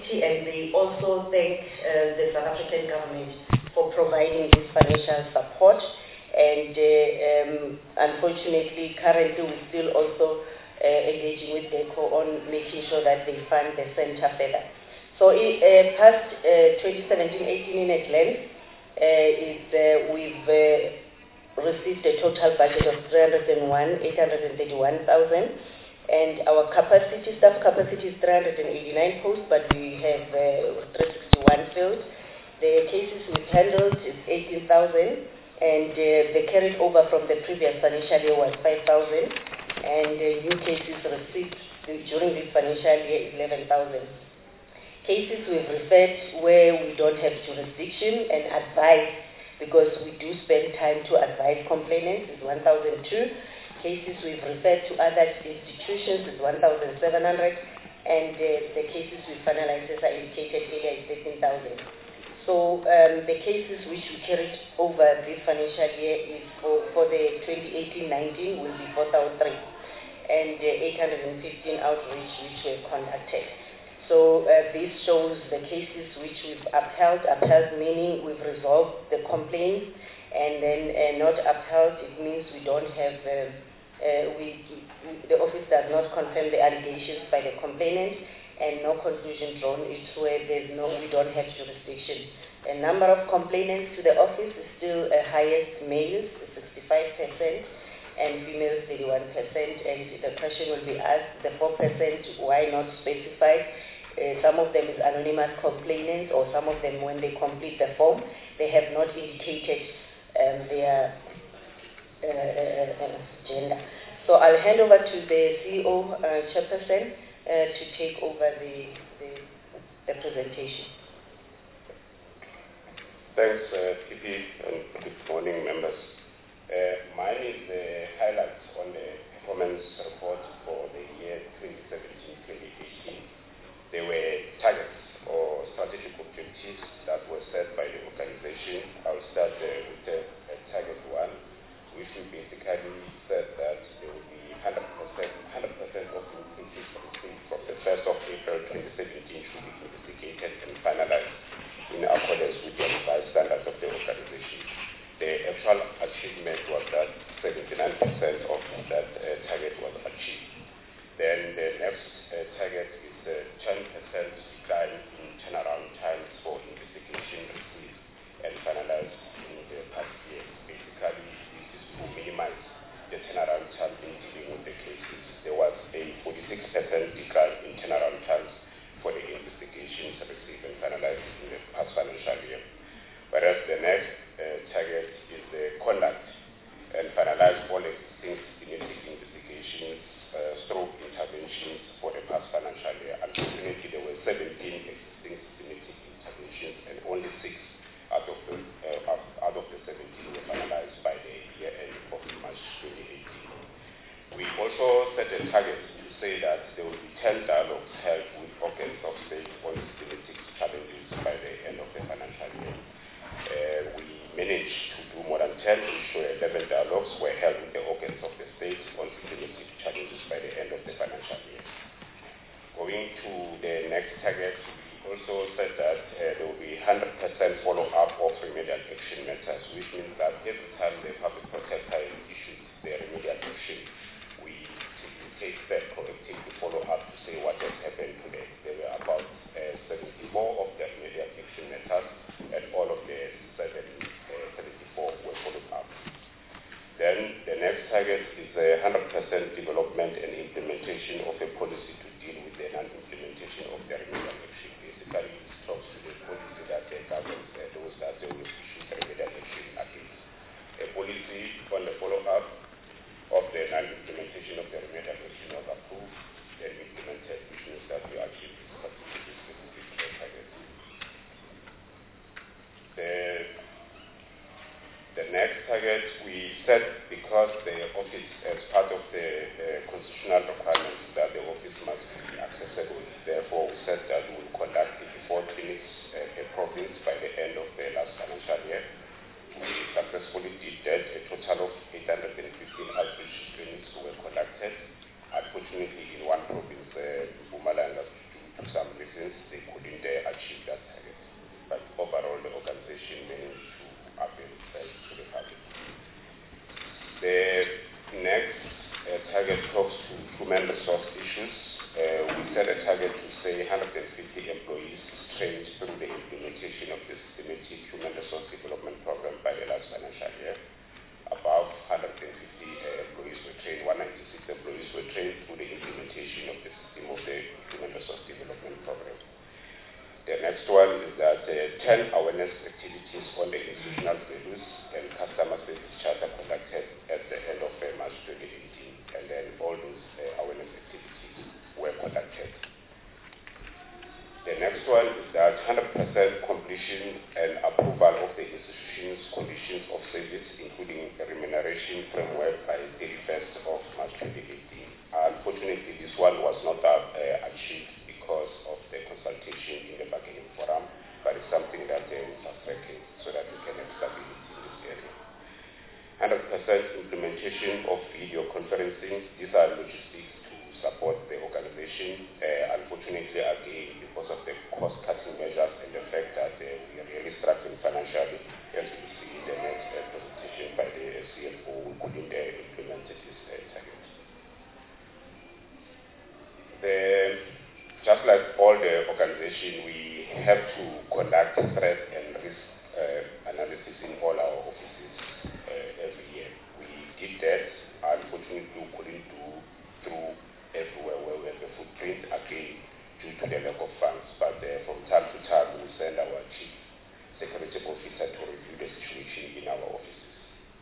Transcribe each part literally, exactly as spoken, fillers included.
capacity, and they also thank uh, the South African government for providing this financial support. And uh, um, unfortunately, currently we're still also uh, engaging with DECO on making sure that they fund the center further. So uh, past uh, twenty seventeen eighteen in a glance, uh, is, uh, we've uh, received a total budget of three hundred one, eight hundred thirty-one thousand, and our capacity, staff capacity is three hundred eighty-nine posts, but we have uh, three hundred sixty-one filled. The cases we've handled is eighteen thousand, and uh, the carried over from the previous financial year was five thousand, and uh, new cases received during this financial year is eleven thousand. Cases we've referred where we don't have jurisdiction and advice, because we do spend time to advise complainants, is one thousand two. Cases we've referred to other institutions is one thousand seven hundred, and uh, the cases we finalized, as I indicated earlier, is thirteen thousand. So um, the cases which we carried over this financial year is for, for the twenty eighteen nineteen will be four thousand three, and uh, eight hundred fifteen outreach which were conducted. So uh, this shows the cases which we've upheld. Upheld meaning we've resolved the complaints, and then uh, not upheld, it means we don't have, uh, uh, we, the office does not confirm the allegations by the complainant, and no conclusion drawn. It's where there's no, we don't have jurisdiction. The number of complainants to the office is still uh, highest males, sixty-five percent, and females, thirty-one percent. And the question will be asked, the four percent, why not specified? Uh, some of them is anonymous complainants, or some of them, when they complete the form, they have not indicated um, their uh, uh, uh, gender. So I'll hand over to the C E O, uh, Chairperson, uh, to take over the, the, the presentation. Thanks, uh, P P, and good morning, members. Uh, mine is the highlights on the performance report for the year twenty seventeen twenty eighteen. There were targets or strategic objectives that were set by the organization. I'll start uh, with uh, uh, target one, which we basically said that there will be one hundred percent, one hundred percent of the cases from the first of April twenty seventeen should be investigated and finalized in accordance with the revised standards of the organization. The actual achievement was that seventy-nine percent of that uh, target was achieved. Then the next uh, target is uh, ten percent decline in turnaround times for investigation received and finalized in the past year. Basically, this is to minimize the turnaround time in dealing with the cases. There was a forty-six percent decline in turnaround times for the investigations received and finalized in the past financial year. Whereas the next uh, target is the conduct and finalize all existing systematic investigations, uh, stroke interventions for the past financial year. Unfortunately, there were seventeen existing systematic interventions, and only six out of the uh, out of the seventeen were finalized by the year end of March twenty eighteen. We also set a target to say that there will be ten dialogues held with organs of state on systematic challenges by the end of the financial year. Uh, we managed to do more than ten, ensure eleven dialogues were held with the organs of the state on systematic challenges by the end of the financial year. Going to the next target, we also said that uh, there will be one hundred percent follow-up of remedial action matters, which means that every time the public protector issues their remedial action, we take that proactive follow up to say what has happened today. There were about uh, seventy-four of the remedial action matters, and all of the seven, uh, seventy-four were followed up. Then the next target is a one hundred percent development and implementation of a policy to deal with the non-implementation of the remedial action. Basically, it talks to the policy that the government uh, those that they will issue the remedial action against. A policy on the follow-up of the non-implementation of the remedial action was approved and implemented, which means that we achieved this specific target. The, the next target, we set, because the office, as part of the uh, constitutional requirements that the office must be accessible, therefore we said that we will conduct fifty-four clinics uh, per province by the end of the last financial year. We successfully did that. A total of eight hundred fifteen outreach clinics were conducted. Unfortunately, in one province, uh, Mpumalanga, due to some reasons, they couldn't uh, set a target to say one hundred fifty employees trained through the implementation of the systematic human resource development program by the last financial year. Above one hundred fifty uh, employees were trained, one hundred ninety-six employees were trained through the implementation of the system of the human resource development program. The next one is that uh, ten awareness activities on the institutional values and customer service charter conducted at the end of uh, March twenty eighteen, and then all those uh, awareness activities were conducted. The next one is that one hundred percent completion and approval of the institution's conditions of service, including the remuneration framework by thirty-first of March twenty eighteen. Unfortunately, this one was not uh, achieved because of the consultation in the bargaining forum, but it's something that uh, we are tracking so that we can have stability in this area. one hundred percent implementation of video conferencing. These are logistics to support the organization. Uh, unfortunately, again, because of the cost-cutting measures and the fact that uh, we are really struggling financially, as we see in the next uh, presentation by the C F O, we couldn't uh, implement this uh, target. The, just like all the organization, we have to conduct threat and risk uh, analysis in all our offices uh, every year. We did that. Unfortunately, we couldn't do through everywhere where we have a footprint, again, due to the lack of funds. But uh, from time to time, we send our chief security officer to review the situation in our offices.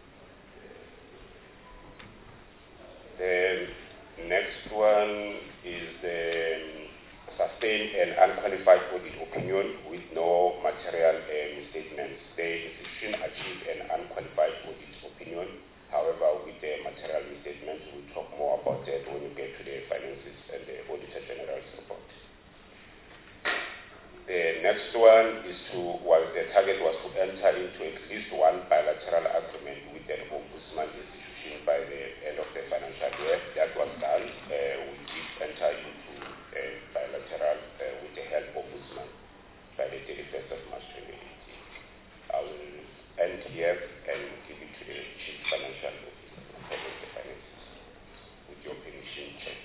The next one is the sustained and unqualified audit opinion with no material uh, misstatements. The institution achieved an unqualified audit opinion. However, with the material misstatements, we'll talk more about that when we get to the finances and the Auditor General's report. The next one is to, well, the target was to enter into at least one bilateral agreement with the Ombudsman institution by the end of the financial year. That was done. Uh, we did enter into a bilateral uh, with the Health Ombudsman by the thirty-first of March twenty eighteen. I will end here and give it to the Chief Financial Officer for the finances with your permission, Chair.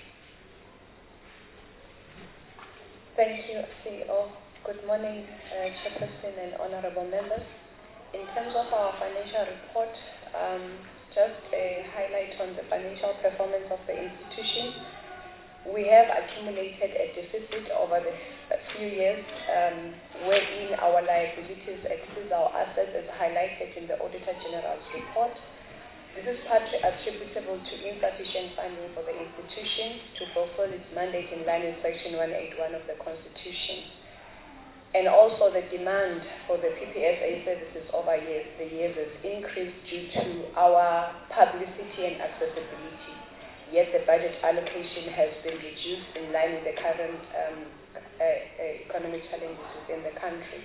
Thank you, C E O. Good morning, uh, Chairperson and honorable members. In terms of our financial report, um, just a highlight on the financial performance of the institution. We have accumulated a deficit over the few years, um, wherein our liabilities exceed our assets as highlighted in the Auditor General's report. This is partly attributable to insufficient funding for the institution to fulfill its mandate in line with Section one eighty-one of the Constitution. And also the demand for the P P S A services over years, the years has increased due to our publicity and accessibility. Yet the budget allocation has been reduced in line with the current um, uh, uh, economic challenges within the country.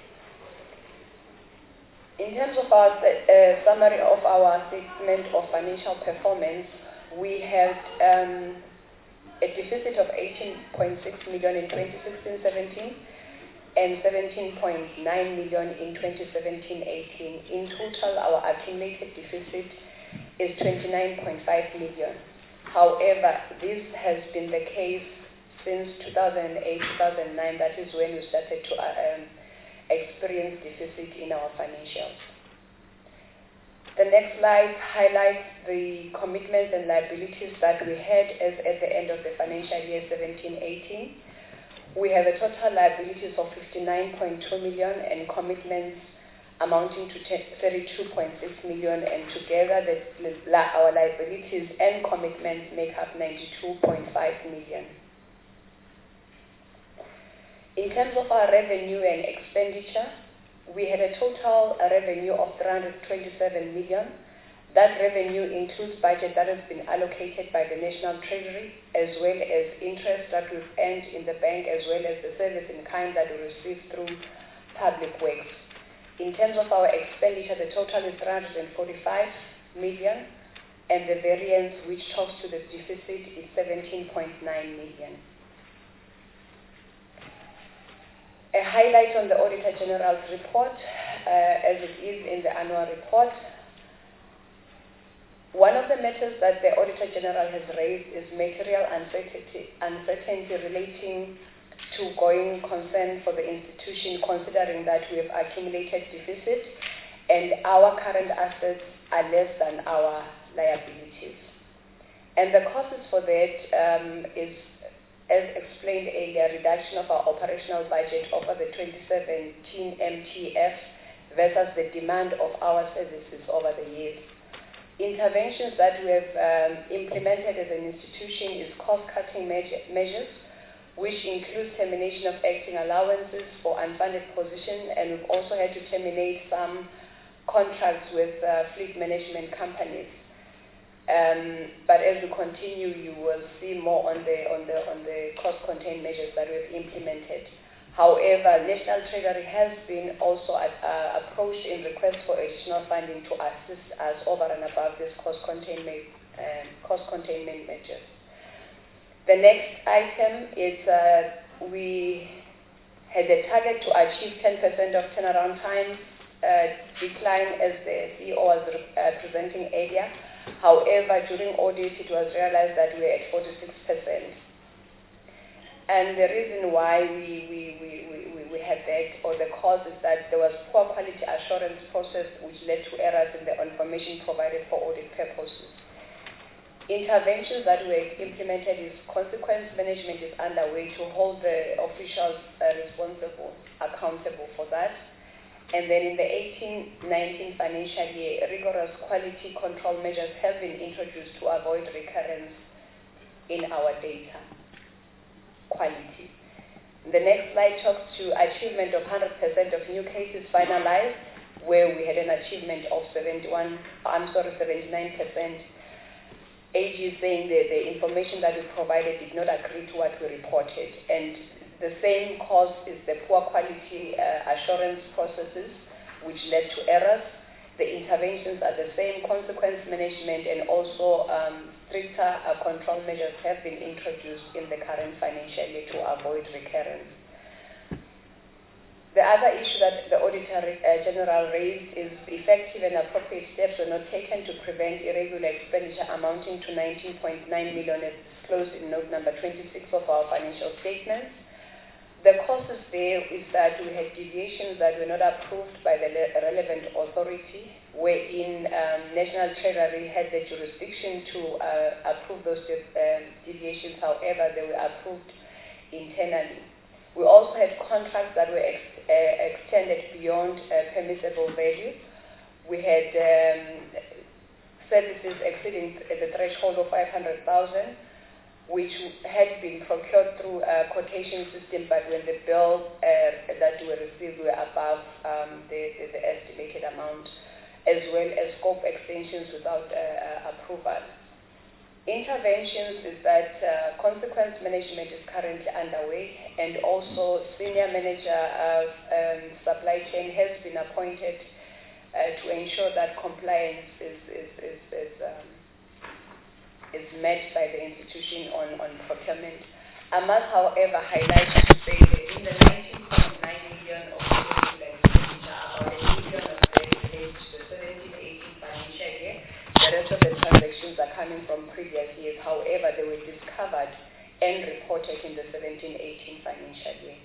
In terms of our uh, summary of our statement of financial performance, we had um, a deficit of eighteen point six million in twenty sixteen seventeen and seventeen point nine million in twenty seventeen eighteen. In total, our accumulated deficit is twenty-nine point five million. However, this has been the case since two thousand eight, two thousand nine. That is when we started to uh, um, experience deficit in our financials. The next slide highlights the commitments and liabilities that we had as at the end of the financial year seventeen eighteen. We have a total liabilities of fifty-nine point two million and commitments amounting to thirty-two point six million, and together the, our liabilities and commitments make up ninety-two point five million. In terms of our revenue and expenditure, we had a total revenue of three hundred twenty-seven million. That revenue includes budget that has been allocated by the National Treasury, as well as interest that we've earned in the bank, as well as the service in kind that we receive through public works. In terms of our expenditure, the total is three hundred forty-five million, and the variance, which talks to the deficit, is seventeen point nine million. A highlight on the Auditor General's report, uh, as it is in the annual report. One of the matters that the Auditor General has raised is material uncertainty, uncertainty relating to going concern for the institution, considering that we have accumulated deficit and our current assets are less than our liabilities. And the causes for that um, is, as explained earlier, reduction of our operational budget over the twenty seventeen M T F versus the demand of our services over the years. Interventions that we have um, implemented as an institution is cost-cutting measure, measures, which includes termination of acting allowances for unfunded positions, and we've also had to terminate some contracts with uh, fleet management companies. Um, but as we continue, you will see more on the on the on the cost-contained measures that we've implemented. However, National Treasury has been also at, uh, approached in request for additional funding to assist us over and above this cost containment um, cost containment measures. The next item is uh, we had a target to achieve ten percent of turnaround time uh, decline, as the C E O was uh, presenting earlier. However, during audit, it was realized that we were at forty-six percent. And the reason why we, we, we, we, we had that, or the cause, is that there was poor quality assurance process which led to errors in the information provided for audit purposes. Interventions that were implemented is consequence management is underway to hold the officials uh, responsible, accountable for that. And then in the eighteen nineteen financial year, rigorous quality control measures have been introduced to avoid recurrence in our data quality. The next slide talks to achievement of one hundred percent of new cases finalized, where we had an achievement of seventy-one, I'm sorry, seventy-nine percent. A G is saying that the information that we provided did not agree to what we reported. And the same cause is the poor quality uh, assurance processes, which led to errors. The interventions are the same, consequence management, and also um, stricter uh, control measures have been introduced in the current financial year to avoid recurrence. The other issue that the Auditor uh, General raised is effective and appropriate steps were not taken to prevent irregular expenditure amounting to nineteen point nine million as disclosed in note number twenty-six of our financial statements. The causes there is that we had deviations that were not approved by the relevant authority, wherein um, National Treasury had the jurisdiction to uh, approve those uh, deviations. However, they were approved internally. We also had contracts that were ex uh, extended beyond uh, permissible value. We had um, services exceeding the threshold of five hundred thousand, which had been procured through a quotation system, but when the bills uh, that were received were above um, the, the, the estimated amount, as well as scope extensions without uh, approval. Interventions is that uh, consequence management is currently underway, and also senior manager of um, supply chain has been appointed uh, to ensure that compliance is, is, is, is um, is met by the institution on, on procurement. I must, however, highlight to say that in the nineteen point nine million of irregular expenditure, about a million of that relates to the seventeen eighteen financial year. The rest of the transactions are coming from previous years. However, they were discovered and reported in the seventeen eighteen financial year.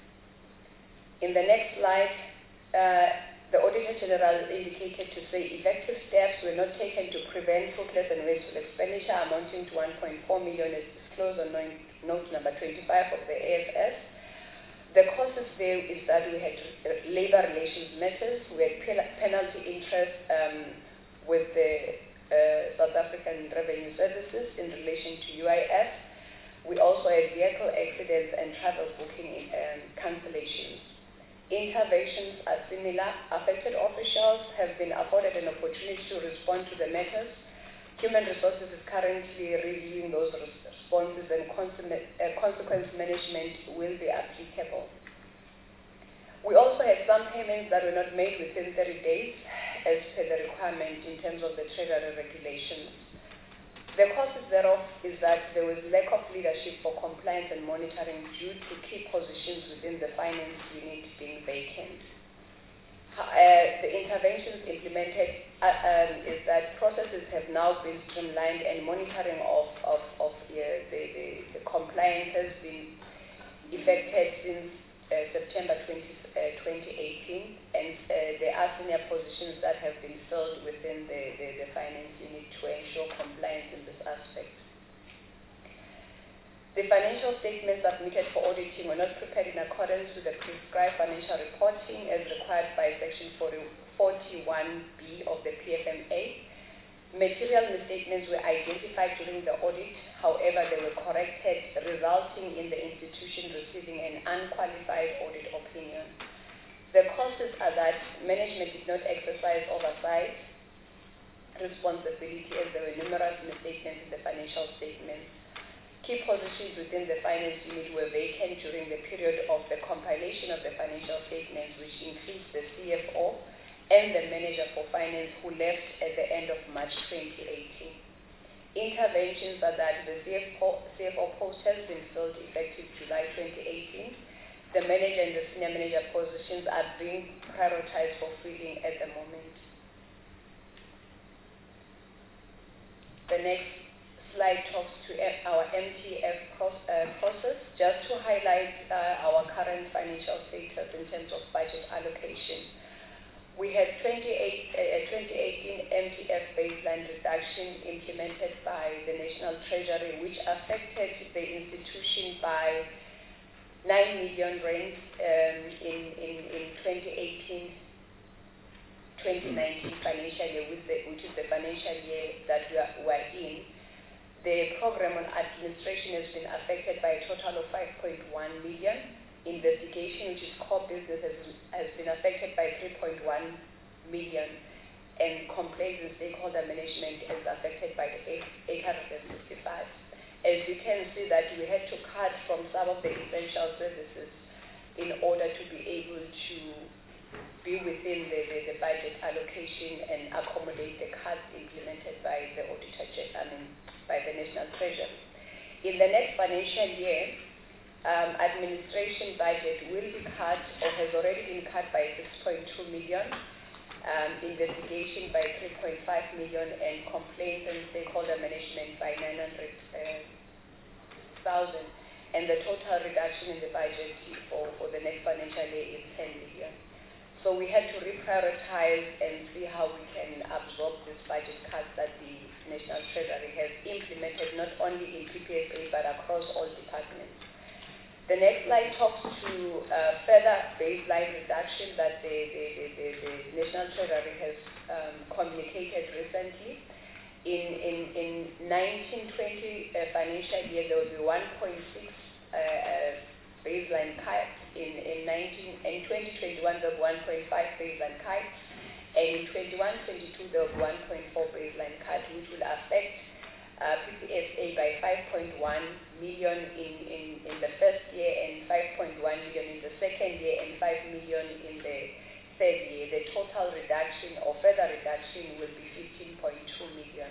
In the next slide, uh, the Auditor General indicated to say effective steps were not taken to prevent fruitless and wasteful expenditure amounting to one point four million as disclosed on note number twenty-five of the A F S. The causes there is that we had labor relations matters, we had penalty interest um, with the uh, South African Revenue Services in relation to U I F. We also had vehicle accidents and travel booking um, cancellations. Interventions are similar. Affected officials have been afforded an opportunity to respond to the matters. Human Resources is currently reviewing those responses, and consequence management will be applicable. We also had some payments that were not made within thirty days as per the requirement in terms of the Treasury regulations. The causes thereof is that there was lack of leadership for compliance and monitoring due to key positions within the finance unit being vacant. Uh, the interventions implemented uh, um, is that processes have now been streamlined and monitoring of, of, of uh, the, the, the compliance has been effected since uh, September twenty eighteen, and uh, there are senior positions that have been filled within the, the, the finance unit to ensure compliance in this aspect. The financial statements submitted for auditing were not prepared in accordance with the prescribed financial reporting as required by Section forty-one B of the P F M A. Material misstatements were identified during the audit, however, they were corrected, resulting in the institution receiving an unqualified audit opinion. The causes are that management did not exercise oversight responsibility as there were numerous misstatements in the financial statements. Key positions within the finance unit were vacant during the period of the compilation of the financial statements, which includes the C F O and the manager for finance, who left at the end of March twenty eighteen. Interventions are that the C F O, C F O post has been filled effective July twenty eighteen. The manager and the senior manager positions are being prioritized for filling at the moment. The next slide talks to our M T F process, just to highlight uh, our current financial status in terms of budget allocation. We had twenty eighteen M T F baseline reduction implemented by the National Treasury, which affected the institution by nine million rands um, in, in, in twenty eighteen twenty nineteen financial year, which, the, which is the financial year that we are, we are in. The program on administration has been affected by a total of five point one million. Investigation, which is core business, has, has been affected by three point one million. And complaints and stakeholder management is affected by the eight hundred sixty-five. As you can see that we had to cut from some of the essential services in order to be able to be within the, the, the budget allocation and accommodate the cuts implemented by the auditor, I mean, by the National Treasury. In the next financial year, um, administration budget will be cut or has already been cut by six point two million, um, investigation by three point five million, and complaints and stakeholder management by nine hundred thousand. And the total reduction in the budget for, for the next financial year is ten million. So we had to reprioritize and see how we can absorb this budget cuts that the National Treasury has implemented, not only in P P S A but across all departments. The next slide talks to uh, further baseline reduction that the, the, the, the, the National Treasury has um, communicated recently. In, in, in nineteen twenty uh, financial year, there will be one point six uh, baseline cut. In, in, nineteen, in twenty twenty-one, there will be one point five baseline cut. And in twenty-one twenty-two, there will be one point four baseline cut, which will affect uh, P P S A by five point one million in, in, in the first year, and five point one million in the second year, and five million in the third year. The total reduction or further reduction will be fifteen point two million.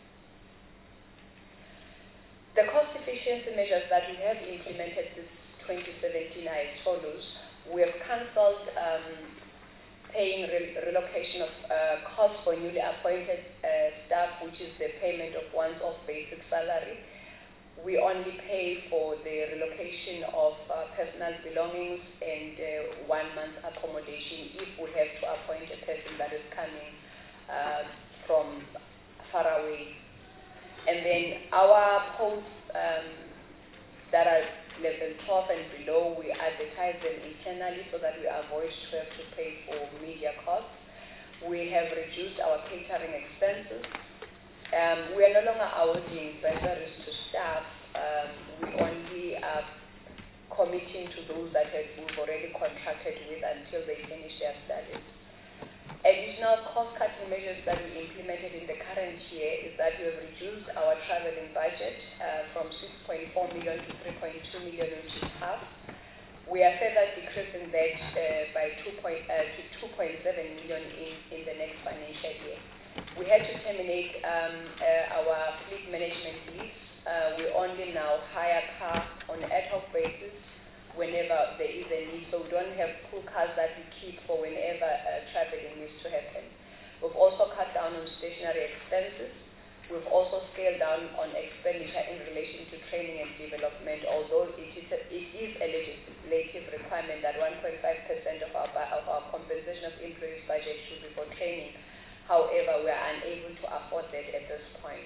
The cost efficiency measures that we have implemented since twenty seventeen are as follows. We have cancelled um, paying re relocation of uh, costs for newly appointed uh, staff, which is the payment of once-off basic salary. We only pay for the relocation of uh, personal belongings and uh, one month accommodation if we have to appoint a person that is coming uh, from far away. And then our posts um, that are level twelve and below, we advertise them internally so that we avoid to have to pay for media costs. We have reduced our catering expenses. Um, we are no longer awarding bursaries to staff. Um, we only are committing to those that have, we've already contracted with until they finish their studies. Additional cost-cutting measures that we implemented in the current year is that we have reduced our traveling budget uh, from six point four million to three point two million, which is half. We are further decreasing that uh, by two point, uh, to two point seven million in, in the next financial year. We had to terminate um, uh, our fleet management lease. Uh, we only now hire car on an ad hoc basis whenever there is a need. So we don't have pool cars that we keep for whenever uh, traveling needs to happen. We've also cut down on stationary expenses. We've also scaled down on expenditure in relation to training and development, although it is a, it is a legislative requirement that one point five percent of our, of our compensation of employees' budget should be for training. However, we are unable to afford that at this point.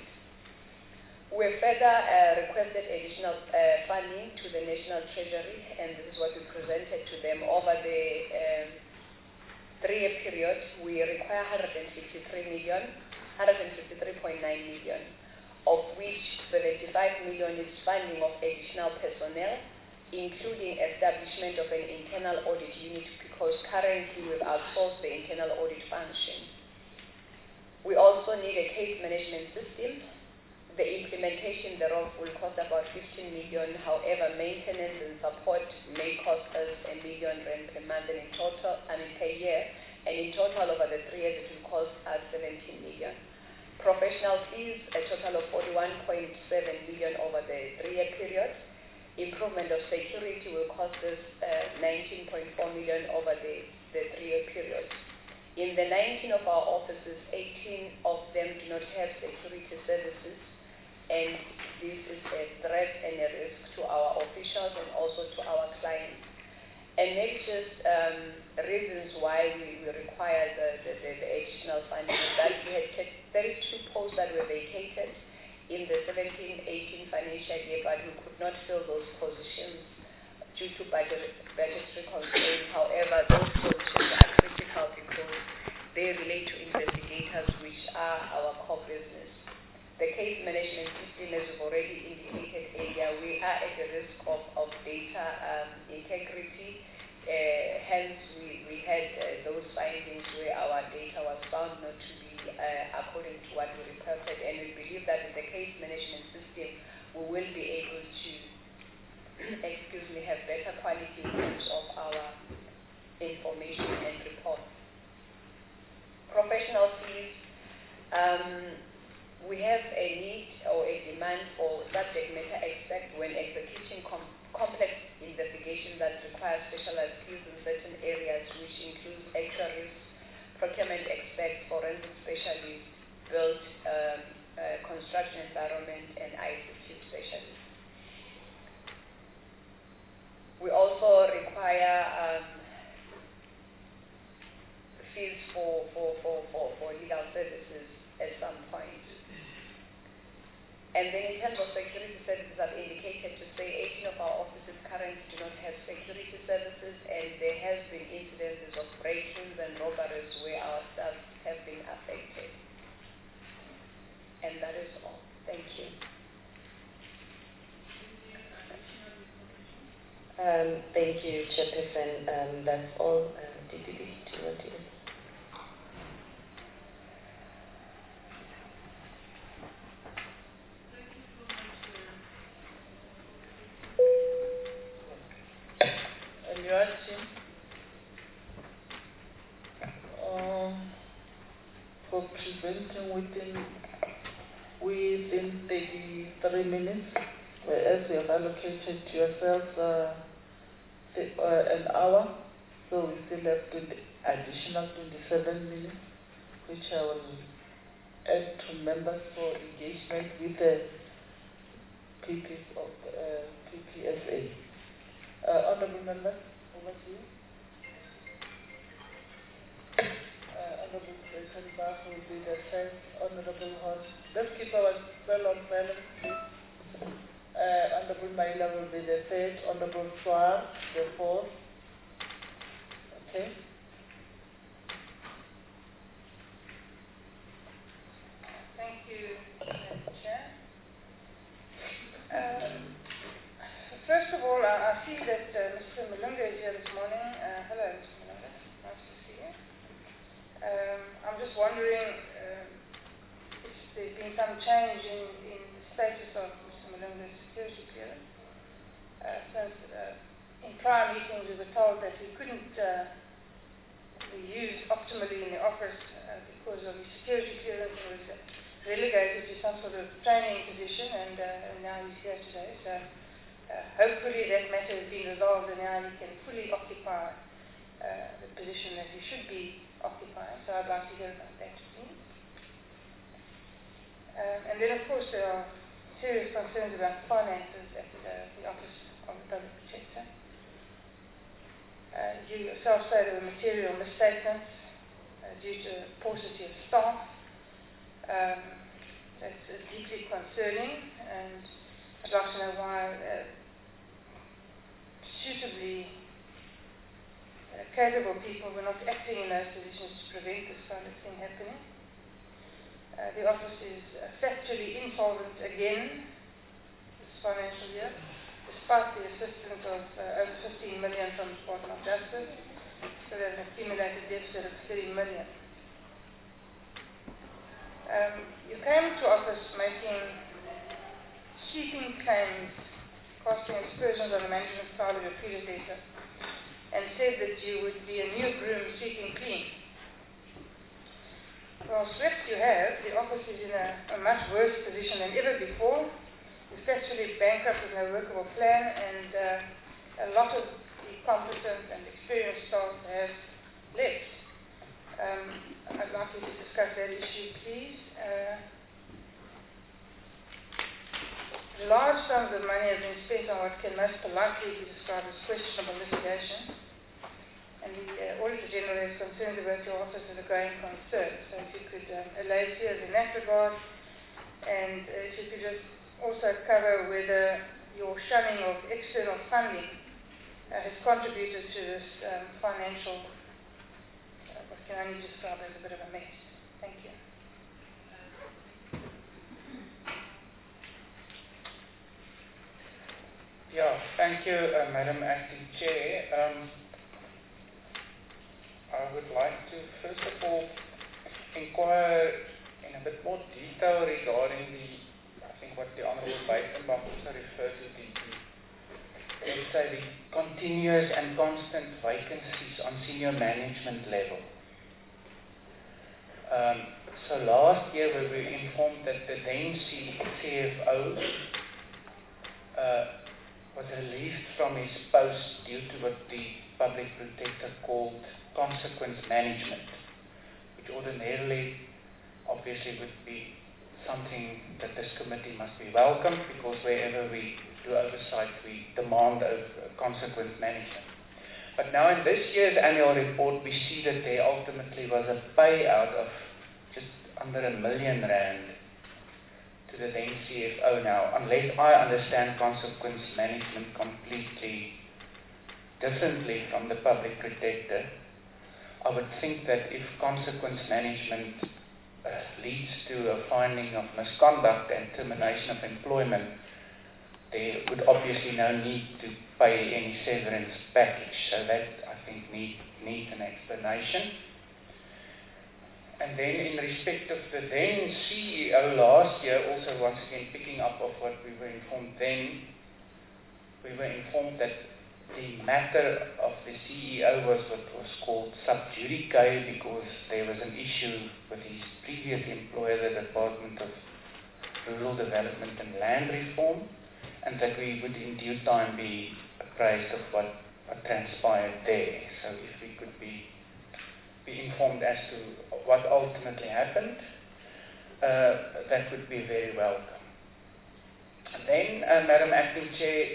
We have further uh, requested additional uh, funding to the National Treasury, and this is what we presented to them. Over the um, three-year period, we require one hundred fifty-three million, one hundred fifty-three point nine million, of which seventy-five million is funding of additional personnel, including establishment of an internal audit unit, because currently we've outsourced the internal audit function. We also need a case management system. The implementation thereof will cost about fifteen million. However, maintenance and support may cost us a million rand per month and in total, I mean per year, and in total over the three years it will cost us seventeen million. Professional fees, a total of forty-one point seven million over the three-year period. Improvement of security will cost us uh, nineteen point four million over the, the three-year period. In the nineteen of our offices, eighteen of them do not have security services, and this is a threat and a risk to our officials and also to our clients. And maybe just um, reasons why we, we require the, the, the, the additional funding is that we had thirty-two posts that were vacated in the seventeen eighteen financial year, but we could not fill those positions due to budget, budgetary constraints. However, those positions are critical because they relate to investigators, which are our core business. The case management system, as we've already indicated earlier, we are at the risk of, of data um, integrity. Uh, hence, we, we had uh, those findings where our data was found not to be uh, according to what we reported, and we believe that with the case management system, we will be able to, excuse me, have better quality in terms of our information and reports. Professional fees. Um, We have a need or a demand for subject matter experts when executing com complex investigations that require specialized skills in certain areas, which include actuaries, procurement experts, forensic specialists, built um, uh, construction environment, and I C T specialists. We also require um, fees for, for, for, for, for legal services at some point. And then in terms of security services, I've indicated to say eighteen of our offices currently do not have security services, and there has been incidences of break-ins and robberies where our staff have been affected. And that is all. Thank you. Um, thank you, Chairperson. Um, that's all. Uh, D D B, do you want to? Um, for presenting within within thirty-three minutes, whereas you have allocated yourselves uh, the, uh, an hour, so we still have twenty, additional twenty-seven minutes, which I will add to members for engagement with the P P of uh, P P S A. Uh, honorable members, over to you. Uh, Honorable President Bach will be the first. Honorable Hall. Let's keep our well on balance, please. Uh, Honorable Maila will be the third. Honorable Swar, the fourth. Okay. Thank you, Madam Chair. Um, first of all, I, I see that uh, Mister Malunga is here this morning. Uh, hello, Mister Malunga. Nice to see you. Um, I'm just wondering um, if there's been some change in, in the status of Mister Malunga's security clearance. Uh, since uh, in prior meetings we were told that he couldn't uh, be used optimally in the office uh, because of his security clearance and was relegated to some sort of training position, and, uh, and now he's here today. So Uh, hopefully that matter has been resolved and now he can fully occupy uh, the position that he should be occupying. So I'd like to hear about that, please. Um, and then, of course, there are serious concerns about finances at the, the Office of the Public Protector. Uh, you yourself say there were material misstatements uh, due to paucity of staff. Um, that's uh, deeply concerning, and I'd like to know why uh, suitably uh, capable people were not acting in those positions to prevent this kind of thing happening. Uh, the office is uh, factually insolvent again this financial year, despite the assistance of uh, over fifteen million from the Department of Justice, so there's an accumulated deficit of thirty million. Um, you came to office making sweeping claims, casting aspersions on the management style of your predecessor, and said that you would be a new broom sweeping clean. Well, swept you have, the office is in a, a much worse position than ever before. It's actually bankrupt with no workable plan, and uh, a lot of the competent and experienced staff have left. Um, I'd like you to discuss that issue, please. Uh, large sums of money have been spent on what can most politely be described as questionable litigation, and the uh, Auditor General has concerns about your office as a growing concern. So if you could um, allay fears in that regard, and uh, if you could just also cover whether your shunning of external funding uh, has contributed to this um, financial, uh, what can only describe as a bit of a mess. Thank you. Yeah, thank you, uh, Madam Acting Chair. Um, I would like to first of all inquire in a bit more detail regarding the, I think what the Honourable Buitenbach also referred to, the, the, let's say the continuous and constant vacancies on senior management level. Um, so last year we were informed that the then C F O uh, was released from his post due to what the Public Protector called consequence management, which ordinarily obviously would be something that this committee must be welcome, because wherever we do oversight we demand of consequence management. But now in this year's annual report we see that there ultimately was a payout of just under a million rand to the then C F O now, unless I understand consequence management completely differently from the Public Protector. I would think that if consequence management uh, leads to a finding of misconduct and termination of employment, there would obviously no need to pay any severance package. So that, I think, need, needs an explanation. And then in respect of the then C E O last year, also once again picking up of what we were informed then, we were informed that the matter of the C E O was what was called sub judice, because there was an issue with his previous employer, the Department of Rural Development and Land Reform, and that we would in due time be apprised of what, what transpired there. So if we could be be informed as to what ultimately happened, uh, that would be very welcome. And then, uh, Madam Acting Chair,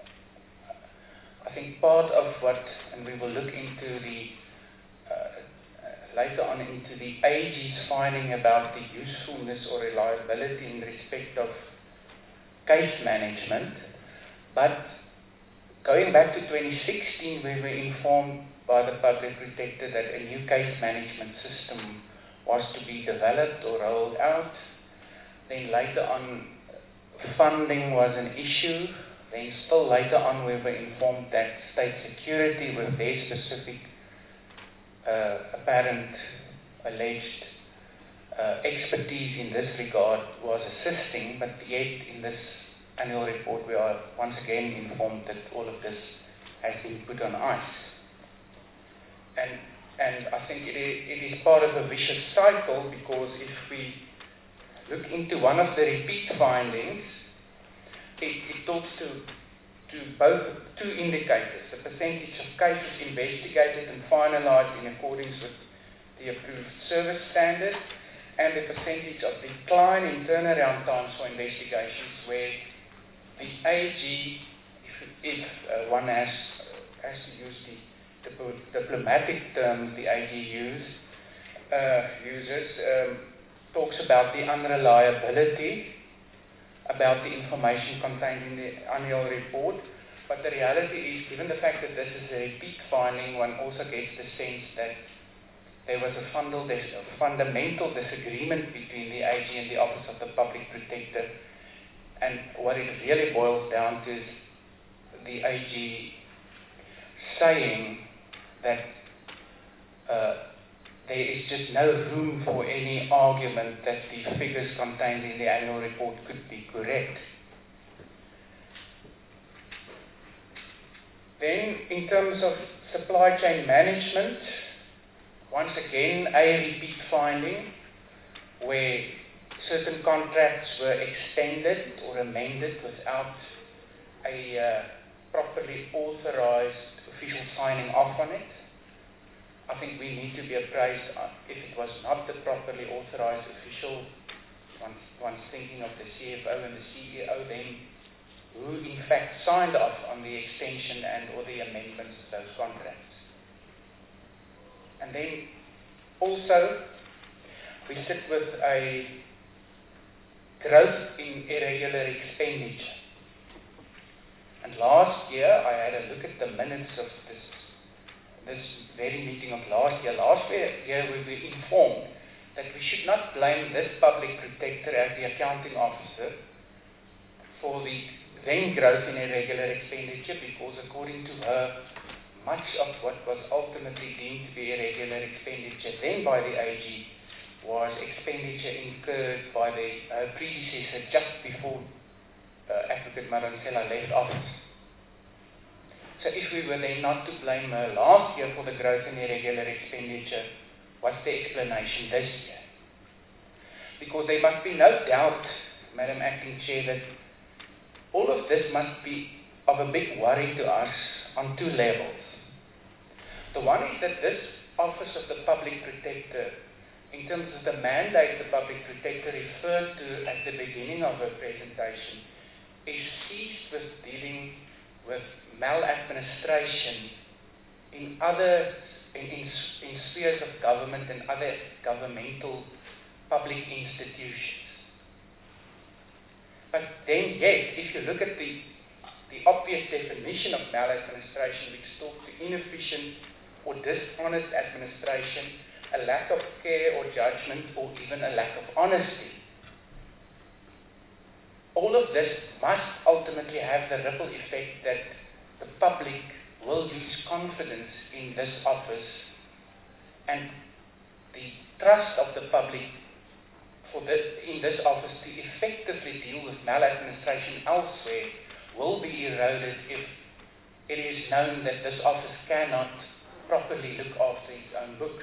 I think part of what, and we will look into the, uh, later on into the A G's finding about the usefulness or reliability in respect of case management, but going back to twenty sixteen, we were informed by the Public Protector that a new case management system was to be developed or rolled out. Then later on, funding was an issue. Then still later on, we were informed that state security, with their specific uh, apparent alleged uh, expertise in this regard, was assisting, but yet in this annual report we are once again informed that all of this has been put on ice. And, and I think it is, it is part of a vicious cycle, because if we look into one of the repeat findings, it, it talks to to both two indicators, the percentage of cases investigated and finalized in accordance with the approved service standard, and the percentage of decline in turnaround times for investigations, where the A G, if, if uh, one has, has to use the, the diplomatic terms the A G use, uh, uses, um, talks about the unreliability, about the information contained in the annual report. But the reality is, given the fact that this is a repeat finding, one also gets the sense that there was a fundal dis- fundamental disagreement between the A G and the Office of the Public Protector, and what it really boils down to is the A G saying that uh, there is just no room for any argument that the figures contained in the annual report could be correct. Then, in terms of supply chain management, once again, a repeat finding where certain contracts were extended or amended without a uh, properly authorized official signing off on it. I think we need to be appraised if it was not the properly authorized official, once, once thinking of the C F O and the C E O, then who in fact signed off on the extension and or the amendments of those contracts. And then also, we sit with a growth in irregular expenditure. And last year, I had a look at the minutes of this, this very meeting of last year. Last year, we were informed that we should not blame this public protector as the accounting officer for the then growth in irregular expenditure, because according to her, much of what was ultimately deemed to be irregular expenditure then by the A G was expenditure incurred by the uh, predecessor just before uh, Advocate Madonsela left office. So if we were then not to blame her last year for the growth in irregular expenditure, what's the explanation this year? Because there must be no doubt, Madam Acting Chair, that all of this must be of a big worry to us on two levels. The one is that this Office of the Public Protector, in terms of the mandate the Public Protector referred to at the beginning of her presentation, is seized with dealing with maladministration in other, in, in, in spheres of government and other governmental public institutions. But then, yet, if you look at the, the obvious definition of maladministration, which talks to inefficient or dishonest administration, a lack of care or judgment, or even a lack of honesty. All of this must ultimately have the ripple effect that the public will lose confidence in this office, and the trust of the public for this, in this office to effectively deal with maladministration elsewhere will be eroded if it is known that this office cannot properly look after its own books.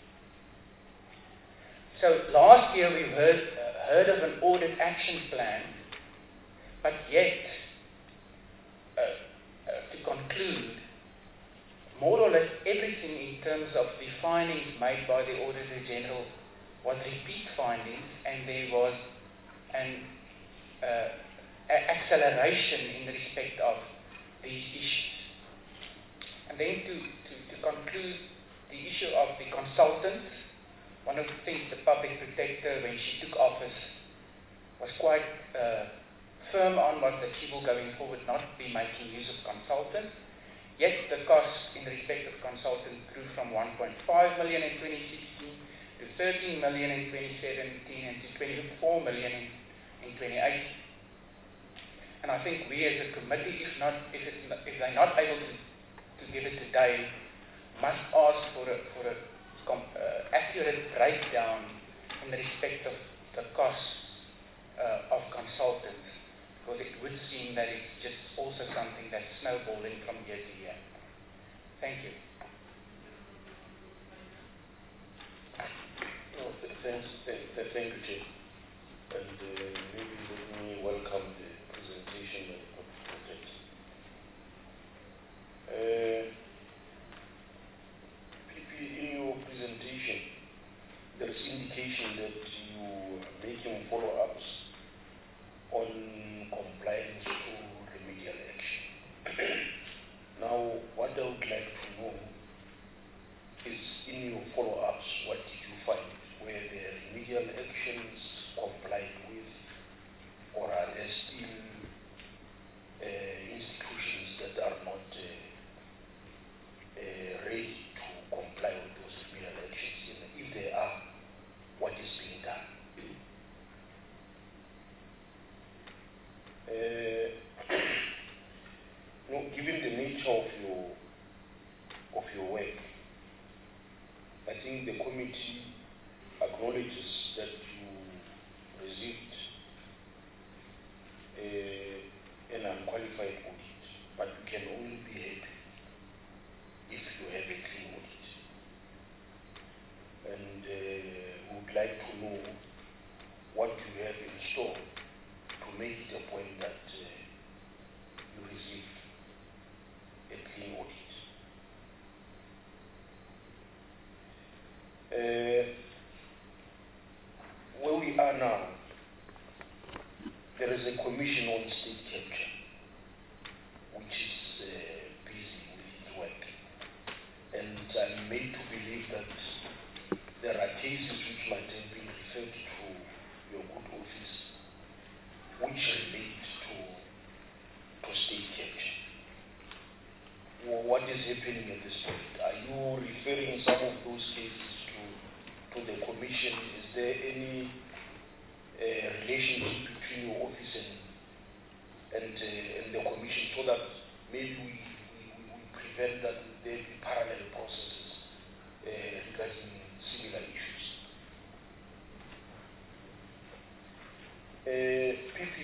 So last year we heard, uh, heard of an audit action plan, but yet, uh, uh, to conclude, more or less everything in terms of the findings made by the Auditor General was repeat findings, and there was an uh, acceleration in respect of these issues. And then to, to, to conclude the issue of the consultants, one of the things the Public Protector, when she took office, was quite uh, firm on was that she will going forward not be making use of consultants. Yet the costs in respect of consultants grew from one point five million in twenty sixteen to thirteen million in twenty seventeen and to twenty-four million in, in twenty eighteen. And I think we as a committee, if not, if, it's not, if they're not able to, to give it today, must ask for a, for a com, uh, accurate breakdown in respect of the costs uh, of consultants, because it would seem that it's just also something that's snowballing from year to year. Thank you. No, th thanks, th th thank you, Chief. And uh, maybe let me welcome the presentation of the project. what I would like to know is in your follow-ups, what did you find? Were there remedial actions complied with, or are there still uh, institutions that are not uh, uh, ready to comply with those remedial actions? And if they are, what is being done? Uh, no, given the nature of your of your work, I think the committee acknowledges that you received uh, an unqualified audit, but you can only be happy if you have a clean audit. And uh, we would like to know what you have in store to make it a point that uh, you receive a clean audit. Uh, where we are now, there is a commission on state capture, which is uh, busy with its work. And I'm made to believe that there are cases which might have been referred to your good office, which relate to, to state capture. Well, what is happening at this point? Are you referring some of those cases to, to the commission? Is there any uh, relationship between your office and, and, uh, and the commission, so that maybe we, we, we prevent that there be parallel processes uh, regarding similar issues? Uh, P P,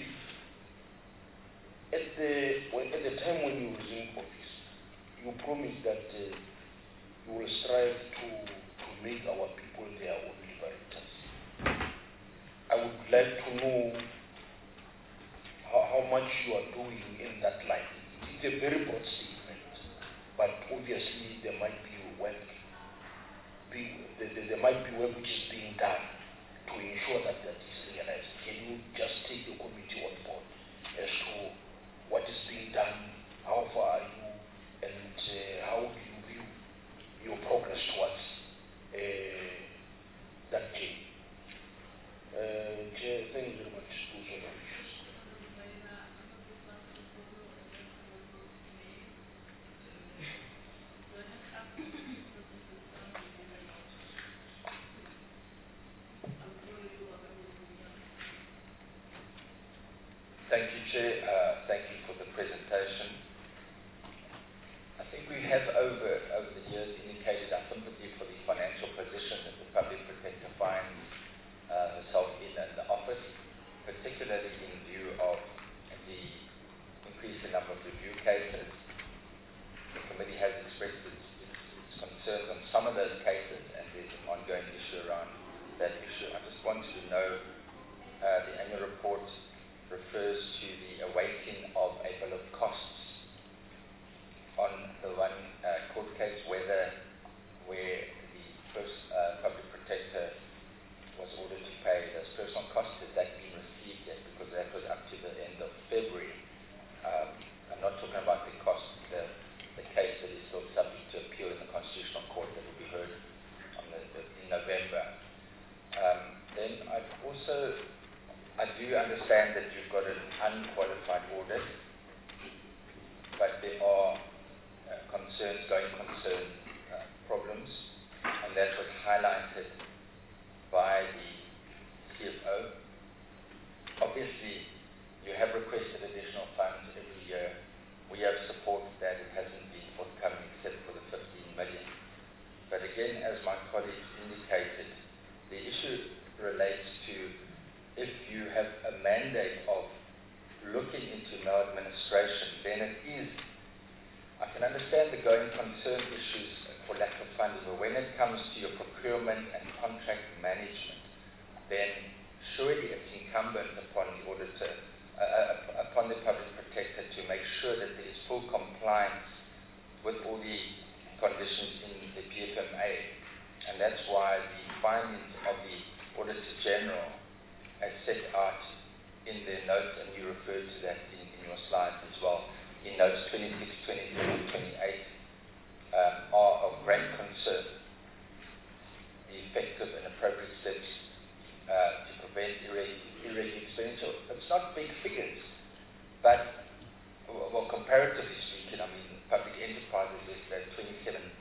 at the, when, at the time when you resumed office, you promised that uh, you will strive to, to make our people their own liberators. I would like to know how, how much you are doing in that line. It's a very broad statement, but obviously there might be work, be, there, there might be work which is being done to ensure that that is realized. Can you just take the committee on board as to what is being done, how far are you, and uh, how do you view your progress towards uh, that change? Uh, Chair, thank you very much. Those are the issues. Thank you, Chair. Uh, thank you for the presentation. I think we have over, over the years indicated our sympathy for the financial position that the Public Protector finds uh, herself in and the office, particularly in view of the increasing number of review cases. The committee has expressed its, its, its concerns on some of those cases, and there's an ongoing issue around that issue. I just wanted to know, uh, the annual report refers to the awaiting of a bill of costs on the one uh, court case, whether where the first uh, public protector was ordered to pay those personal costs. Has that been received yet? Because that was up to the end of February. Um, I'm not talking about the cost, the, the case that is still subject to appeal in the Constitutional Court that will be heard on the, the, in November. Um, then I've also, I do understand that you've got an unqualified audit, but there are uh, concerns, going concern uh, problems, and that was highlighted by the C F O. Obviously, you have requested additional funds every year. We have supported that. It hasn't been forthcoming except for the fifteen million. But again, as my colleagues indicated, the issue relates to if you have a mandate of looking into maladministration, then it is, I can understand the going concern issues for lack of funding, but when it comes to your procurement and contract management, then surely it's incumbent upon the auditor, uh, upon the public protector to make sure that there is full compliance with all the conditions in the P F M A. And that's why the findings of the Auditor General as set out in their notes, and you referred to that in, in your slides as well, in notes twenty-six, twenty-seven, twenty-eight,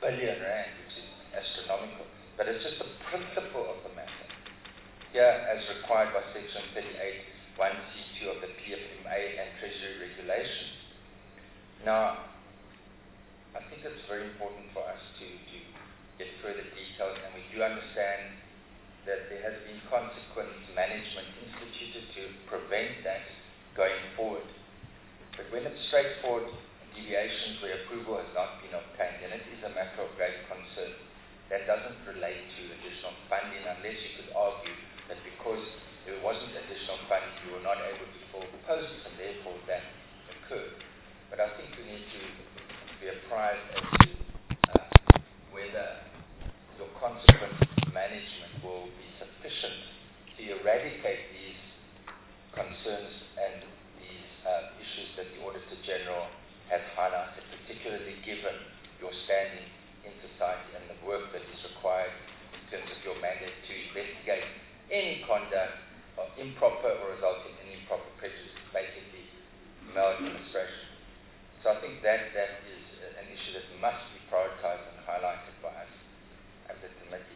billion rand, which is astronomical. But it's just the principle of the matter. Here, as required by Section thirty-eight one C two of the P F M A and Treasury regulations. Now, I think it's very important for us to, to get further details, and we do understand that there has been consequent management instituted to prevent that going forward. But when it's straightforward deviations where approval has not been obtained, then it is a matter of great concern. That doesn't relate to additional funding, unless you could argue that because there wasn't additional funding, you were not able to fill the posts, and therefore that occurred. But I think we need to be apprised as to uh, whether your consequent management will be sufficient to eradicate these concerns and these uh, issues that the Auditor General has highlighted, particularly given your standing in society and the work that is required in terms of your mandate to investigate any conduct of improper or resulting in improper prejudice, basically maladministration. So I think that that is an issue that must be prioritized and highlighted by us as a committee.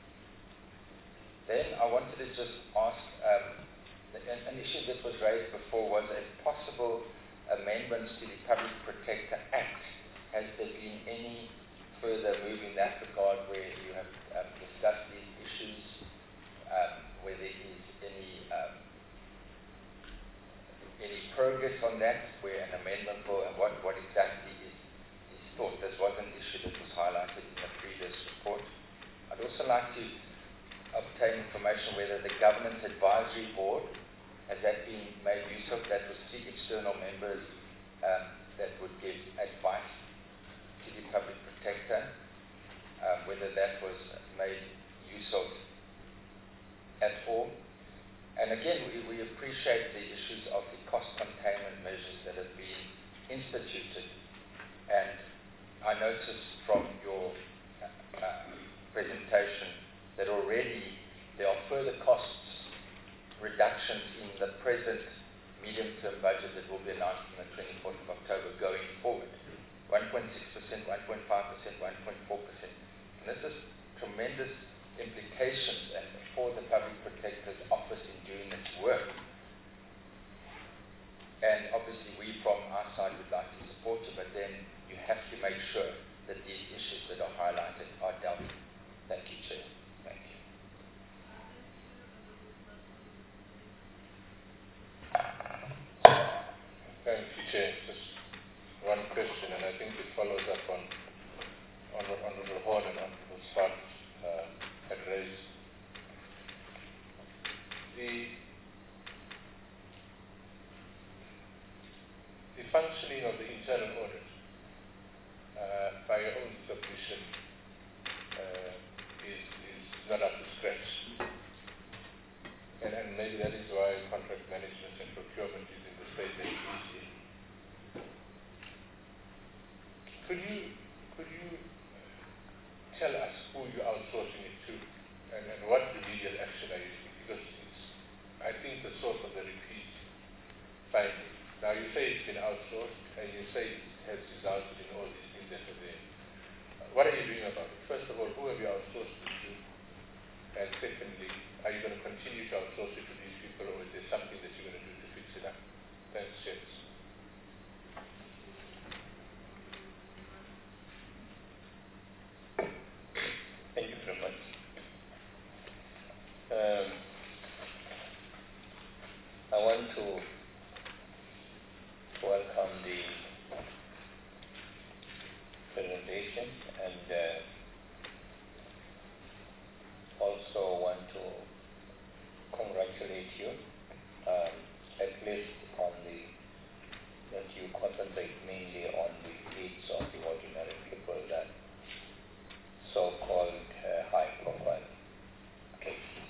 Then I wanted to just ask, um, an, an issue that was raised before was a possible amendments to the Public Protector Act. Has there been any further move in that regard where you have um, discussed these issues, um, where there is any um, any progress on that, where an amendment will, and what, what exactly is, is thought? This was an issue that was highlighted in the previous report. I'd also like to obtain information whether the Governance Advisory Board, has that been made use of? That was three external members um, that would give advice to the Public Protector, um, whether that was made use of at all. And again, we, we appreciate the issues of the cost containment measures that have been instituted. And I noticed from your uh, presentation that already there are further costs reductions in the present medium-term budget that will be announced on the twenty-fourth of October going forward. one point six percent, one point five percent, one point four percent. And this has tremendous implications and for the Public Protector's Office in doing its work. And obviously we from our side would like to support you, but then you have to make sure that these issues that are highlighted are dealt with. Thank you, Chair. Thank you. Thank you, Chair. Just one question, and I think it follows up on on what Honourable Horn and Honourable Swart uh, had raised. The, the functioning of the internal audit, uh, by your own submission, uh, is, is not up to scratch. And, and maybe that is why contract management and procurement is in the state that it is in. Could you, could you tell us who you're outsourcing it to, and, and what remedial action are you taking? Because it's, I think, the source of the repeat finding. Now, you say it's been outsourced, and you say it has resulted in all these things that are there. What are you doing about it? First of all, who have you outsourced it to? And secondly, are you going to continue to outsource it to these people, or is there something that you're going to do to fix it up? Thanks, James. Thank you very much. Um, I want to welcome the presentation and uh, also want to congratulate you, um, at least on the that you concentrate mainly on the needs of the ordinary people, that so-called uh, high-profile cases.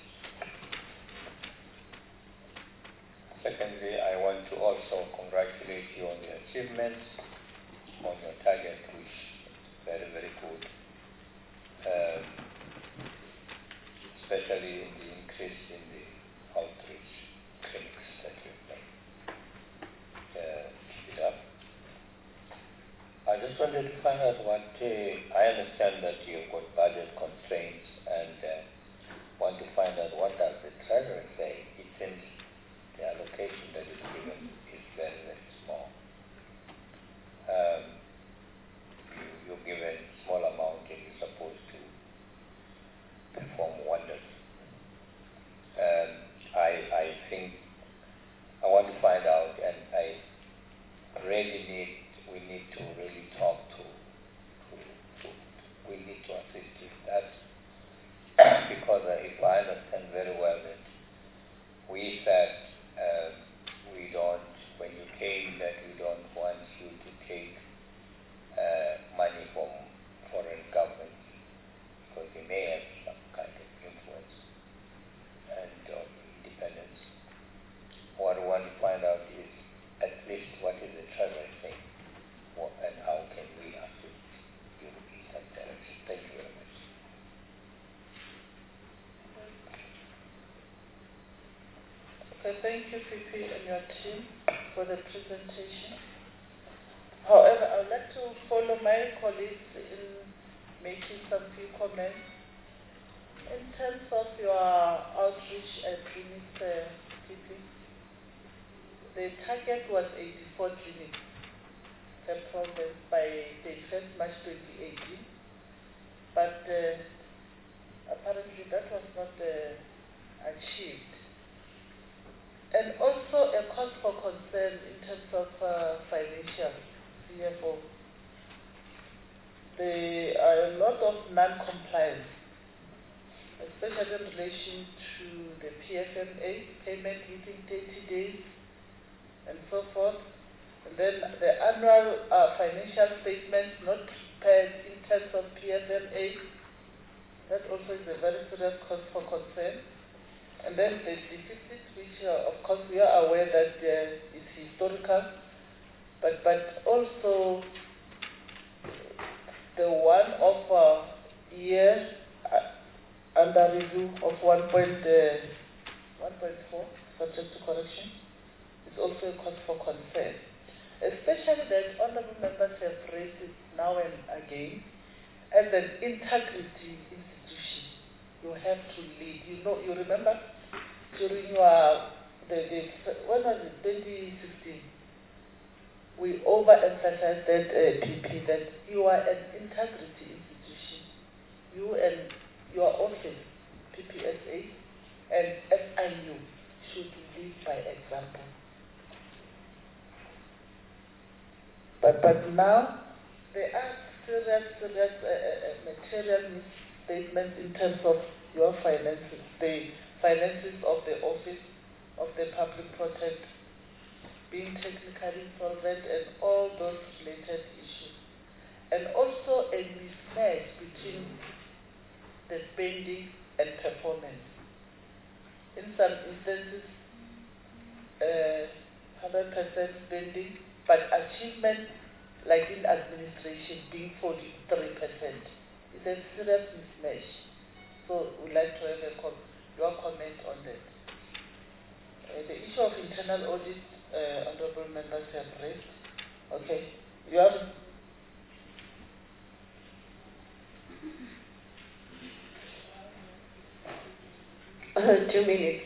Secondly, I want to also congratulate you on your achievements, on your target, which is very, very good, um, especially in the increase in the outreach clinics that you've done. Uh, keep it up. I just want wanted to find out what, uh, I understand that you've got budget constraints and uh, want to find out what does the treasury say. It seems the allocation that is given is very, very small. Um, you, you're given a small amount and you're supposed to perform wonders. Um, I, I think I want to find out, and I really need, we need to really talk to, to, to we need to assist with that, because uh, if I understand very well that we said um, we don't, when you came, that we don't want you to take uh, money from foreign governments, because they may have some kind of influence and um, independence. What I want to find out is at least what is the treasury thing, what, and how can we assist you in that direction. Thank you very much. Okay, thank you, P P and your team, for the presentation. However, I would like to follow my colleagues in making some few comments. In terms of your outreach at clinics, uh, P P, the target was eighty-four clinics per province by thirty-first March twenty eighteen, but uh, apparently that was not uh, achieved. And also a cause for concern in terms of uh, financial, C F O. There are a lot of non-compliance, especially in relation to the P F M A, payment within thirty days, and so forth. And then the annual uh, financial statements not prepared in terms of P F M A. That also is a very serious cause for concern. And then the deficit, which uh, of course we are aware that uh, is historical, but but also the one of uh, year uh, under review of one point four, subject to correction, is also a cause for concern. Especially that honorable members have raised it now and again as an integrity institution. You have to lead. You know, you remember during your, the, the, when was it, twenty sixteen, we overemphasized that uh, P P, that you are an integrity institution. You and your office, P P S A, and S I U should lead by example. But, but now, there are serious, serious uh, uh, material misstatements in terms of your finances, the finances of the office of the public protector, being technically insolvent and all those related issues. And also a mismatch between the spending and performance. In some instances, uh, one hundred percent spending, but achievement, like in administration, being forty-three percent. It's a serious mismatch. So we'd like to have a com your comment on that. Uh, the issue of internal audit, uh, honorable members have raised. Okay, you have. Two minutes.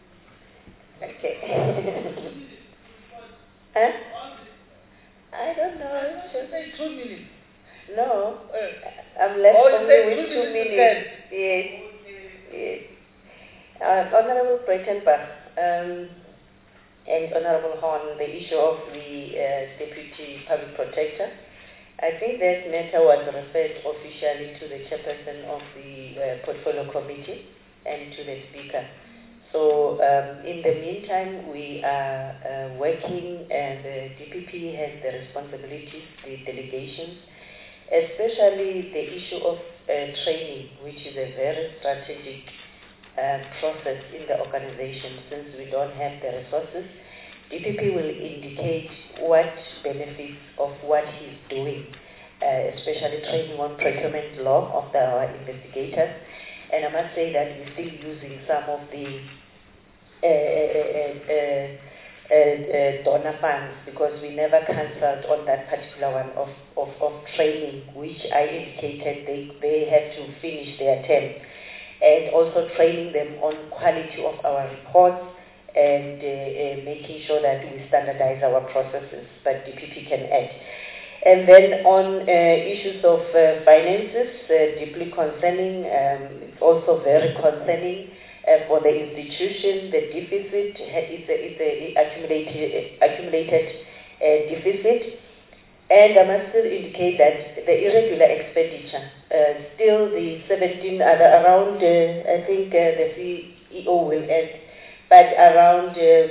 Okay. Huh? I don't know. Just say two minutes. No, Uh, I'm left oh, only you with say two two minutes. minutes. Yes, yes. Uh, Honorable Breitenbach um, and Honorable Horn, the issue of the uh, Deputy Public Protector. I think that matter was referred officially to the chairperson of the uh, Portfolio Committee and to the Speaker. So um, in the meantime, we are uh, working, and the D P P has the responsibilities, the delegations, especially the issue of uh, training, which is a very strategic uh, process in the organization. Since we don't have the resources, D P P will indicate what benefits of what he's doing, uh, especially training on procurement law of the, our investigators. And I must say that we're still using some of the uh, uh, uh, uh, donor funds, because we never cancelled on that particular one of, of, of training, which I indicated they, they had to finish their term, and also training them on quality of our reports and uh, uh, making sure that we standardize our processes, but D P P can add. And then on uh, issues of uh, finances, uh, deeply concerning, um, it's also very concerning uh, for the institution. The deficit is a, is a accumulated, accumulated uh, deficit. And I must still indicate that the irregular expenditure, uh, still the seventeen, uh, around, uh, I think uh, the C E O will add, but around uh,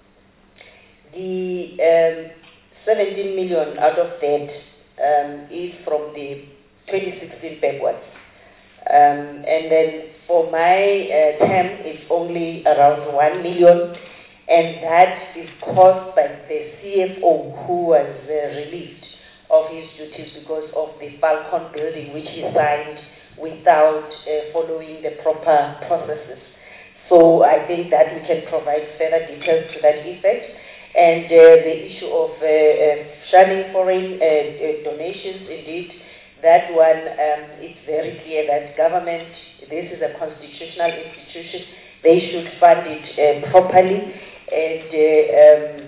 the um, seventeen million out of that um, is from the twenty sixteen backwards. Um, and then for my uh, term, it's only around one million, and that is caused by the C F O who was uh, relieved of his duties because of the Falcon building, which he signed without uh, following the proper processes. So I think that we can provide further details to that effect. And uh, the issue of uh, uh, shunning foreign uh, uh, donations, indeed, that one, um, it's very clear that government, this is a constitutional institution, they should fund it uh, properly. And uh, um,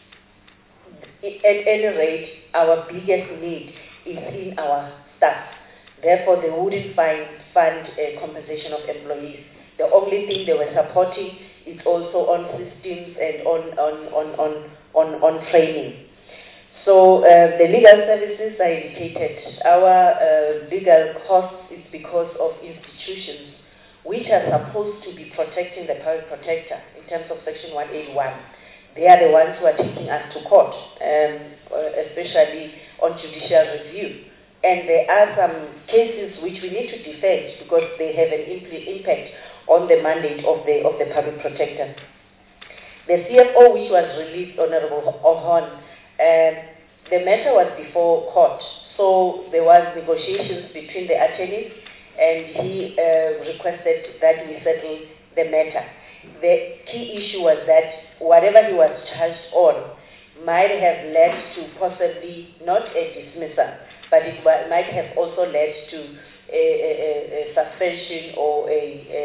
at any rate, our biggest need is in our staff. Therefore, they wouldn't find, fund a compensation of employees. The only thing they were supporting is also on systems and on, on, on, on, on, on training. So uh, the legal services I indicated, our uh, legal costs is because of institutions which are supposed to be protecting the public protector in terms of Section one eighty-one. They are the ones who are taking us to court, um, especially on judicial review. And there are some cases which we need to defend because they have an impact on the mandate of the of the public protector. The C F O, which was released, Honorable Ohon, um, the matter was before court. So there was negotiations between the attorneys, and he uh, requested that we settle the matter. The key issue was that whatever he was charged on might have led to possibly not a dismissal, but it might have also led to a, a, a suspension or a, a,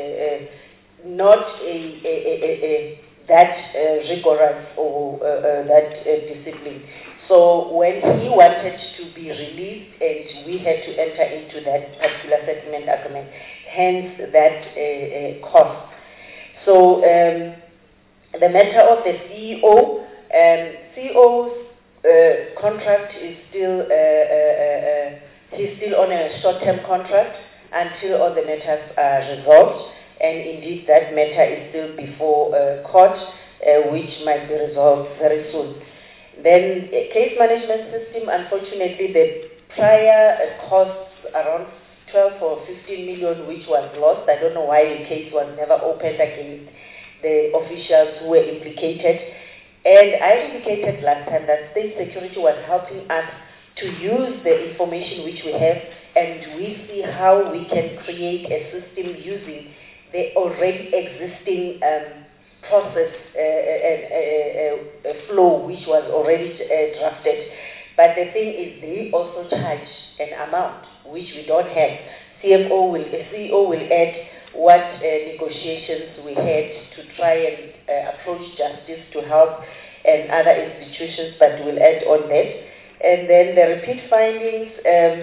a not a, a, a, a that uh, rigorous or uh, uh, that uh, discipline. So when he wanted to be released, and we had to enter into that particular settlement agreement, hence that uh, uh, cost. So um, the matter of the C E O, um, C E O's uh, contract is still, uh, uh, uh, he's still on a short-term contract until all the matters are resolved, and indeed that matter is still before uh, court, uh, which might be resolved very soon. Then uh, case management system, unfortunately the prior uh, costs around twelve or fifteen million, which was lost. I don't know why the case was never opened against the officials who were implicated. And I indicated last time that state security was helping us to use the information which we have, and we see how we can create a system using the already existing um, process uh, uh, uh, uh, flow which was already uh, drafted. But the thing is, they also charge an amount which we don't have. C F O will, the C E O will add what uh, negotiations we had to try and uh, approach justice to help and other institutions, but we'll add on that. And then the repeat findings, um,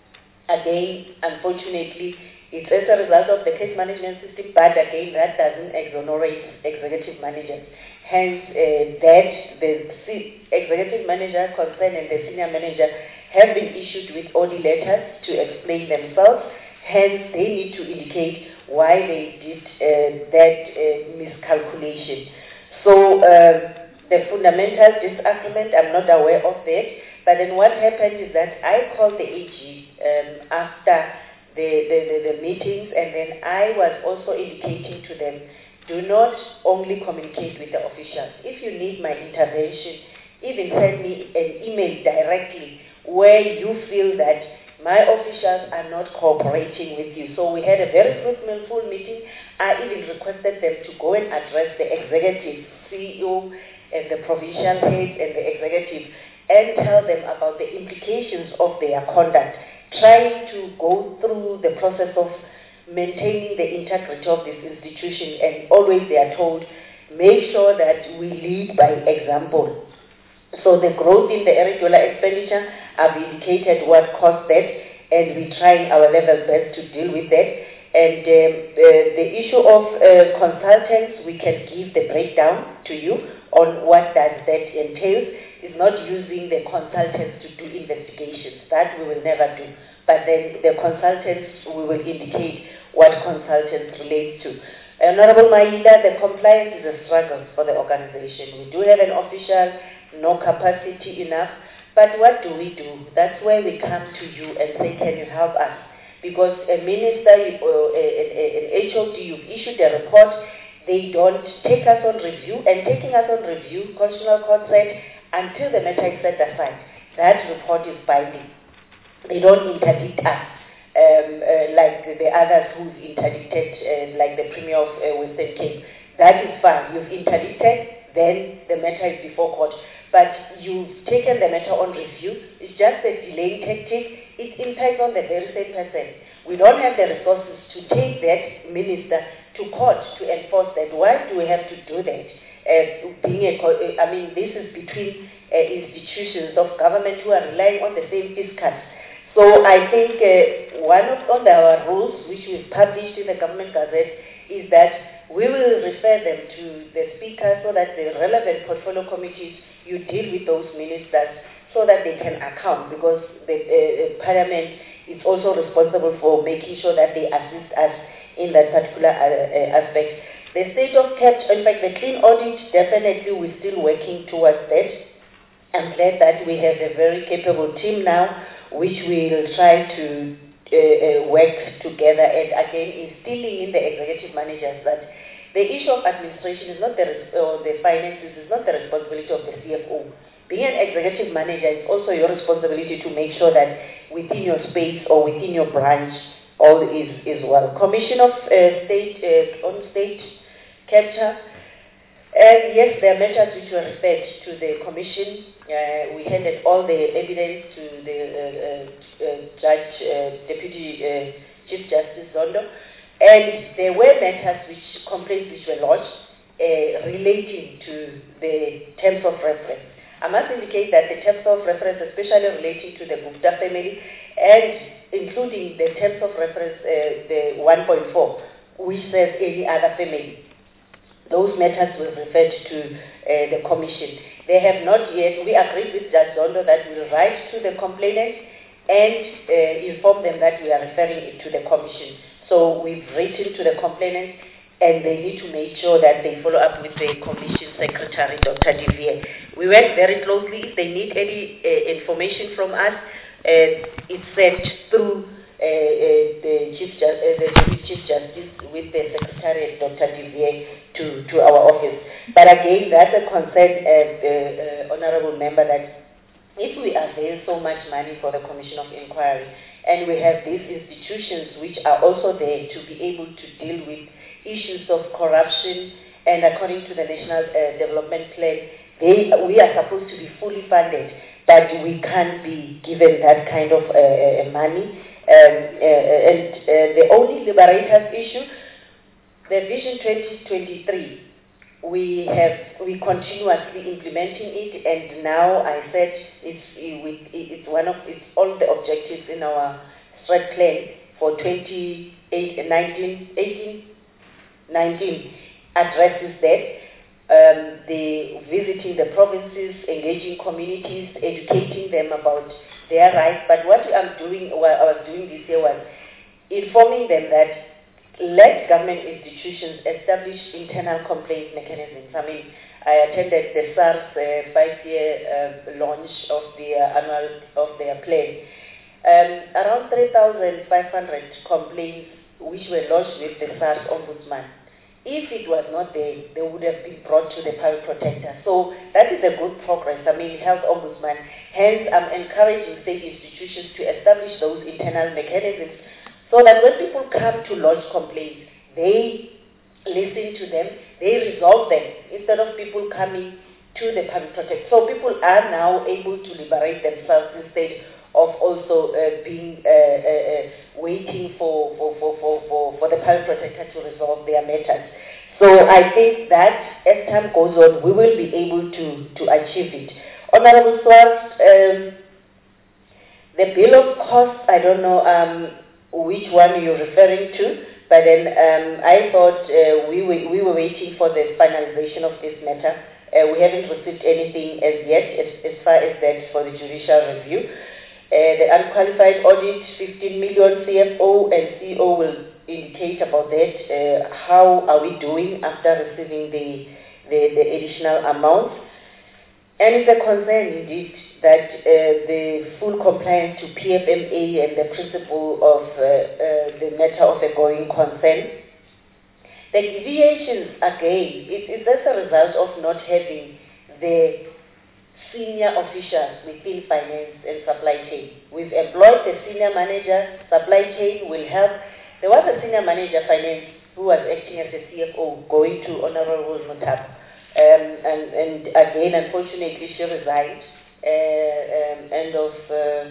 again, unfortunately, it's as a result of the case management system, but again, that doesn't exonerate executive managers. Hence, uh, that the C- executive manager concerned and the senior manager have been issued with O D letters to explain themselves. Hence, they need to indicate why they did uh, that uh, miscalculation. So, uh, the fundamental disagreement, I'm not aware of that. But then what happened is that I called the A G um, after the, the, the, the meetings, and then I was also indicating to them, do not only communicate with the officials. If you need my intervention, even send me an email directly where you feel that my officials are not cooperating with you. So we had a very fruitful meeting. I even requested them to go and address the executive C E O and the provincial heads and the executive and tell them about the implications of their conduct, trying to go through the process of maintaining the integrity of this institution, and always they are told, make sure that we lead by example. So the growth in the irregular expenditure, I've indicated what caused that, and we're trying our level best to deal with that. And um, uh, the issue of uh, consultants, we can give the breakdown to you on what does that entail. Is not using the consultants to do investigations. That we will never do. But then the consultants, we will indicate what consultants relate to. Honorable Maida, the compliance is a struggle for the organization. We do have an official, no capacity enough. But what do we do? That's where we come to you and say, can you help us? Because a minister or an H O D, you've issued a report, they don't take us on review, and taking us on review, Constitutional Court said, until the matter is set aside, that report is binding. They don't interdict us, um, uh, like the others who've interdicted, uh, like the Premier of uh, Western Cape. That is fine. You've interdicted, then the matter is before court. But you've taken the matter on review. It's just a delaying tactic. It impacts on the very same person. We don't have the resources to take that minister to court to enforce that. Why do we have to do that? Uh, being a, I mean, this is between uh, institutions of government who are relying on the same fiscus. So I think uh, one of on our rules, which we've published in the Government Gazette, is that we will refer them to the speaker so that the relevant portfolio committees, you deal with those ministers so that they can account, because the uh, Parliament is also responsible for making sure that they assist us in that particular uh, uh, aspect. The state of capture, in fact, the clean audit, definitely we're still working towards that. I'm glad that we have a very capable team now, which will try to uh, uh, work together, and again, instilling in the executive managers that the issue of administration is not the, or the finances is not the responsibility of the C F O. Being an executive manager is also your responsibility to make sure that within your space or within your branch, all is, is well. Commission of uh, State, uh, on State Capture. And yes, there are matters which were referred to the Commission. Uh, we handed all the evidence to the uh, uh, uh, Judge, uh, Deputy uh, Chief Justice Zondo. And there were matters which, complaints which were lodged uh, relating to the terms of reference. I must indicate that the terms of reference, especially relating to the Gupta family, and including the terms of reference, uh, the one point four, which says any other family, those matters were referred to uh, the Commission. They have not yet, we agreed with Judge Zondo that we will write to the complainant and uh, inform them that we are referring it to the Commission. So we've written to the complainant, and they need to make sure that they follow up with the Commission Secretary, Doctor De Vere. We work very closely. If they need any uh, information from us, uh, it's sent through uh, uh, the, Chief Ju- uh, the Chief Justice with the Secretary, Doctor De Vere, to, to our office. But again, that's a concern, uh, the uh, Honourable Member, that if we avail so much money for the Commission of Inquiry, and we have these institutions which are also there to be able to deal with issues of corruption, and according to the National uh, Development Plan, they, we are supposed to be fully funded, but we can't be given that kind of uh, uh, money. Um, uh, and uh, the only liberators issue, the Vision twenty twenty-three, we have we continuously implementing it, and now I said it's it's one of it's all the objectives in our strat plan for twenty nineteen eighteen nineteen addresses that. Um, the visiting the provinces, engaging communities, educating them about their rights. But what I'm doing, what I was doing this year was informing them that let government institutions establish internal complaint mechanisms. I mean, I attended the SARS uh, five-year uh, launch of the uh, annual of their plan. Um, around three thousand five hundred complaints which were lodged with the SARS ombudsman. If it was not there, they would have been brought to the public protector. So that is a good progress. I mean, health ombudsman. Hence, I'm encouraging state institutions to establish those internal mechanisms so that when people come to lodge complaints, they listen to them, they resolve them, instead of people coming to the public protector. So people are now able to liberate themselves instead of also uh, being uh, uh, uh, waiting for for, for, for, for for the public protector to resolve their matters. So I think that as time goes on, we will be able to, to achieve it. Honorable Swart, um, the bill of costs, I don't know um, which one you're referring to, but then um, I thought uh, we, were, we were waiting for the finalization of this matter. Uh, we haven't received anything as yet as, as far as that for the judicial review. Uh, the unqualified audit, fifteen million, C F O and C E O will indicate about that. Uh, how are we doing after receiving the, the, the additional amounts? And it's a concern indeed that uh, the full compliance to P F M A and the principle of uh, uh, the matter of a going concern. The deviations, again, it is as a result of not having the senior officials within finance and supply chain. We've employed the senior manager, supply chain will help. There was a senior manager finance who was acting as a C F O going to Honorable Mutap. Um, and, and again, unfortunately, she resigned uh, um, end of uh,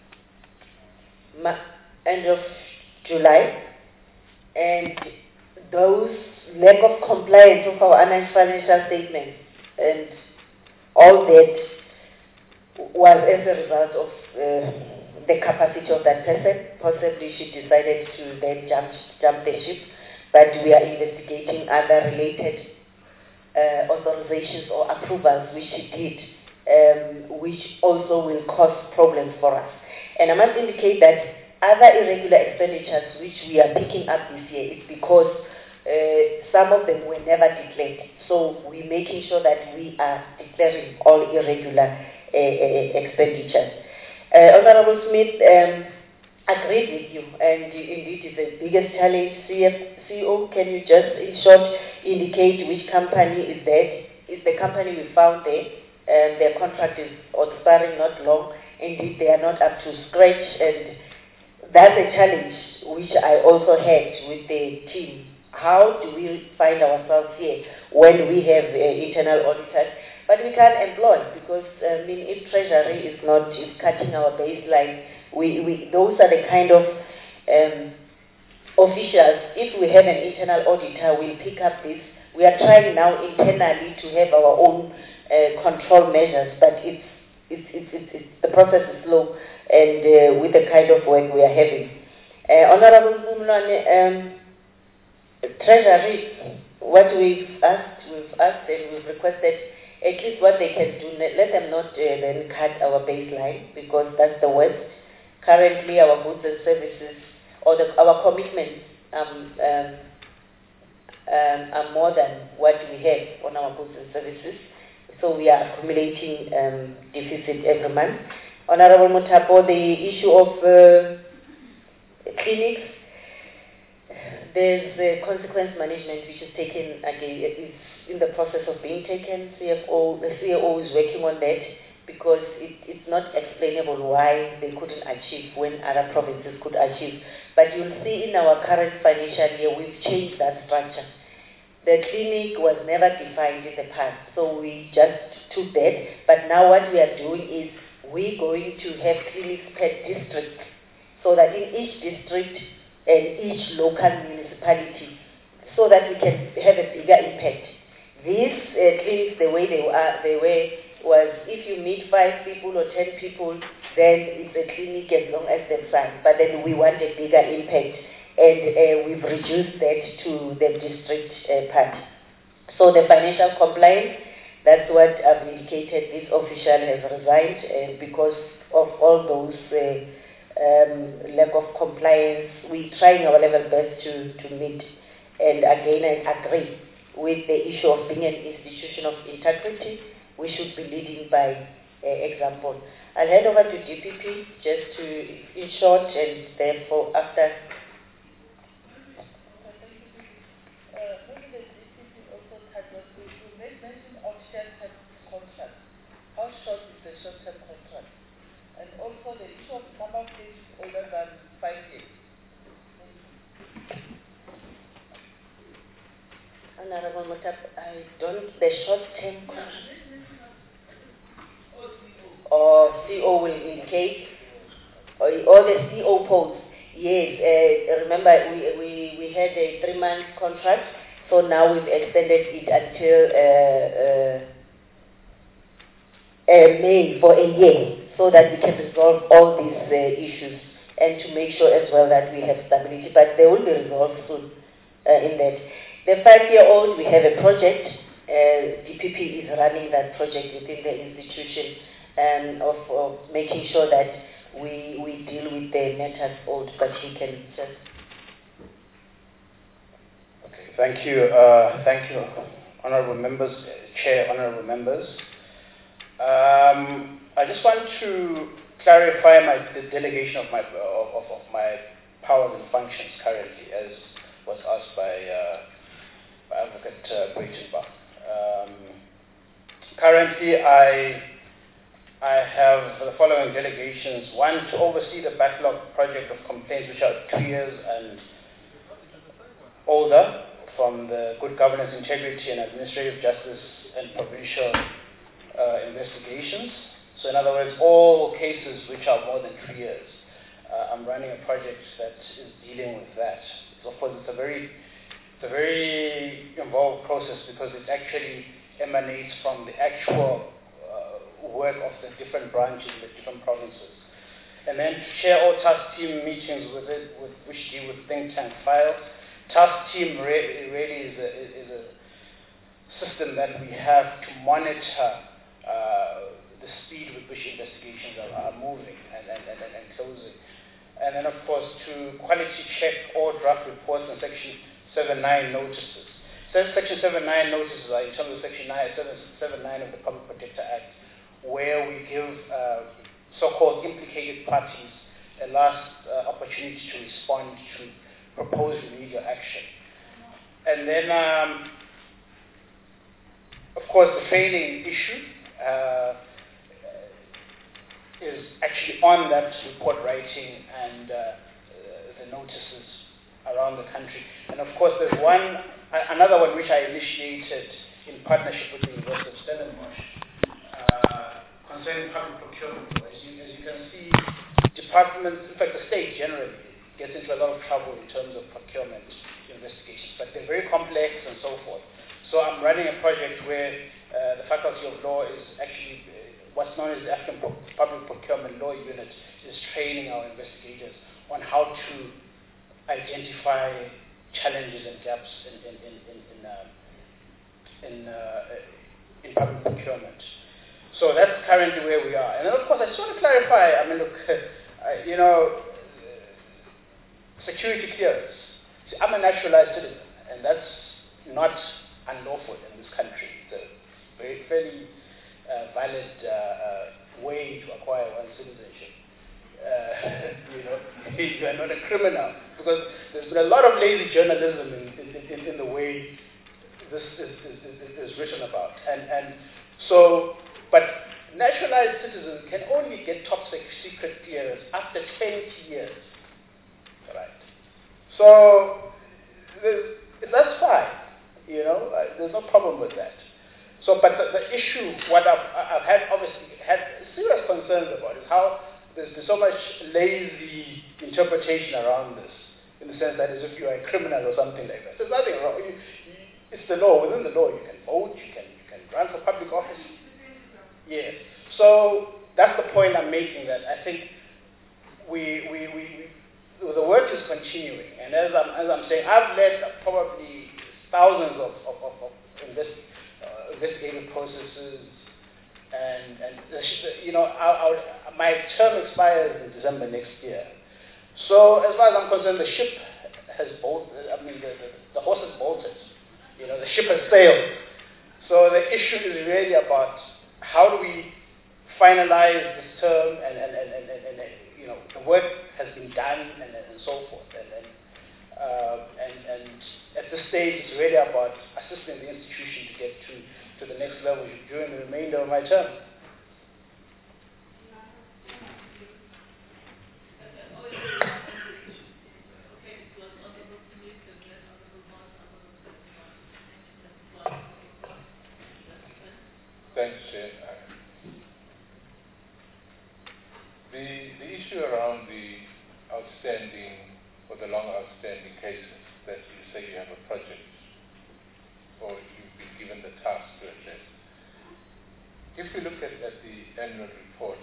ma- end of July. And those lack of compliance of our annual financial statements and all that was as a result of uh, the capacity of that person. Possibly she decided to then jump, jump the ship, but we are investigating other related uh, authorizations or approvals which she did, um, which also will cause problems for us. And I must indicate that other irregular expenditures which we are picking up this year is because uh, some of them were never declared. So we're making sure that we are declaring all irregular uh, uh, expenditures. Uh, Honorable Smith, um, agreed with you, and indeed is the biggest challenge. C E O, can you just in short indicate which company is that? Is the company we found there? And their contract is expiring not long. Indeed, they are not up to scratch, and that's a challenge which I also had with the team. How do we find ourselves here when we have uh, internal auditors? But we can't employ because I mean, if Treasury is not is cutting our baseline, we, we those are the kind of um, officials. If we have an internal auditor, we'll pick up this. We are trying now internally to have our own uh, control measures, but it's it's, it's, it's, it's the process is slow, and uh, with the kind of work we are having. Uh, Honorable Zumlane, um, Treasury, what we've asked, we've asked and we've requested. At least what they can do, let them not uh, then cut our baseline, because that's the worst. Currently, our goods and services, or the, our commitments um, um, um, are more than what we have on our goods and services. So we are accumulating um, deficit every month. Honorable Mutapo, the issue of uh, clinics, there's a consequence management which is taken again, is in the process of being taken. C F O, the C E O is working on that because it, it's not explainable why they couldn't achieve when other provinces could achieve. But you'll see in our current financial year, we've changed that structure. The clinic was never defined in the past, so we just took that. But now what we are doing is we're going to have clinics per district, so that in each district and each local municipality, so that we can have a bigger impact. These uh, clinics, the way they were, they were, was if you meet five people or ten people, then it's a clinic as long as they're signed. But then we want a bigger impact, and uh, we've reduced that to the district uh, part. So the financial compliance, that's what I've indicated. This official has resigned uh, because of all those uh, um, lack of compliance. We're trying our level best to, to meet. And again, I agree with the issue of being an institution of integrity. We should be leading by uh, example. I'll hand over to D P P just to, in short, and therefore after. How short is the short-term contract? And also the issue of number of days older than five years. Honorable Mutap, I don't, the short-term contract. or C O will indicate, or, or the C O post. Yes, uh, remember we, we, we had a three-month contract, so now we've extended it until uh, uh, uh, May for a year, so that we can resolve all these uh, issues and to make sure as well that we have stability. But they will be resolved soon uh, in that. The five-year-old, we have a project. Uh, D P P is running that project within the institution um, of, of making sure that we, we deal with the matters old, but we can just... Okay, thank you. Uh, thank you, honorable members, chair, honorable members. Um, I just want to clarify my, the delegation of my, of, of my powers and functions currently, as was asked by, uh, by Advocate uh, Breitenbach. Um, currently, I I have the following delegations. One, to oversee the backlog project of complaints which are two years and older from the good governance, integrity, and administrative justice and provincial uh, investigations. So in other words, all cases which are more than three years. Uh, I'm running a project that is dealing with that. So of course, it's a very, it's a very involved process because it actually emanates from the actual work of the different branches, the different provinces. And then to chair all task team meetings with it, with, which deal with think tank files. Task team re really is a, is a system that we have to monitor uh, the speed with which investigations are, are moving and, and, and, and closing. And then of course to quality check all draft reports and section seven nine notices. So section seven nine notices are in terms of section seven nine of the Public Protector Act, where we give uh, so-called implicated parties a last uh, opportunity to respond to proposed remedial action. And then, um, of course, the training issue uh, is actually on that report writing and uh, uh, the notices around the country. And of course, there's one, another one which I initiated in partnership with the University of Stellenbosch, concerning public procurement. As you, as you can see, departments, in fact the state generally, gets into a lot of trouble in terms of procurement investigations, but they're very complex and so forth. So I'm running a project where uh, the Faculty of Law is actually, uh, what's known as the African Pro Public Procurement Law Unit, is training our investigators on how to identify challenges and gaps in, in, in, in, in, uh, in, uh, in public procurement. So that's currently where we are. And then, of course, I just want to clarify, I mean, look, uh, you know, security clearance. See, I'm a naturalized citizen, and that's not unlawful in this country. It's a very, fairly uh, valid uh, uh, way to acquire one's citizenship. Uh, you know, you are not a criminal, because there's been a lot of lazy journalism in, in, in, in the way this is, is, is, is written about. And, and so, but naturalized citizens can only get top secret clearance after twenty years, right? So that's fine, you know, uh, there's no problem with that. So, but the, the issue, what I've, I've had obviously had serious concerns about is how there's been so much lazy interpretation around this, in the sense that as if you are a criminal or something like that. There's nothing wrong. You, you, it's the law. Within the law, you can vote, you can, you can run for public office. Yes. So that's the point I'm making, that I think we, we, we, we the work is continuing. And as I'm, as I'm saying, I've led probably thousands of, of, of, of invest, uh, investigative processes, and, and the, you know, our, our, my term expires in December next year. So as far as I'm concerned, the ship has bolted, I mean, the, the, the horse has bolted. You know, the ship has sailed. So the issue is really about how do we finalize this term, and, and, and, and, and, and you know, the work has been done, and, and so forth. And, and, uh, and, and at this stage, it's really about assisting the institution to get to, to the next level during the remainder of my term. Thanks, Chair. issue around the outstanding or the long outstanding cases that you say you have a project or you've been given the task to address. If you look at, at the annual report,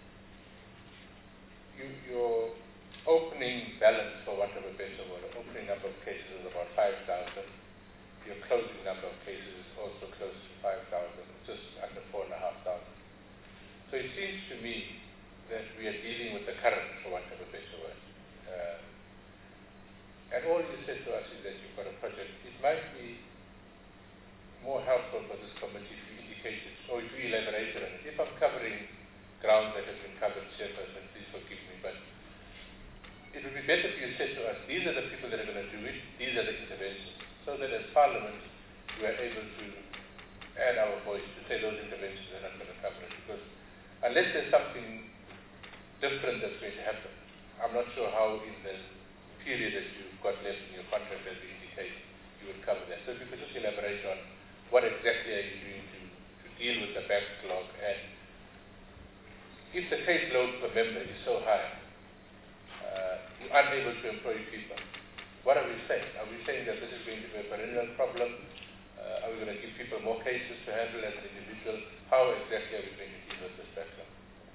you, your opening balance, for want of a better word, opening number of cases is about five thousand. Your closing number of cases is also close to five thousand, just under four thousand five hundred. So it seems to me that we are dealing with the current, for want of a better word. Uh, and all you said to us is that you've got a project. It might be more helpful for this committee if you indicate it, or if you elaborate on it. If I'm covering ground that has been covered, Chairperson, please forgive me, but it would be better if you said to us, these are the people that are going to do it, these are the interventions, so that as Parliament we are able to add our voice to say those interventions are not going to cover it. Because unless there's something different that's going to happen, I'm not sure how in the period that you've got left in your contract as you indicate, you would cover that. So if you could just elaborate on what exactly are you doing to, to deal with the backlog, and if the caseload per member is so high, uh, you're unable to employ people, what are we saying? Are we saying that this is going to be a perennial problem? Uh, are we going to give people more cases to handle as an individual? How exactly are we going to deal with this backlog?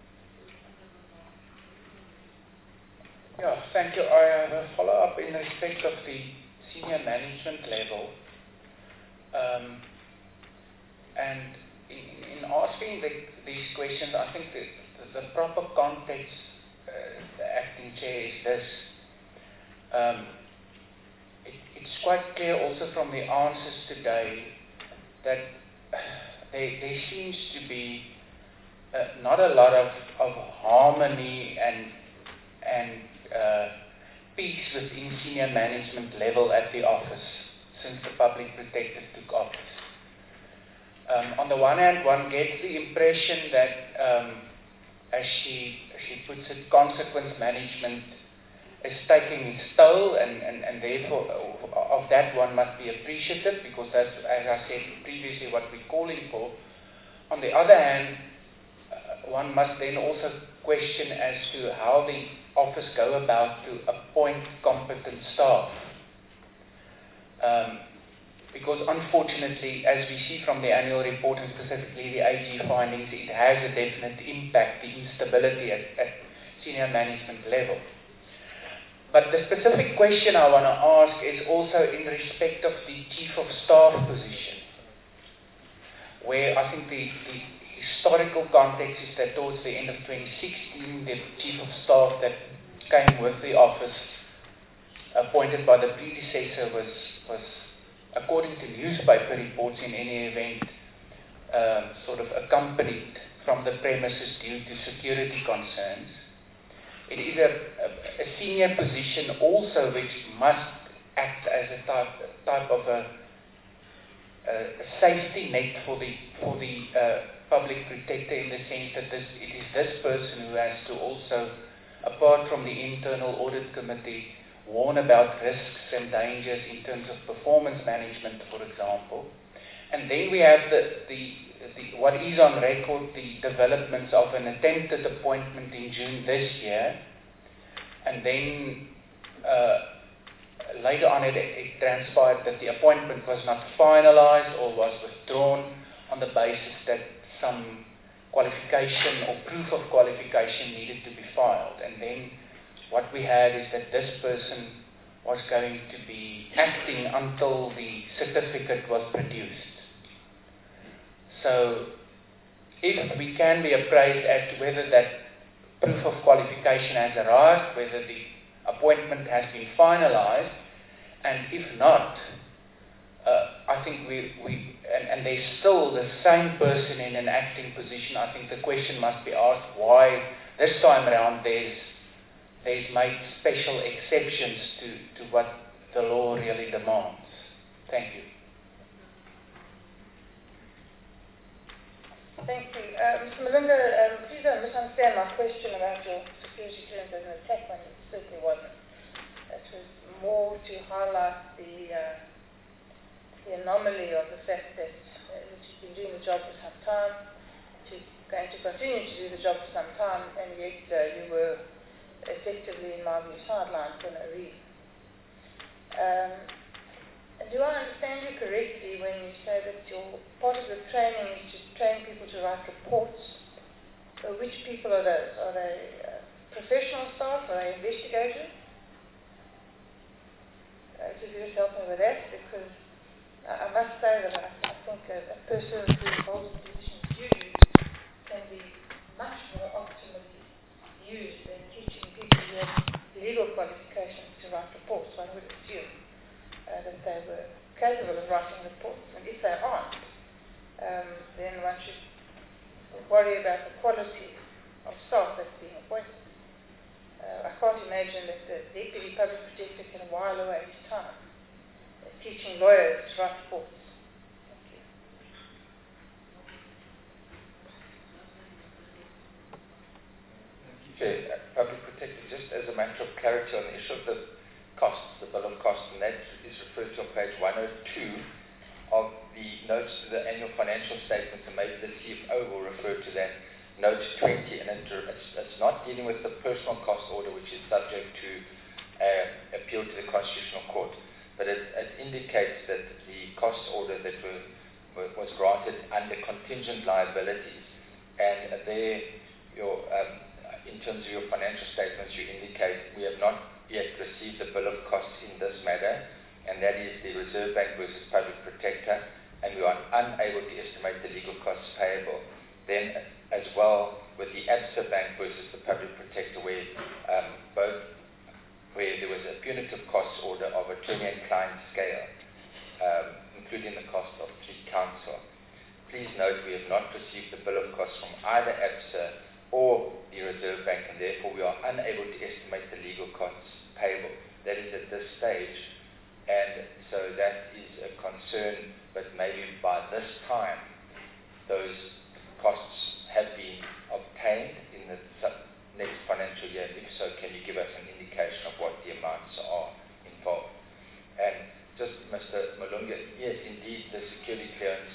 Yeah, thank you. I have a follow-up in respect of the senior management level. Um, and in, in asking the, these questions, I think that the, the proper context, uh, the acting chair, is this. Um, it, it's quite clear also from the answers today that there, there seems to be uh, not a lot of, of harmony and and uh, peace within senior management level at the office since the public protector took office. Um, on the one hand, one gets the impression that, um, as she she puts it, consequence management is taking its toll, and, and, and therefore of that one must be appreciative, because that's, as I said previously, what we're calling for. On the other hand, uh, one must then also question as to how the office go about to appoint competent staff. Um, because unfortunately, as we see from the annual report and specifically the A G findings, it has a definite impact, the instability at, at senior management level. But the specific question I want to ask is also in respect of the Chief of Staff position, where I think the, the historical context is that towards the end of twenty sixteen, the Chief of Staff that came with the office, appointed by the predecessor, was, was according to newspaper reports in any event, um, sort of accompanied from the premises due to security concerns. It is a, a, a senior position also which must act as a type, type of a, a, a safety net for the, for the uh, public protector, in the sense that this, it is this person who has to also, apart from the internal audit committee, warn about risks and dangers in terms of performance management, for example. And then we have the, the, the what is on record, the developments of an attempted appointment in June this year, and then uh, later on it, it transpired that the appointment was not finalized or was withdrawn on the basis that some qualification or proof of qualification needed to be filed. And then what we had is that this person was going to be acting until the certificate was produced. So if we can be appraised as to whether that proof of qualification has arrived, whether the appointment has been finalized, and if not, uh, I think we, we and, and there's still the same person in an acting position, I think the question must be asked why this time around there's there's made special exceptions to, to what the law really demands. Thank you. Thank you. Uh, Mister Malunga, um, please don't misunderstand my question about your security clearance as an attack on you. It certainly wasn't. It was more to highlight the, uh, the anomaly of the fact that, uh, that you've been doing the job for some time, to going to continue to do the job for some time, and yet uh, you were effectively, in my view, sidelined for no reason. Um, do I understand you correctly when you say that your part of the training is to train people to write reports? So which people are those? Are they uh, professional staff? Are they investigators? Uh, could you just help me with that? Because I, I must say that I, I think a, a person who holds a position as you do can be much more optimally used than teaching people who have legal qualifications to write reports. One would assume uh, that they were capable of writing reports, and if they aren't, um, then one should worry about the quality of staff that's being appointed. Uh, I can't imagine that the Deputy Public Protector can while away his time uh, teaching lawyers to write reports. Thank you. Okay, uh, Public Protector, just as a matter of clarity on the issue of the costs, the bill of costs, and that is referred to on page one oh two of the notes to the annual financial statements, and maybe the C F O will refer to that, note twenty, and it, it's, it's not dealing with the personal cost order, which is subject to uh, appeal to the Constitutional Court, but it, it indicates that the cost order that were, were, was granted under contingent liabilities, and uh, there, your, um, in terms of your financial statements, you indicate we have not yet received the bill of costs in this matter, and that is the Reserve Bank versus Public Protector, and we are unable to estimate the legal costs payable. Then, as well, with the Absa Bank versus the Public Protector, where um, both, where there was a punitive costs order of attorney and client scale, um, including the cost of plea counsel. Please note we have not received the bill of costs from either Absa or the Reserve Bank, and therefore we are unable to estimate the legal costs payable. That is at this stage. And so that is a concern, but maybe by this time those costs have been obtained in the next financial year. If so, can you give us an indication of what the amounts are involved? And just Mister Malunga, yes, indeed, the security clearance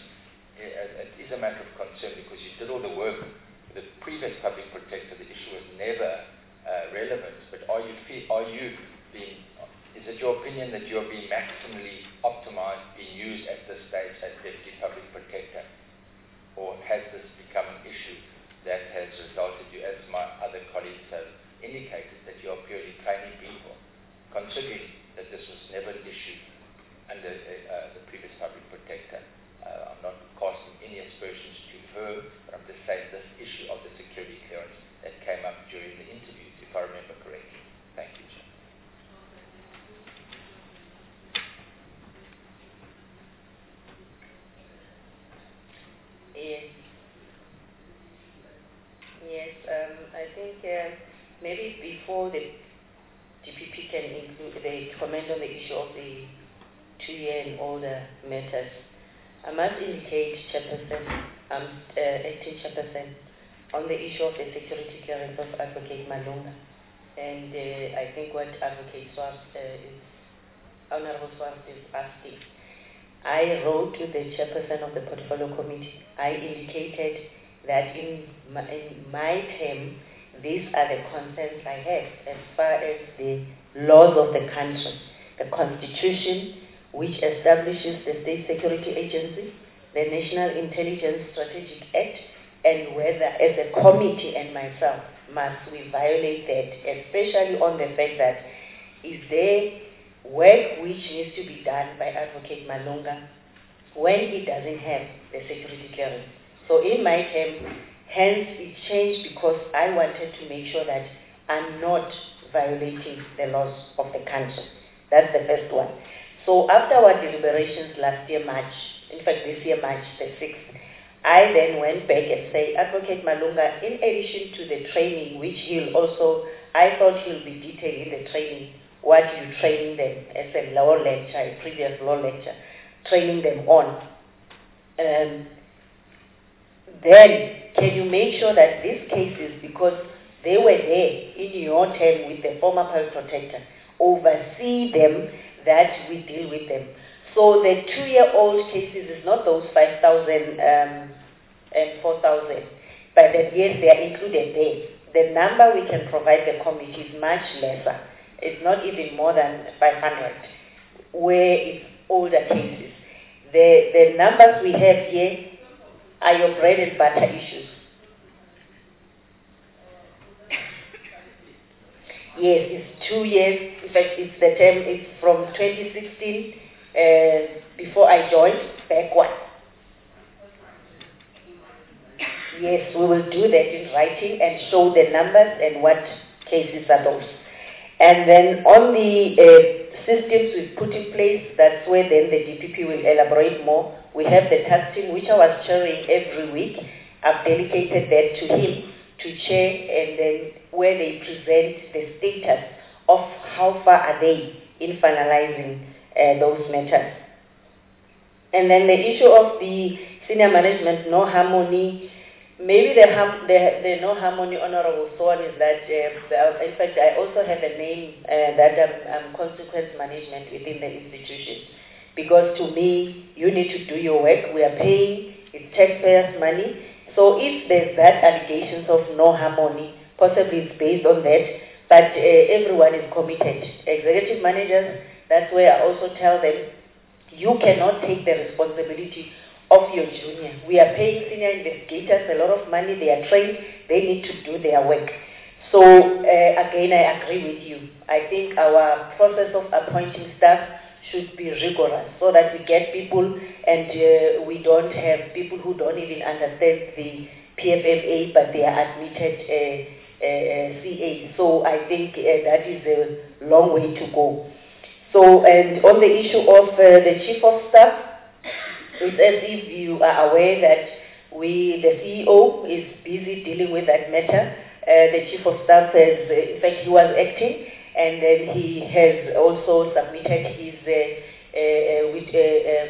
it is a matter of concern because you did all the work with the previous Public Protector. The issue was never uh, relevant, but are you, are you being Is it your opinion that you are being maximally optimized, being used at this stage as Deputy Public Protector? Or has this become an issue that has resulted you, as my other colleagues have indicated, that you are purely training people, considering that this was never an issue under uh, the previous Public Protector? Uh, I'm not casting any aspersions to her, but I'm just saying this issue of the security clearance that came up during the interviews, if I remember correctly. Thank you, Chair. Yes. Yes, um, I think uh, maybe before the D P P can include the comment on the issue of the two-year and older matters, I must indicate, Chairperson, um, uh, acting Chairperson, on the issue of the security clearance of Advocate Malunga. And uh, I think what Advocate Swart uh, is, Honorable Swart is asking, I wrote to the chairperson of the portfolio committee. I indicated that in my, in my term, these are the concerns I have as far as the laws of the country, the constitution, which establishes the State Security Agency, the National Intelligence Strategic Act, and whether as a committee and myself must we violate that, especially on the fact that is there work which needs to be done by Advocate Malunga when he doesn't have the security clearance. So in my term, hence it changed because I wanted to make sure that I'm not violating the laws of the country. That's the first one. So after our deliberations last year, March, in fact this year, March the sixth, I then went back and said, Advocate Malunga, in addition to the training, which he'll also, I thought he'll be detailing the training, what you training them as a law lecture, a previous law lecture, training them on. Um, then, can you make sure that these cases, because they were there in your term with the former public protector, oversee them, that we deal with them. So the two-year-old cases is not those five thousand um, and four thousand, but that yes, they are included there. the number we can provide the committee is much lesser. It's not even more than five hundred, where it's older cases. The, the numbers we have here are your bread and butter issues. Yes, it's two years. In fact, it's the term, it's from twenty sixteen, uh, before I joined, backward. Yes, we will do that in writing and show the numbers and what cases are those. And then on the uh, systems we've put in place, that's where then the D P P will elaborate more. We have the task team, which I was chairing every week. I've dedicated that to him to chair, and then where they present the status of how far are they in finalizing uh, those matters. And then the issue of the senior management, no harmony. Maybe the, hum, the, the no harmony, Honorable Swan, is that, uh, in fact, I also have a name uh, that um, um, consequence management within the institution. Because to me, you need to do your work. We are paying, it's taxpayers' money. So if there's that allegations of no harmony, possibly it's based on that, but uh, everyone is committed. Executive managers, that's where I also tell them, you cannot take the responsibility of your junior. We are paying senior investigators a lot of money, they are trained, they need to do their work. So uh, again, I agree with you. I think our process of appointing staff should be rigorous so that we get people and uh, we don't have people who don't even understand the P F M A, but they are admitted uh, uh, C A. So I think uh, that is a long way to go. So, and on the issue of uh, the chief of staff, it's as if you are aware that we, the C E O, is busy dealing with that matter. Uh, the chief of staff has, uh, in fact, he was acting, and then he has also submitted his uh, uh, with, uh, um,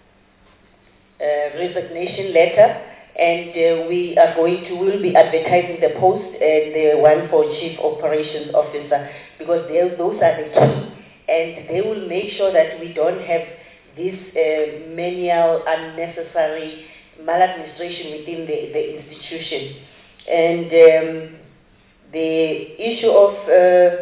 uh, resignation letter, and uh, we are going to, we will be advertising the post and the one for chief operations officer, because they, those are the key, and they will make sure that we don't have this uh, manual, unnecessary maladministration within the, the institution. And um, the issue of uh,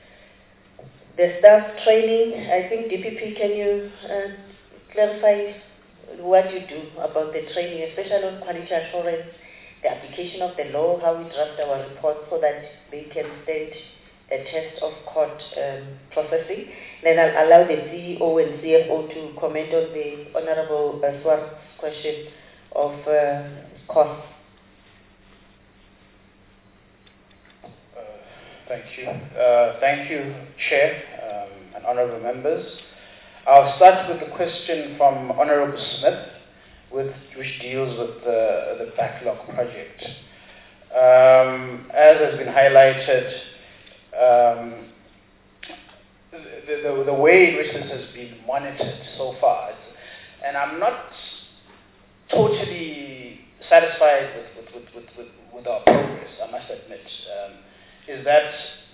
the staff training, I think D P P, can you uh, clarify what you do about the training, especially on quality assurance, the application of the law, how we draft our reports so that they can stand a test of court um, processing. Then I'll allow the C E O and C F O to comment on the Honorable uh, Swart's question of uh, costs. Uh, thank you. Uh, thank you, Chair um, and Honorable members. I'll start with the question from Honorable Smith, with, which deals with the, the backlog project. Um, as has been highlighted, Um, the, the, the way in which this has been monitored so far, and I'm not totally satisfied with, with, with, with, with, with our progress, I must admit, um, is that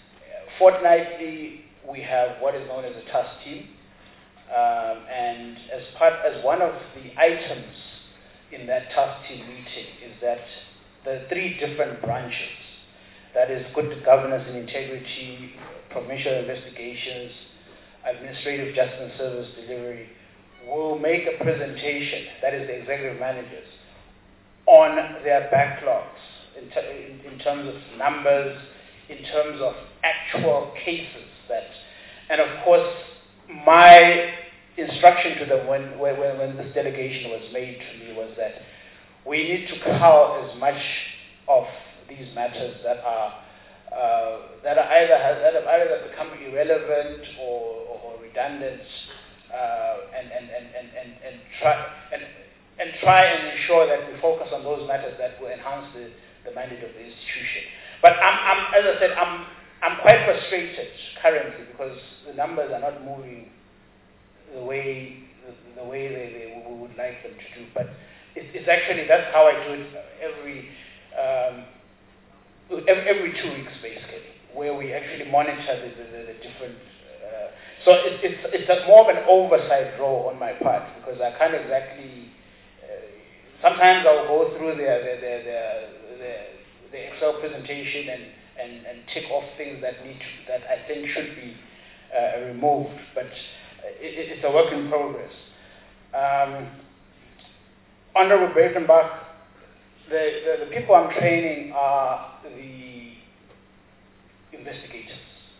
fortnightly we have what is known as a task team, um, and as part, as one of the items in that task team meeting is that the three different branches, that is good governance and integrity, provincial investigations, administrative justice and service delivery, will make a presentation, that is the executive managers, on their backlogs in, in, in terms of numbers, in terms of actual cases that, and of course, my instruction to them when, when, when this delegation was made to me was that we need to cull as much of these matters that are uh, that are either has, that have either become irrelevant or, or, or redundant, uh, and, and, and, and, and, and try and and try and ensure that we focus on those matters that will enhance the, the mandate of the institution. But I'm, I'm, as I said, I'm I'm quite frustrated currently because the numbers are not moving the way the, the way they, they we would like them to do. But it's, it's actually that's how I do it every. Um, Every two weeks, basically, where we actually monitor the, the, the different. Uh, so it, it's it's a more of an oversight role on my part because I can't exactly. Uh, sometimes I'll go through their their their, their, their the Excel presentation and, and, and tick off things that need to, that I think should be uh, removed, but it, it's a work in progress. Um, Honorable Breitenbach, the, the, the people I'm training are the investigators.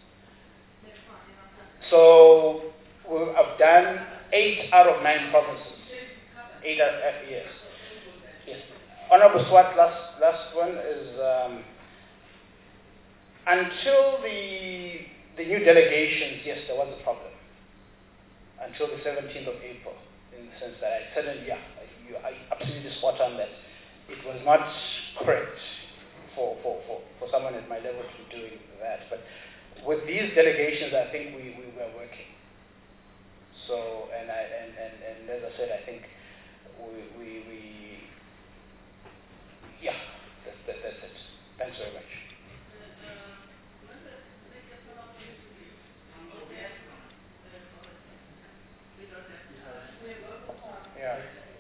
So well, I've done eight out of nine provinces. Eight out of yes. Yes. Honorable Swart, last last one is um, until the the new delegations. Yes, there was a problem until the seventeenth of April, in the sense that I said, yeah, you are absolutely spot on that it was not correct for, for, for, for someone at my level to be doing that. But with these delegations, I think we, we were working. So, and, I, and, and, and as I said, I think we, we, we yeah, that's, that, that's it. Thanks very much. Yeah.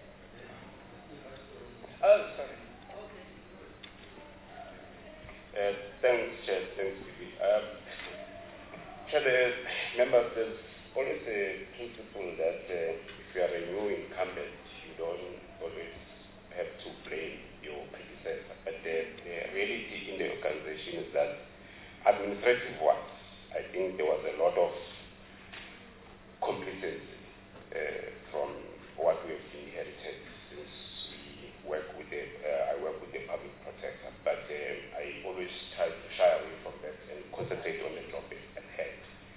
Oh, sorry. Uh, thanks, Chair. Thanks, Vivi. Um, Chair, the members, there's always a principle that uh, if you are a new incumbent, you don't always have to blame your predecessor. But the, the reality in the organization is that administrative-wise, I think there was a lot of complacency uh, from what we have inherited since we work with the, uh, I work with the public protector. But uh, I always try to shy away from that and concentrate on the job at hand.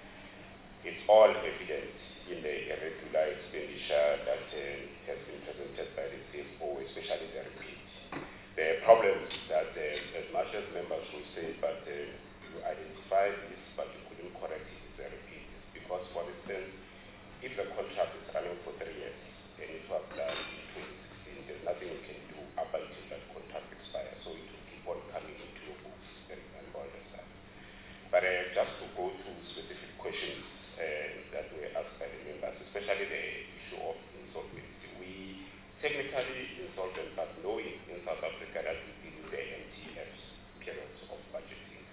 It's all evident in the irregular expenditure that uh, has been presented by the C F O, especially the repeat. The problem is that uh, as much as members will say, but uh, you identified this, but you couldn't correct it, it's a repeat. Because, for instance, if the contract is running for three years and it was done in twenty sixteen, there's nothing you can do up until that contract expires. So it will keep on coming into your books and, and all that stuff. But uh, just to go to specific questions uh, that were asked by the members, especially the issue of insolvency. We technically insolvent, but knowing in South Africa that we deal with the M T Fs, periods of budgeting.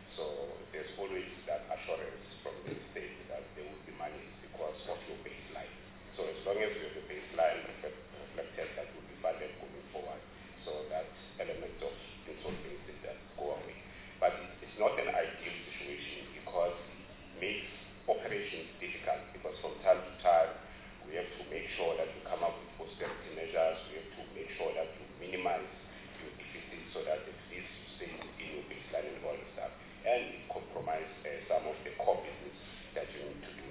So there's always that assurance from the state that there will be money because of your baseline. So as long as you have the baseline reflected, that will be funded going forward. So that element of insolvency that go away. But it's not an ideal situation because it makes operations difficult, because from time to time we have to make sure that we come up with austerity measures, we have to make sure that we minimize your deficit so that at least you stay in your baseline and all the stuff, and compromise uh, some of the core business that you need to do.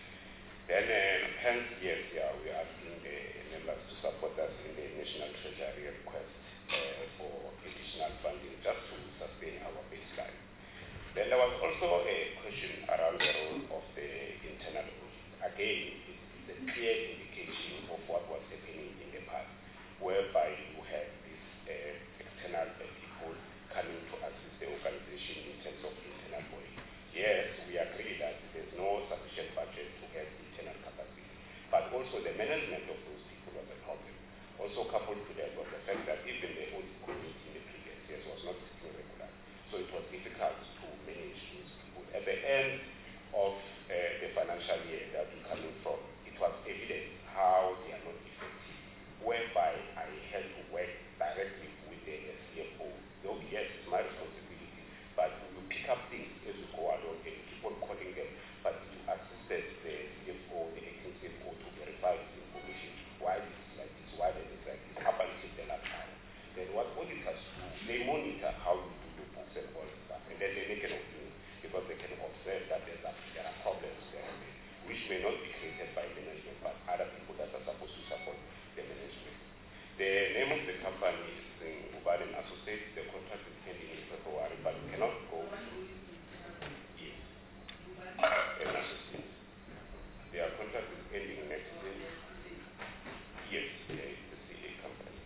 Then uh, hence, yes, yeah, we are asking the members to support us in the National Treasury request uh, for additional funding just to sustain our baseline. Then there was also a question around the role of the internal audit. Again, it's a clear indication of what was happening in the past, whereby you have these uh, external uh, people coming to assist the organization in terms of internal audit. Yes, we agree that there's no sufficient budget to have internal capacity, but also the management of those people was a problem. Also coupled to that was the fact that even the audit committee in the previous years was not sitting regular, so it was difficult to manage those people. At the end of uh, the financial year that we're coming from, it was evident how they are not effective, whereby I had to work directly with the C F O. Though yes, it's my responsibility, but we will pick up things as we go along and keep on calling them, but to assisted the C F O, the acting C F O, to verify this information, why this is like this, why that is like this, up until the last time. Then what auditors do, they monitor how you do your books and all that stuff, and then they make an opinion, because they can observe that there's a, there are problems there, which may not be created by management, but other people that are supposed to support the management. The name of the company is uh, Ubal and Associates. The contract is pending in February, but we cannot go to yes. And Associates. Their contract is ending next year. Yes, yeah, it's the C A company.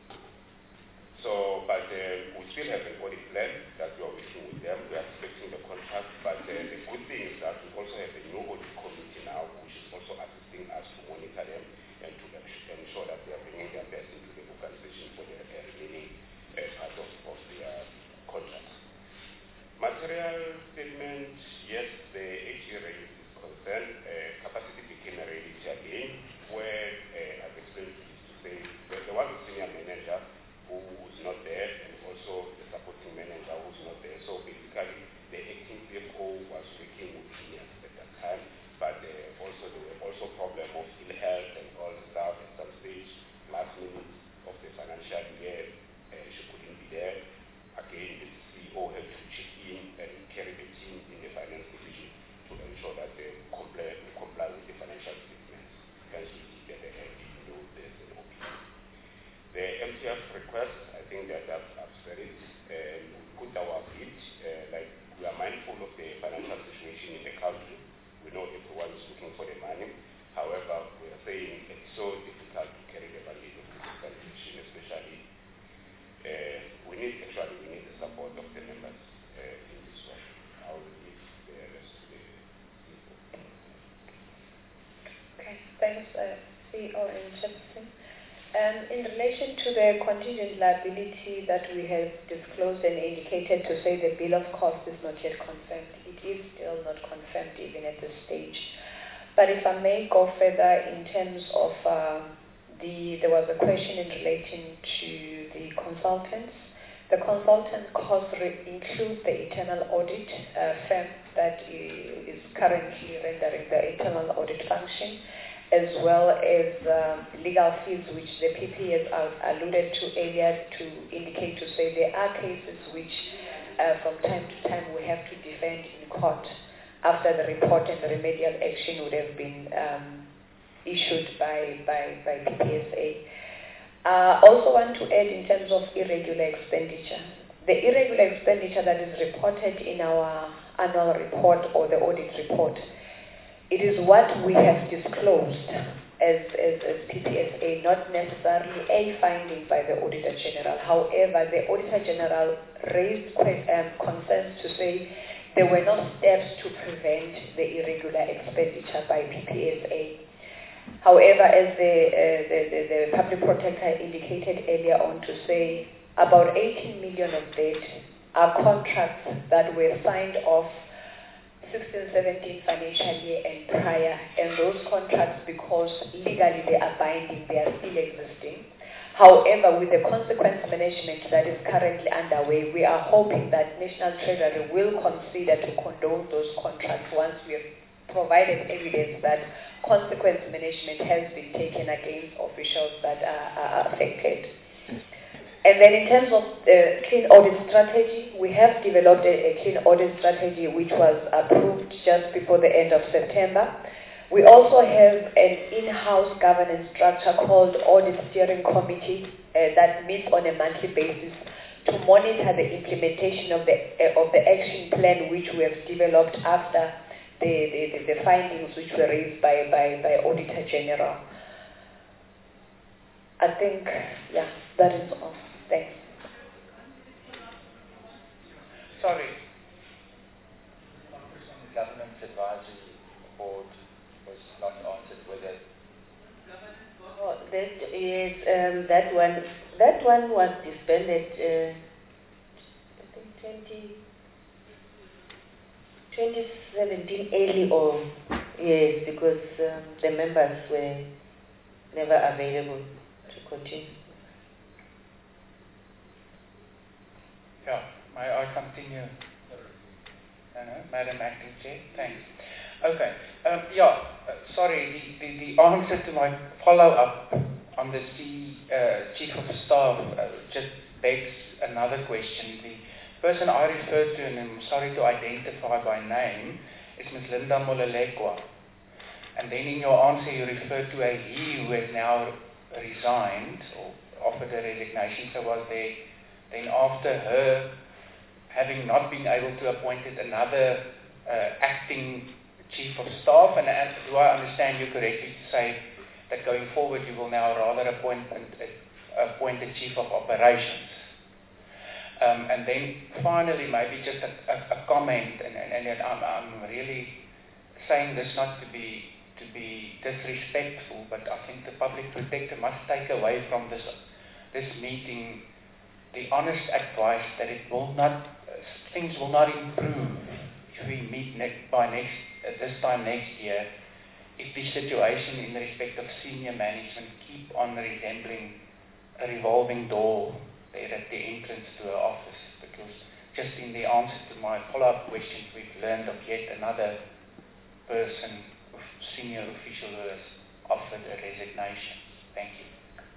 So, but uh, we still have an audit plan that we are working with them. We are expecting the contract, but uh, the good thing is that we also have a new audit committee now, which is also assisting us to monitor them and to ensure that they are bringing their best into the organization for the uh, remaining uh, part of, of their contract. request. I think that I've, I've said it. And we put our bid, uh, like we are mindful of the financial situation in the country. We know everyone is looking for the money. However, we are saying it's so difficult to carry the value of this organization, especially uh, we need actually we need the support of the members uh, in this one. I will leave the rest to the people. Okay, thanks, uh, C E O and Chairperson. Um, in relation to the contingent liability that we have disclosed and indicated to say the bill of cost is not yet confirmed, it is still not confirmed even at this stage. But if I may go further in terms of uh, the, there was a question in relating to the consultants. The consultant costs include the internal audit uh, firm that is currently rendering the internal audit function, as well as um, legal fees, which the P P has alluded to earlier to indicate to say there are cases which uh, from time to time we have to defend in court after the report and the remedial action would have been um, issued by, by, by P P S A. I uh, also want to add in terms of irregular expenditure. The irregular expenditure that is reported in our annual report or the audit report, it is what we have disclosed as, as, as P P S A, not necessarily a finding by the Auditor General. However, the Auditor General raised um, concerns to say there were no steps to prevent the irregular expenditure by P P S A. However, as the, uh, the, the, the Public Protector indicated earlier on to say about eighteen million of that are contracts that were signed off sixteen seventeen financial year and prior, and those contracts, because legally they are binding, they are still existing. However, with the consequence management that is currently underway, we are hoping that National Treasury will consider to condone those contracts once we have provided evidence that consequence management has been taken against officials that are, are affected. And then in terms of the clean audit strategy, we have developed a, a clean audit strategy which was approved just before the end of September. We also have an in-house governance structure called Audit Steering Committee uh, that meets on a monthly basis to monitor the implementation of the uh, of the action plan which we have developed after the, the, the, the findings which were raised by, by, by Auditor General. I think, yeah, that is all. Thanks. Sorry. Government Advisory Board was not answered whether... Oh, that is, um, that one, that one was disbanded, uh, I think twenty, twenty seventeen early on, yes, because um, the members were never available to continue. Yeah, may I continue? Uh, Madam Acting Chair, thanks. Okay, um, yeah, uh, sorry, the, the, the answer to my follow-up on the C, uh, Chief of Staff uh, just begs another question. The person I referred to, and I'm sorry to identify by name, is Miz Linda Molelekwa. And then in your answer you referred to a he who has now resigned or offered a resignation. So was there then after her having not been able to appoint another uh, acting Chief of Staff, and uh, do I understand you correctly to say that going forward you will now rather appoint, uh, appoint a Chief of Operations? Um, and then finally, maybe just a, a, a comment, and, and, and I'm, I'm really saying this not to be to be disrespectful, but I think the Public Protector must take away from this this meeting the honest advice that it will not, uh, things will not improve if we meet ne- by next, uh, this time next year, if the situation in respect of senior management keep on resembling a revolving door there at the entrance to her office. Because just in the answer to my follow-up questions, we've learned of yet another person, senior official who has offered a resignation. Thank you.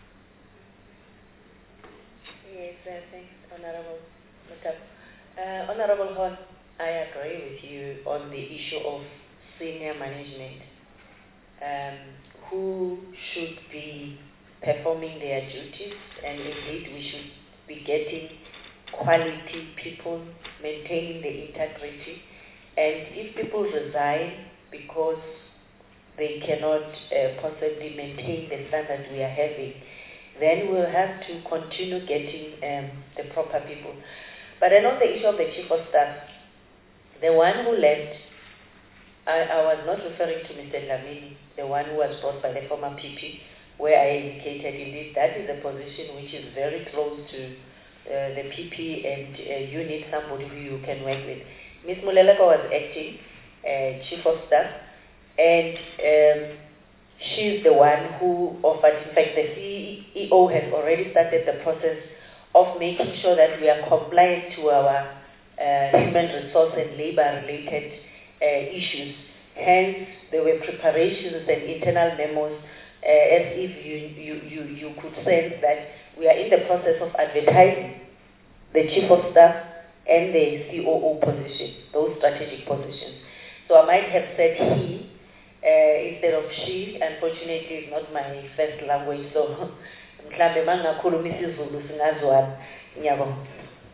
Yes, uh, thanks, Honorable Mutap. Uh, Honorable Hon, I agree with you on the issue of senior management. Um, who should be performing their duties, and indeed we should be getting quality people, maintaining the integrity. And if people resign because they cannot uh, possibly maintain the standards we are having, then we'll have to continue getting um, the proper people. But then on the issue of the Chief of Staff, the one who left, I, I was not referring to Mister Dlamini, the one who was brought by the former P P, where I indicated indeed that is a position which is very close to uh, the P P, and uh, you need somebody who you can work with. Miz Muleleka was acting uh, Chief of Staff, and um, she's the one who offered. In fact, the C E O has already started the process of making sure that we are compliant to our uh, human resource and labor-related uh, issues. Hence, there were preparations and internal memos, uh, as if you, you, you, you could sense that we are in the process of advertising the Chief of Staff and the C O O position, those strategic positions. So I might have said he uh, instead of she. Unfortunately, it's not my first language, so mhlambe mangakhuluma isiZulu singazwana. Ngiyabonga.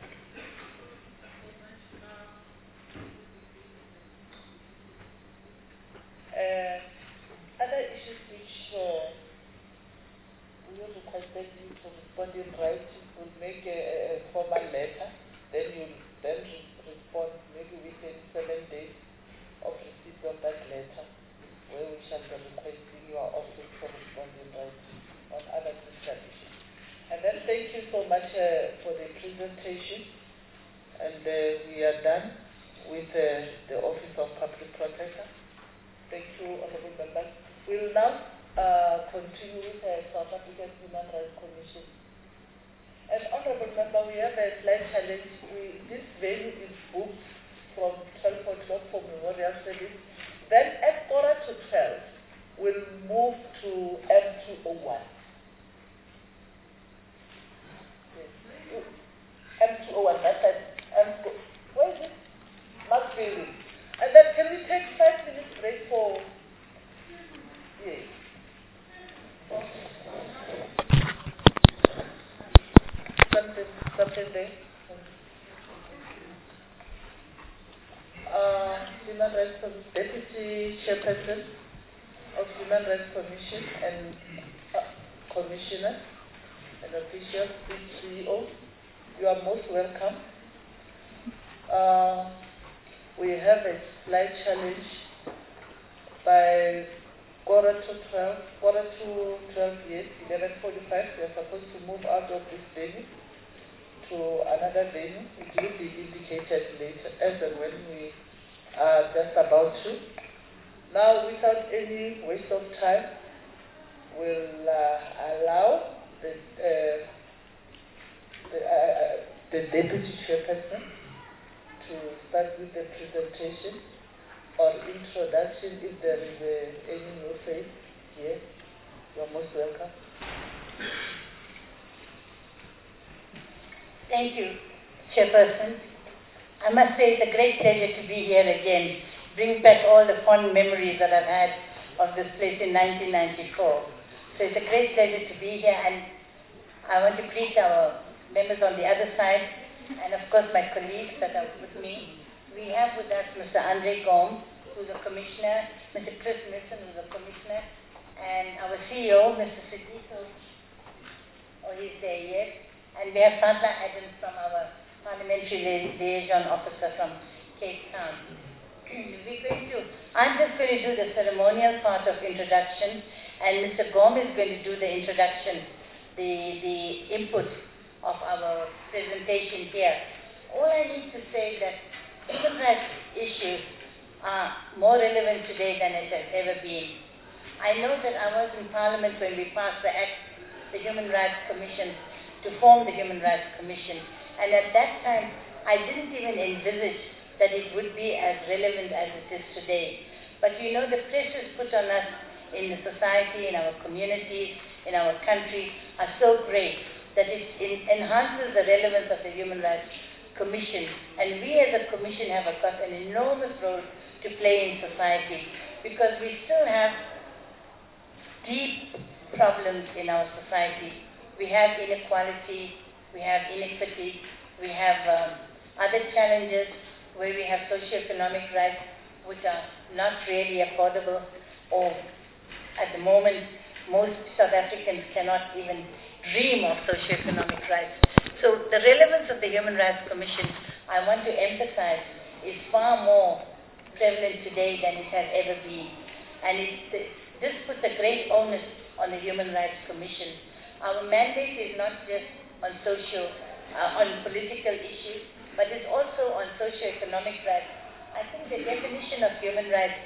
Uh, other issues which uh, we will request you to respond in writing, we'll make a, a formal letter, then you'll then re respond maybe within seven days of receipt of that letter, where we shall be requesting your office to respond in writing on other critical issues. And then thank you so much uh, for the presentation, and uh, we are done with uh, the Office of Public Protector. Thank you, Honorable Members. We will now uh, continue with the South African Human Rights Commission. As Honorable Member, we have a slight challenge. We, this venue is booked from twelve o'clock for Memorial Service. Then at quarter to twelve, we'll move to M two oh one. Yes. M two oh one, that's at M two. Where is it? Mark Building. And then can we take five minutes break for, yes. Something, something there. Uh, Human Rights Commission, Deputy Chairperson of Human Rights Commission and uh, Commissioner and officials, C E O, you are most welcome. Uh, we have a slight challenge by quarter to twelve, quarter to twelve, yes, eleven forty-five, we are supposed to move out of this venue to another venue. It will be indicated later as and when we are just about to. Now, without any waste of time, we'll uh, allow the, uh, the, uh, the Deputy Chairperson to start with the presentation or introduction. If there is uh, any new face here, you're most welcome. Thank you, Chairperson. I must say it's a great pleasure to be here again, bring back all the fond memories that I've had of this place in nineteen ninety-four. So it's a great pleasure to be here, and I want to greet our members on the other side, and of course my colleagues that are with me. We have with us Mister Andre Gomes, who's a commissioner, Mister Chris Nissen, who's a commissioner, and our C E O, Mister Sidiso, oh, he's there, yes. And we have Sandra Adams from our Parliamentary Li Liaison Officer from Cape Town. We're going to, I'm just going to do the ceremonial part of introduction, and Mister Gomes is going to do the introduction, the, the input of our presentation here. All I need to say is that human rights issues are more relevant today than it has ever been. I know that I was in Parliament when we passed the Act, the Human Rights Commission, to form the Human Rights Commission, and at that time I didn't even envisage that it would be as relevant as it is today. But you know, the pressures put on us in the society, in our communities, in our country are so great that it in enhances the relevance of the Human Rights Commission, and we as a commission have got an enormous role to play in society, because we still have deep problems in our society. We have inequality, we have inequity, we have um, other challenges where we have socioeconomic rights which are not really affordable, or at the moment most South Africans cannot even dream of socioeconomic rights. So the relevance of the Human Rights Commission, I want to emphasize, is far more prevalent today than it has ever been. And it, this puts a great onus on the Human Rights Commission. Our mandate is not just on social, uh, on political issues, but it's also on socio-economic rights. I think the definition of human rights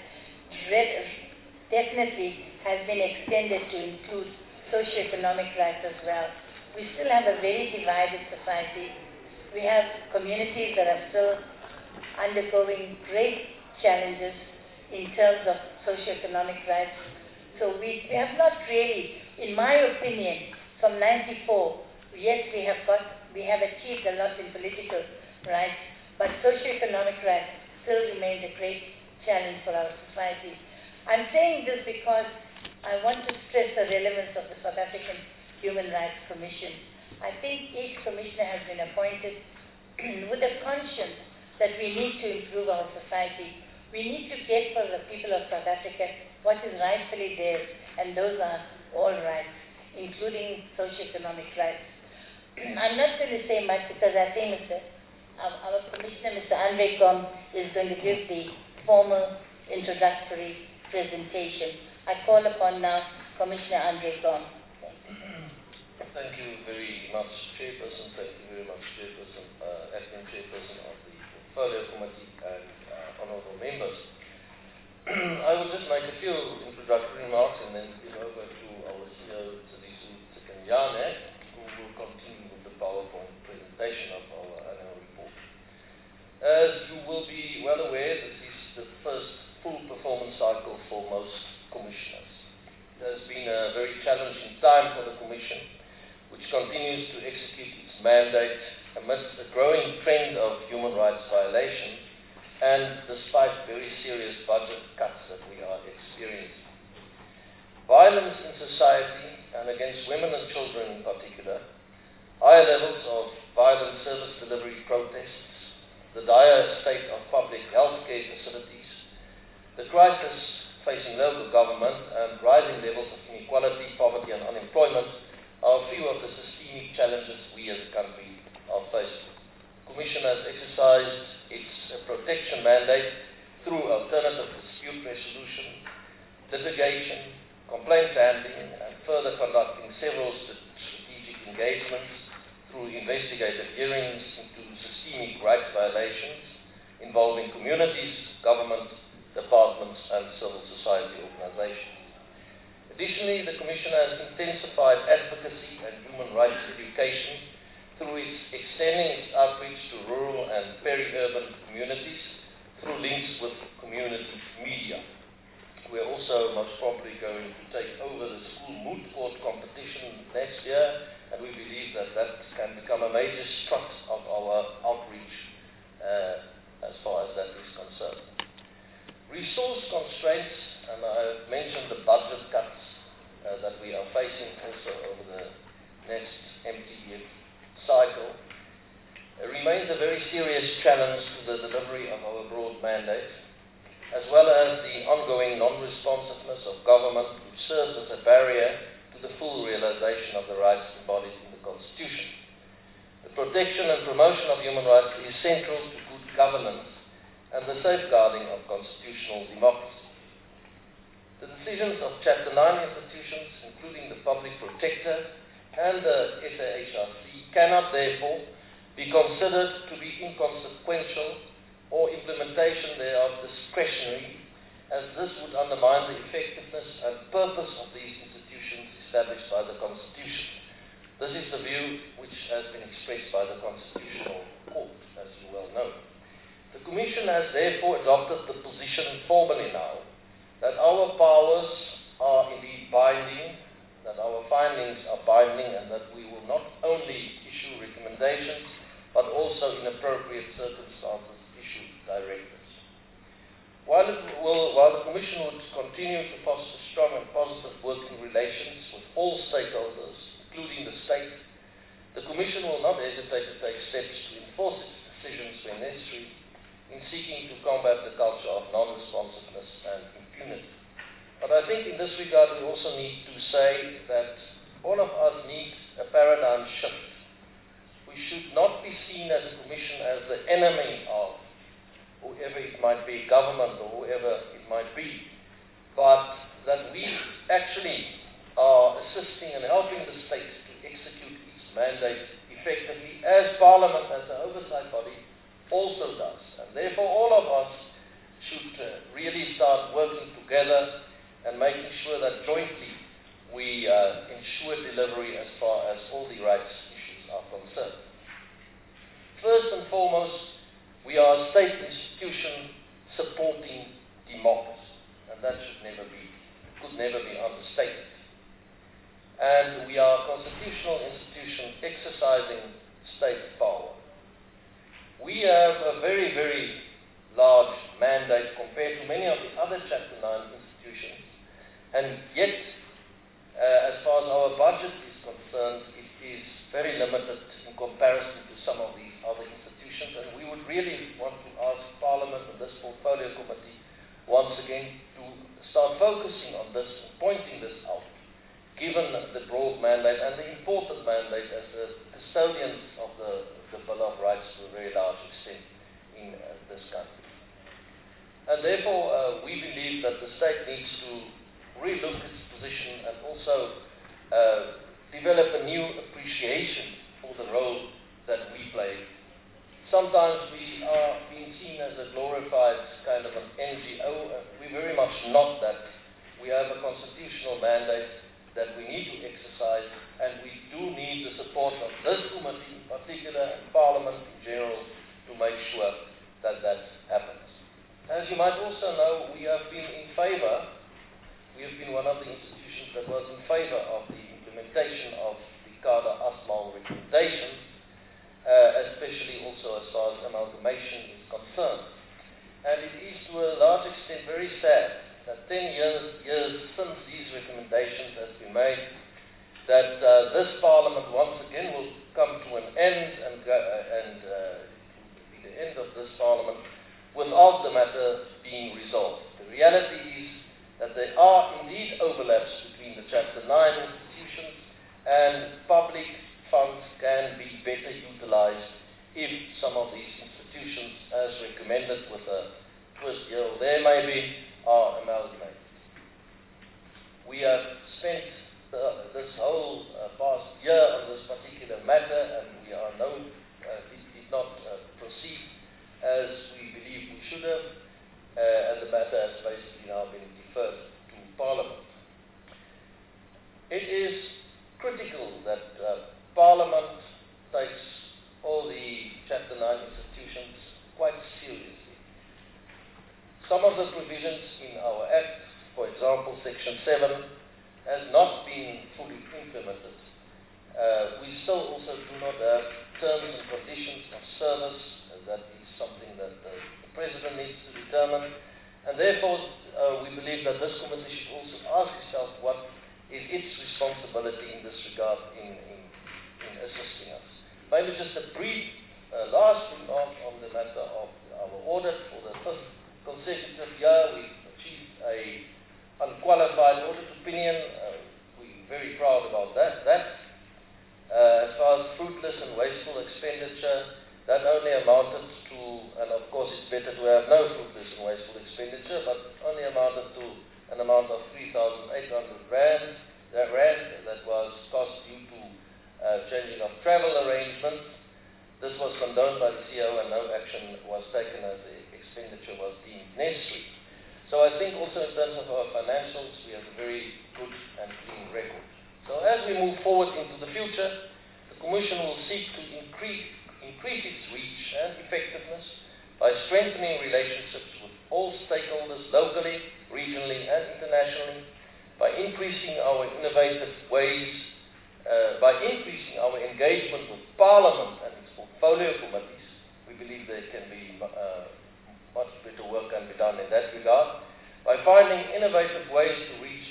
definitely has been extended to include socio-economic rights as well. We still have a very divided society. We have communities that are still undergoing great challenges in terms of socio-economic rights. So we, we have not really, in my opinion, from ninety-four, yes, we have got, we have achieved a lot in political rights, but socio-economic rights still remains a great challenge for our society. I'm saying this because I want to stress the relevance of the South African Human Rights Commission. I think each commissioner has been appointed with a conscience that we need to improve our society. We need to get for the people of South Africa what is rightfully theirs, and those are all rights, including socio-economic rights. I'm not going to say much because I think Mister Our, our Commissioner, Mister Andre Gom, is going to give the formal introductory presentation. I call upon now Commissioner Andre Gom. Thank you very much, Chairperson. Thank you very much, Chairperson, uh, Acting Chairperson of the Portfolio Committee, and uh, honourable members. I will just make a few introductory remarks and then give over to our C E O, Tsidiso Tsikanyane, who will continue with the PowerPoint presentation of our annual report. As you will be well aware, this is the first full performance cycle for most commissioners. It has been a very challenging time for the Commission, which continues to execute its mandate amidst a growing trend of human rights violations and despite very serious budget cuts that we are experiencing. Violence in society, and against women and children in particular, higher levels of violent service delivery protests, the dire state of public health care facilities, the crisis facing local government, and rising levels of inequality, poverty and unemployment are a few of the systemic challenges we as a country are facing. The Commission has exercised its uh, protection mandate through alternative dispute resolution, litigation, complaint handling, and further conducting several strategic engagements through investigative hearings into systemic rights violations involving communities, government, departments, and civil society organizations. Additionally, the Commission has intensified advocacy and human rights education through its extending its outreach to rural and peri-urban communities through links with community media. We are also most probably going to take over the school moot court competition next year, and we believe that that can become a major strut of our outreach uh, as far as that is concerned. Resource constraints, and I've mentioned the budget cuts uh, that we are facing also over the next M T E cycle, uh, remains a very serious challenge to the delivery of our broad mandate, as well as the ongoing non-responsiveness of government, which serves as a barrier to the full realization of the rights embodied in the Constitution. The protection and promotion of human rights is central to good governance and the safeguarding of constitutional democracy. The decisions of Chapter nine institutions, including the Public Protector and the S A H R C, cannot therefore be considered to be inconsequential or implementation thereof discretionary, as this would undermine the effectiveness and purpose of these institutions established by the Constitution. This is the view which has been expressed by the Constitutional Court, as you well know. The Commission has therefore adopted the position formally now that our powers are indeed binding, that our findings are binding, and that we will not only issue recommendations, but also in appropriate circumstances issue directives. While, it will, while the Commission would continue to foster strong and positive working relations with all stakeholders, including the state, the Commission will not hesitate to take steps to enforce its decisions when necessary in seeking to combat the culture of non-responsiveness and impunity. But I think in this regard we also need to say that all of us need a paradigm shift. We should not be seen as a Commission as the enemy of whoever it might be, government or whoever it might be, but that we actually are assisting and helping the state to execute its mandate effectively, as Parliament, as an oversight body, also does. And therefore all of us should uh, really start working together and making sure that jointly we uh, ensure delivery as far as all the rights issues are concerned. First and foremost, we are a state institution supporting democracy, and that should never be, could never be understated. And we are a constitutional institution exercising state power. We have a very, very large mandate compared to many of the other Chapter nine institutions, and yet, uh, as far as our budget is concerned, it is very limited in comparison to some of these other institutions, and we would really want to ask Parliament and this Portfolio Committee once again to start focusing on this and pointing this out, given the broad mandate and the important mandate as the custodians of the, the Bill of Rights to a very large extent in uh, this country. And therefore, uh, we believe that the state needs to relook its position and also uh, develop a new appreciation for the role that we play. Sometimes we are being seen as a glorified kind of an N G O. Uh, we're very much not that. We have a constitutional mandate that we need to exercise, and we do need the support of this committee in particular, and Parliament in general, to make sure that that happens. As you might also know, we have been in favor, we have been one of the institutions that was in favor of the implementation of the Kader Asmal recommendations, uh, especially also as far as amalgamation is concerned. And it is to a large extent very sad that ten years, years since these recommendations have been made, that uh, this Parliament once again will come to an end and, uh, and uh, be the end of this Parliament without the matter being resolved. The reality is that there are indeed overlaps between the Chapter nine institutions, and public funds can be better utilized if some of these institutions, as recommended with a twist here or there maybe, are amalgamated. We have spent uh, this whole uh, past year on this particular matter, and we are no, uh, did, did not uh, proceed as we believe we should have, uh, and the matter has basically now been deferred to Parliament. It is critical that uh, Parliament takes all the Chapter nine institutions quite seriously. Some of the provisions in our Act, for example, Section seven, has not been fully implemented. Uh, we still also do not have terms and conditions of service. Uh, that is something that uh, the President needs to determine. And therefore, uh, we believe that this committee should also ask itself what is its responsibility in this regard in, in, in assisting us. Maybe just a brief uh, last remark on the matter of our audit. For the fifth consecutive year, we achieved a unqualified audit opinion. Uh, we're very proud about that. That, uh, as far as fruitless and wasteful expenditure, that only amounted to, and of course it's better to have no fruitless and wasteful expenditure, but only amounted to an amount of three thousand eight hundred rand. That rand that was cost due to uh, changing of travel arrangements. This was condoned by the C O, and no action was taken as the expenditure was deemed necessary. So I think also in terms of our financials, we have a very good and clean record. So as we move forward into the future, the Commission will seek to increase, increase its reach and effectiveness by strengthening relationships with all stakeholders locally, regionally and internationally, by increasing our innovative ways, uh, by increasing our engagement with Parliament and its portfolio committees. We believe there can be uh, much better work can be done in that regard, by finding innovative ways to reach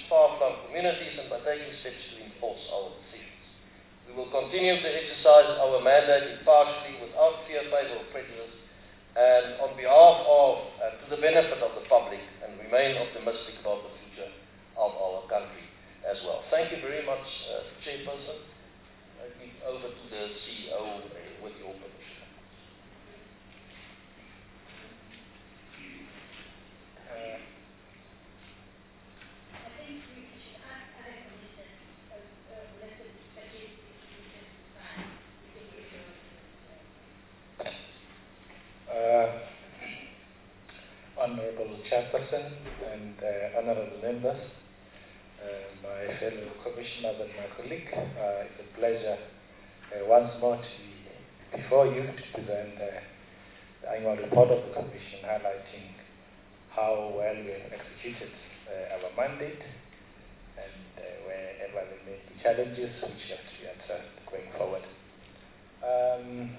far from communities and by taking steps to enforce our decisions. We will continue to exercise our mandate impartially without fear, favour or prejudice and on behalf of, uh, to the benefit of the public, and remain optimistic about the future of our country as well. Thank you very much, uh, Chairperson. I give over to the C E O uh, with your permission. Uh, I think we should ask other commissioners, uh, uh, elected specialists, institutions to sign. Uh, Honorable Chairperson and uh, honorable members, uh, my fellow commissioners and my colleague, uh, it's a pleasure uh, once more to be before you to present uh, the annual report of the Commission highlighting how well we have executed uh, our mandate and uh, wherever there may be challenges which have to be addressed going forward. Um,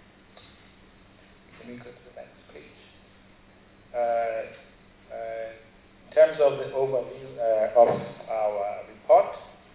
Can we go to the next page? Uh, uh, in terms of the overview uh, of our report,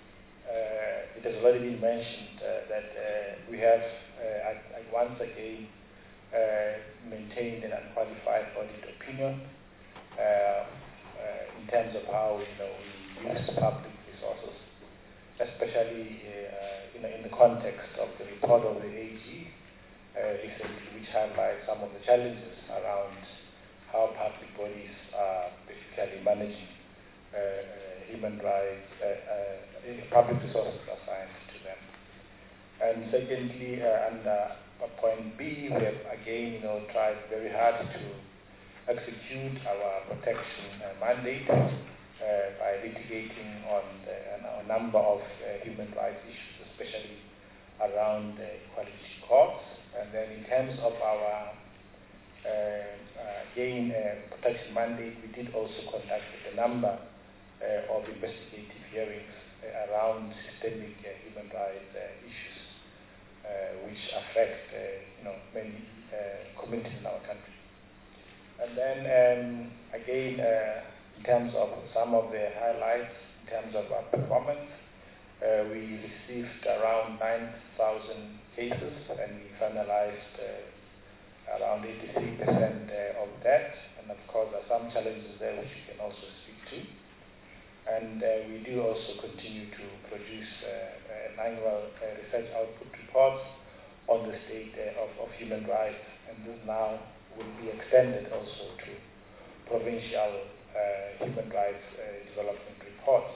uh, it has already been mentioned uh, that uh, we have uh, I, I once again uh, maintained an unqualified audit opinion uh, uh, in terms of how you know, we use public resources, especially uh, you know, in the context of the report of the A G Uh, recently, which highlight some of the challenges around how public bodies are basically managing uh, uh, human rights, uh, uh, public resources assigned to them. And secondly, uh, under point B, we have again, you know, tried very hard to execute our protection uh, mandate uh, by litigating on the, a number of uh, human rights issues, especially around uh, equality courts. And then in terms of our uh, uh, gain uh, protection mandate, we did also conduct a number uh, of investigative hearings uh, around systemic uh, human rights uh, issues uh, which affect uh, you know, many uh, communities in our country. And then um, again, uh, in terms of some of the highlights, in terms of our performance, Uh, we received around nine thousand cases and we finalized uh, around eighty-three percent uh, of that. And of course, there are some challenges there which you can also speak to. And uh, we do also continue to produce uh, an annual uh, research output reports on the state uh, of, of human rights. And this now will be extended also to provincial uh, human rights uh, development reports.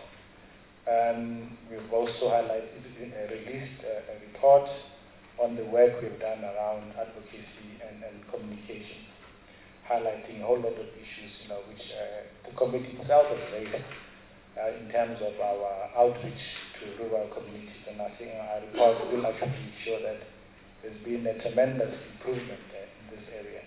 Um, we've also highlighted, uh, released uh, a report on the work we've done around advocacy and, and communication, highlighting a whole lot of issues, you know, which uh, the committee itself has raised uh, in terms of our outreach to rural communities. And I think our report will actually show that there's been a tremendous improvement uh, in this area.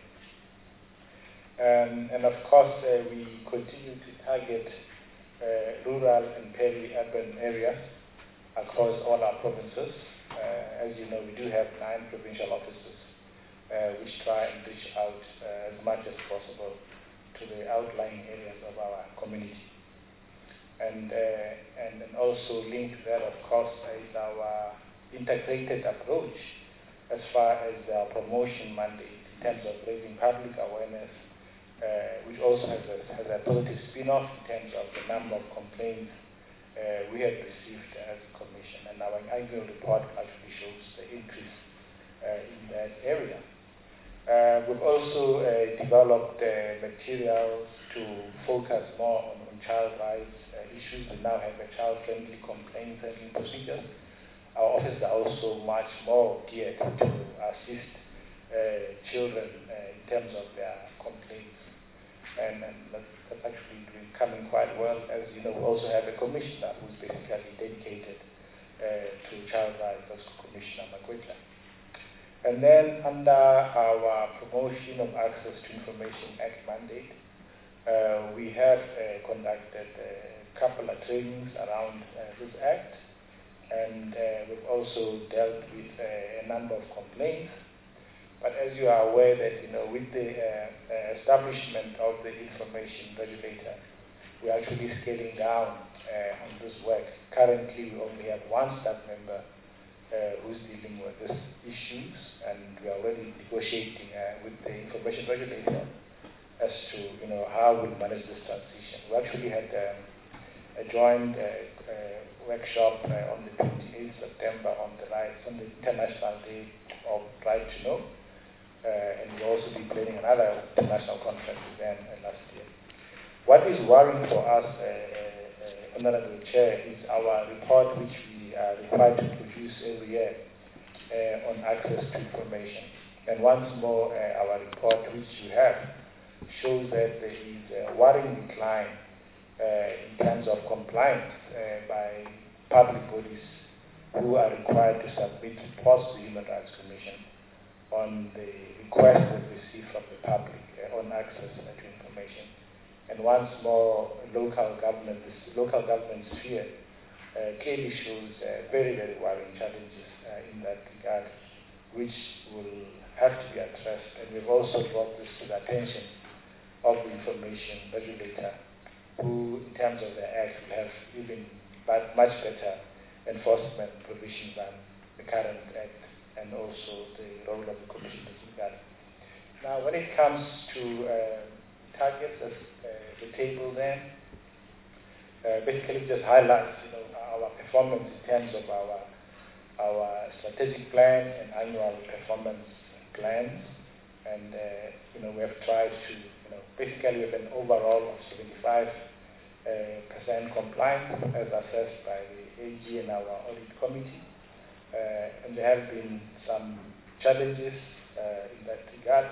Um, and of course, uh, we continue to target Uh, rural and peri-urban areas across all our provinces. Uh, as you know, we do have nine provincial offices uh, which try and reach out uh, as much as possible to the outlying areas of our community. And, uh, and, and also linked to that, of course, is our integrated approach as far as our promotion mandate in terms of raising public awareness, Uh, which also has a, has a positive spin-off in terms of the number of complaints uh, we have received as a commission. And our annual report actually shows the increase uh, in that area. Uh, we've also uh, developed uh, materials to focus more on, on child rights uh, issues. We now have a child-friendly complaint handling procedure. Our offices are also much more geared to assist uh, children uh, in terms of their complaints. And, and that's, that's actually doing, coming quite well. As you know, we also have a commissioner who's basically dedicated uh, to child rights, that's Commissioner Magwetla. And then under our Promotion of Access to Information Act mandate, uh, we have uh, conducted a couple of trainings around uh, this act, and uh, we've also dealt with uh, a number of complaints. But as you are aware that, you know, with the uh, uh, establishment of the information regulator, we're actually scaling down uh, on this work. Currently, we only have one staff member uh, who's dealing with these issues, and we are already negotiating uh, with the information regulator as to, you know, how we'll manage this transition. We actually had um, a joint uh, uh, workshop uh, on the twenty-eighth of September on the rights, on the International Day of Right to Know, uh, and we'll also be planning another international conference again uh, last year. What is worrying for us, uh, uh, Honorable Chair, is our report which we are required to produce every year uh, on access to information. And once more, uh, our report which you have shows that there is a worrying decline uh, in terms of compliance uh, by public bodies who are required to submit reports to the Human Rights Commission on the requests they receive from the public uh, on access uh, to information. And once more, local government, this local government sphere uh, clearly shows uh, very, very worrying challenges uh, in that regard, which will have to be addressed. And we've also brought this to the attention of the information regulator, who, in terms of the Act, will have even much better enforcement provisions than the current Act, and also the role of the Commission in this regard. Now, when it comes to uh, targets, as uh, the table there, uh, basically just highlights, you know, our performance in terms of our our strategic plan and annual performance plans, and uh, you know, we have tried to, you know, basically we have an overall of seventy-five percent uh, compliance as assessed by the A G and our audit committee, uh, and there have been some challenges uh, in that regard.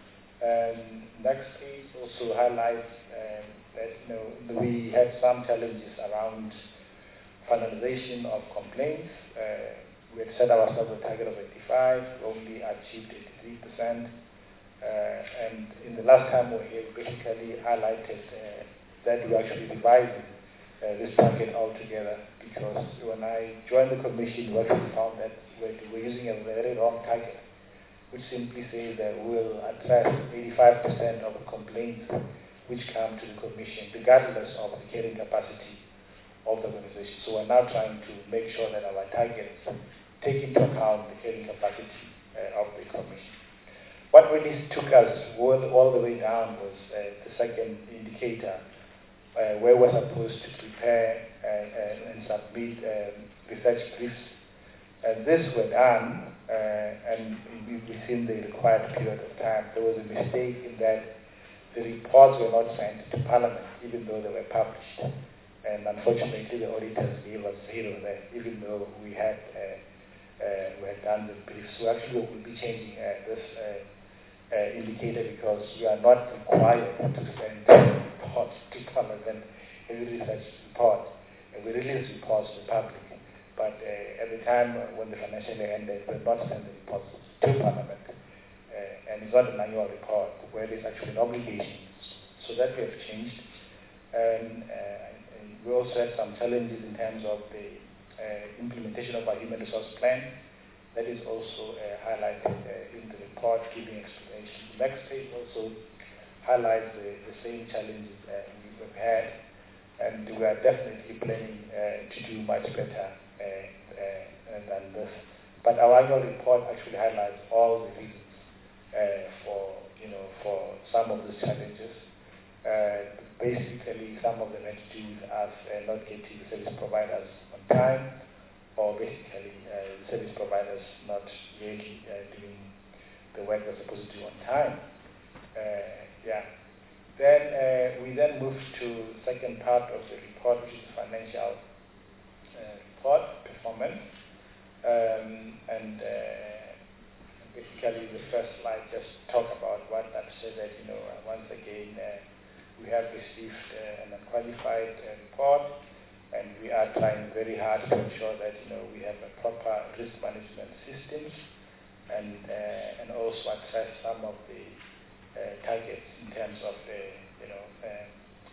Um, next page also highlights um, that, you know, we had some challenges around finalization of complaints. Uh, we had set ourselves a target of eighty-five, we only achieved eighty-three percent. Uh, and in the last time we were here, we basically highlighted uh, that we actually revising uh, this target altogether, because when I joined the commission, we actually found that we were using a very wrong target, which simply says that we'll address eighty-five percent of the complaints which come to the commission, regardless of the carrying capacity of the organization. So we're now trying to make sure that our targets take into account the carrying capacity uh, of the commission. What really took us all, all the way down was uh, the second indicator, uh, where we're supposed to prepare uh, uh, and submit um, research briefs. And this were done, uh, and within the required period of time. There was a mistake in that the reports were not sent to Parliament, even though they were published. And unfortunately, the auditors gave us zero there, even though we had uh, uh, we had done the briefs. So actually, we'll be changing uh, this uh, uh, indicator, because we are not required to send reports to Parliament, every research report. And we release reports to the public. But uh, at the time uh, when the financial year ended, we did not send the reports to Parliament. Uh, and it's not an annual report, where there's actually an obligation. So that we have changed. And, uh, and we also had some challenges in terms of the uh, implementation of our human resource plan. That is also uh, highlighted uh, in the report, giving explanation. The next page also highlights the, the same challenges uh, we've had, and we are definitely planning uh, to do much better uh, uh, than this. But our annual report actually highlights all the reasons uh, for, you know, for some of these challenges. Uh, basically, some of them had to do with us uh, not getting the service providers on time, or basically uh, service providers not really uh, doing the work they're supposed to do on time. Uh, yeah. Then uh, we then move to the second part of the report, which is the financial uh, report performance. Um, and uh, basically the first slide just talk about what I've said, that, you know, uh, once again uh, we have received uh, an unqualified uh, report, and we are trying very hard to ensure that, you know, we have a proper risk management systems, and uh, and also address some of the uh, targets in terms of the, you know, uh,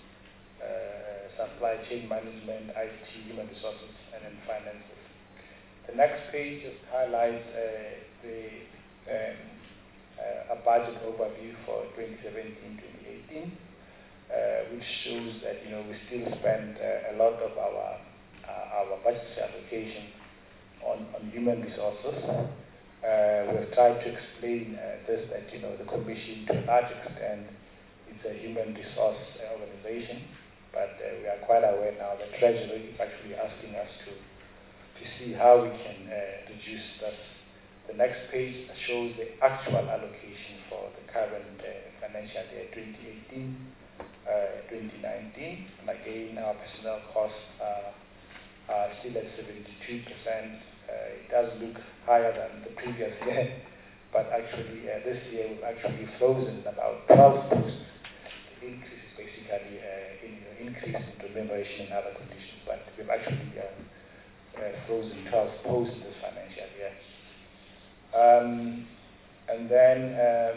uh, supply chain management, I T, human resources, and then finances. The next page just highlights uh, the um, uh, a budget overview for twenty seventeen to twenty eighteen. uh, which shows that, you know, we still spend uh, a lot of our uh, our budget allocation on, on human resources. Uh, we've tried to explain uh, this, that, you know, the Commission, to a large extent, it's a human resource uh, organization, but uh, we are quite aware now that Treasury is actually asking us to, to see how we can uh, reduce this. The next page shows the actual allocation for the current uh, financial year twenty eighteen twenty nineteen, and again, our personnel costs are, are still at seventy-two percent. Uh, it does look higher than the previous year, but actually uh, this year we've actually frozen about twelve posts. The increase is basically uh, in, uh, increase in remuneration and other conditions, but we've actually uh, uh, frozen twelve posts this financial year. Um, and then, um,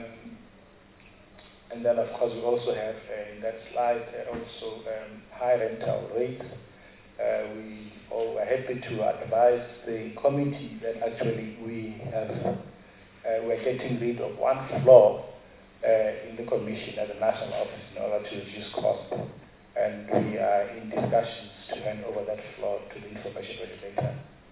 and then of course we also have uh, in that slide uh, also um, high rental rates. Uh, we all are happy to advise the committee that actually we have uh, we're getting rid of one floor uh, in the commission at the national office in order to reduce costs, and we are in discussions to hand over that floor to the information regulator,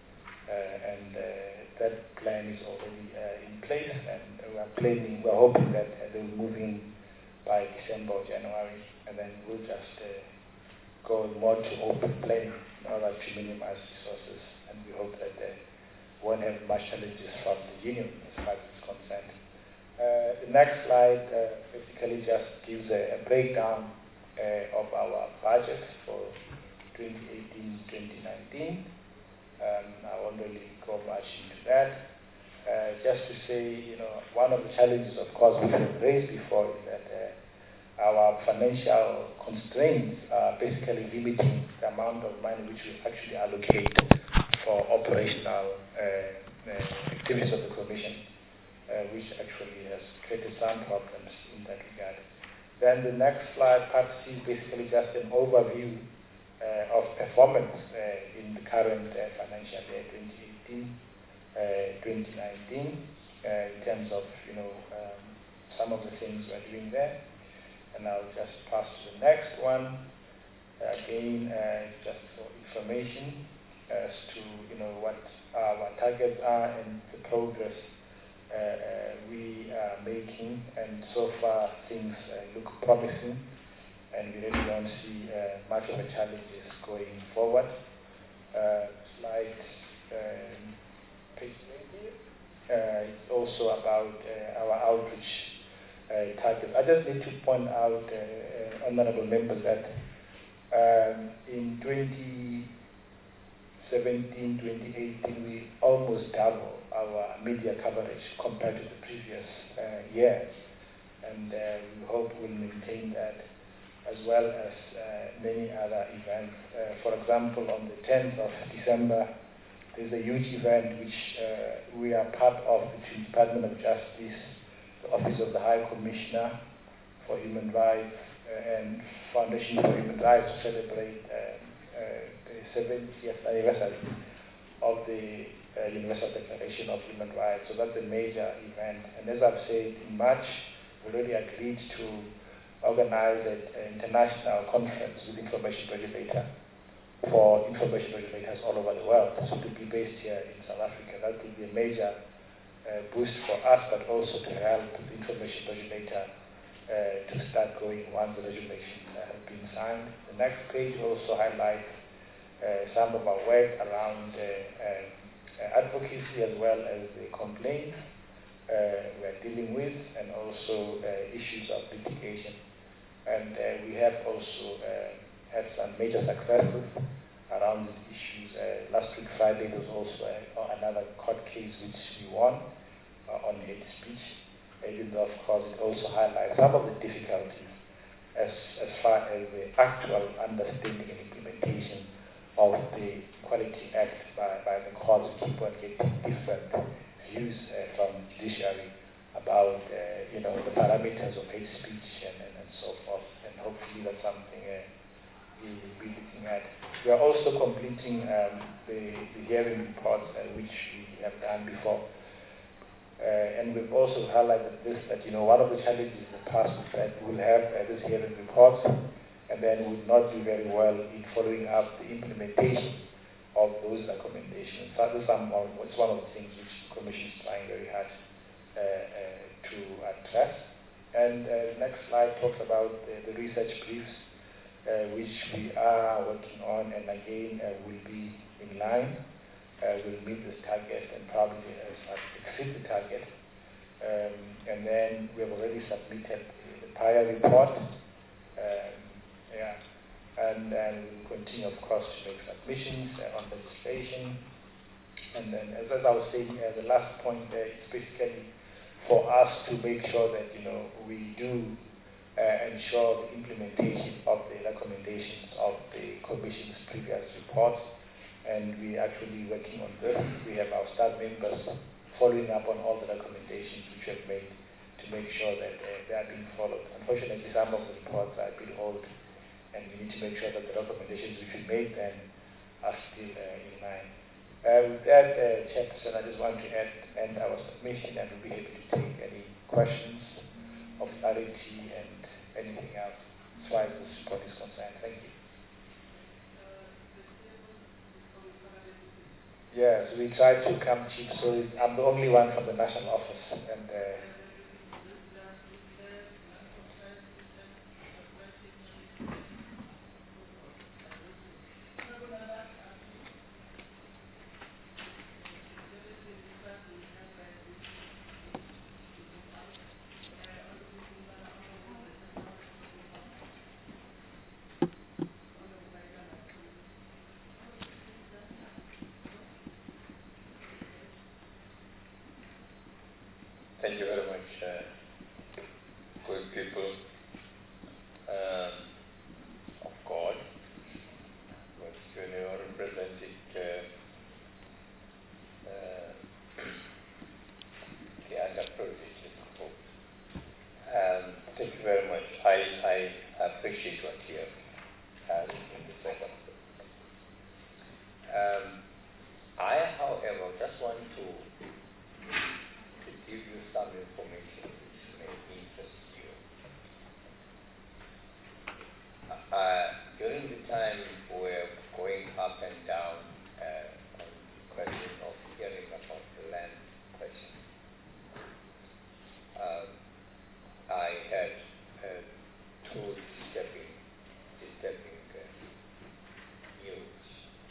uh, and uh, that plan is already uh, in place, and we are planning, we're hoping that uh, they will move in by December or January, and then we'll just uh, go more to open planning in order to minimize resources, and we hope that they won't have much challenges from the union as far as it's concerned. Uh, the next slide uh, basically just gives a, a breakdown uh, of our budget for twenty eighteen twenty nineteen. Um, I won't really go much into that. Uh, just to say, you know, one of the challenges, of course, we have raised before is that uh, our financial constraints are basically limiting the amount of money which we actually allocate for operational uh, uh, activities of the Commission, uh, which actually has created some problems in that regard. Then the next slide, part C, is basically just an overview Uh, of performance uh, in the current uh, financial year twenty eighteen twenty nineteen uh, in terms of, you know, um, some of the things we're doing there. And I'll just pass to the next one. Again, uh, just for information as to, you know, what our targets are and the progress uh, uh, we are making. And so far things uh, look promising, and we really don't see uh, much of a challenges going forward. Uh, slide um, page maybe. Uh, it's also about uh, our outreach uh, targets. I just need to point out, uh, uh, honorable members, that um, in twenty seventeen twenty eighteen we almost doubled our media coverage compared to the previous uh, year, and uh, we hope we'll maintain that, as well as uh, many other events. Uh, for example, on the tenth of December, there's a huge event which uh, we are part of between Department of Justice, the Office of the High Commissioner for Human Rights, uh, and Foundation for Human Rights to celebrate uh, uh, the seventieth anniversary of the uh, Universal Declaration of Human Rights. So that's a major event. And as I've said, in March, we already agreed to organize an international conference with information regulator for information regulators all over the world. So to be based here in South Africa, that will be a major uh, boost for us, but also to help the information regulator uh, to start going once the regulations uh, have been signed. The next page also highlights uh, some of our work around uh, uh, advocacy as well as the complaints uh, we're dealing with, and also uh, issues of litigation. And uh, we have also uh, had some major successes around these issues. Uh, last week, Friday, there was also uh, another court case which we won uh, on hate speech. Even though, of course, it also highlights some of the difficulties as, as far as the actual understanding and implementation of the Equality Act by, by the courts. We keep on getting different views uh, from the judiciary about uh, you know, the parameters of hate speech and, and, and so forth, and hopefully that's something uh, we will be looking at. We are also completing um, the, the hearing reports uh, which we have done before. Uh, and we've also highlighted this, that, you know, one of the challenges in the past is that we'll have uh, this hearing reports, and then we'll not do very well in following up the implementation of those recommendations. So this is some of, it's one of the things which the Commission is trying very hard uh, uh, to address. And uh, the next slide talks about uh, the research briefs, uh, which we are working on, and again uh, will be in line. Uh, we'll meet this target and probably uh, exceed the target. Um, and then we have already submitted the prior report. Um, yeah. And then we'll continue, of course, to make submissions uh, on legislation. And then, as, as I was saying, uh, the last point there is basically for us to make sure that, you know, we do uh, ensure the implementation of the recommendations of the Commission's previous reports. And we're actually working on this. We have our staff members following up on all the recommendations which we have made to make sure that uh, they are being followed. Unfortunately, some of the reports are a bit old, and we need to make sure that the recommendations which we made then are still uh, in line. Uh, with that, uh, Chairperson, I just want to add, end our submission, and we'll be able to take any questions of clarity and anything else as far as this report is concerned. Thank you. Yes, we try to come cheap, so I'm the only one from the national office, and uh, thank you very much, uh, good people um, of God, which you know represented uh, uh, the underprivileged group. Um, thank you very much. I, I appreciate what you have had in the second. Um, I, however, just want to give you some information which may interest you. Uh, during the time we're going up and down uh, on the question of hearing about the land question, uh, I had uh, two disturbing, disturbing uh, news.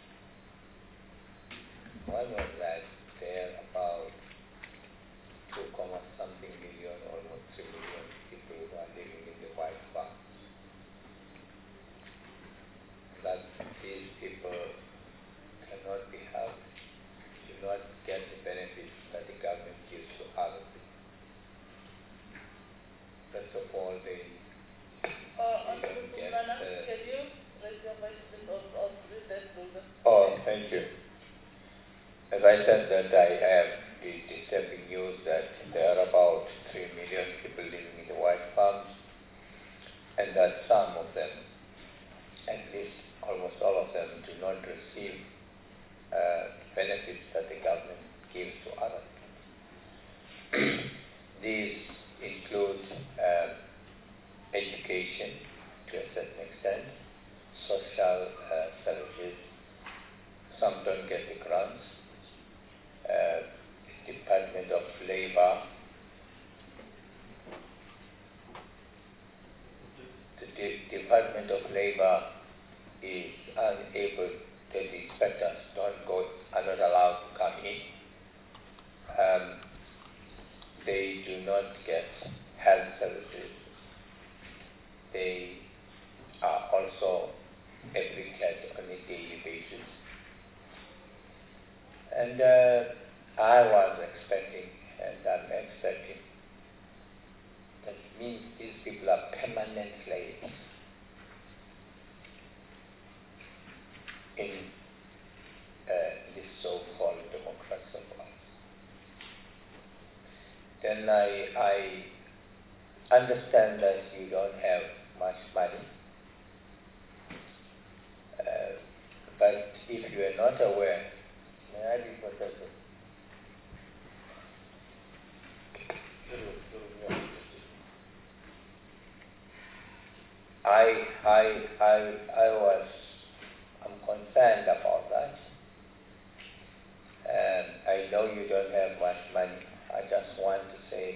One was that there are about two comma something million, almost three million people who are living in the white farms. That these people cannot be helped, do not get the benefits that the government gives to others. First of all, they Uh, they don't get, Nana, uh, can you raise your voice or, or read that closer? Oh, thank you. As I said that I have the disturbing news that there are about three million people living in the white farms, and that some of them, at least almost all of them, do not receive uh, benefits that the government gives to others. These include uh, education to a certain extent, social uh, services, some don't get the grants, uh, Department of Labor, the De- Department of Labor is unable, the inspectors don't go, are not allowed to come in. Um, they do not get health services. They are also advocated on a daily basis. And uh, I was expecting, and I'm expecting, that means these people are permanent slaves in uh, this so-called democracy of ours. Then I, I understand that you don't have much money, uh, but if you are not aware, may I be protected? I, I, I was, I'm concerned about that. And I know you don't have much money. I just want to say,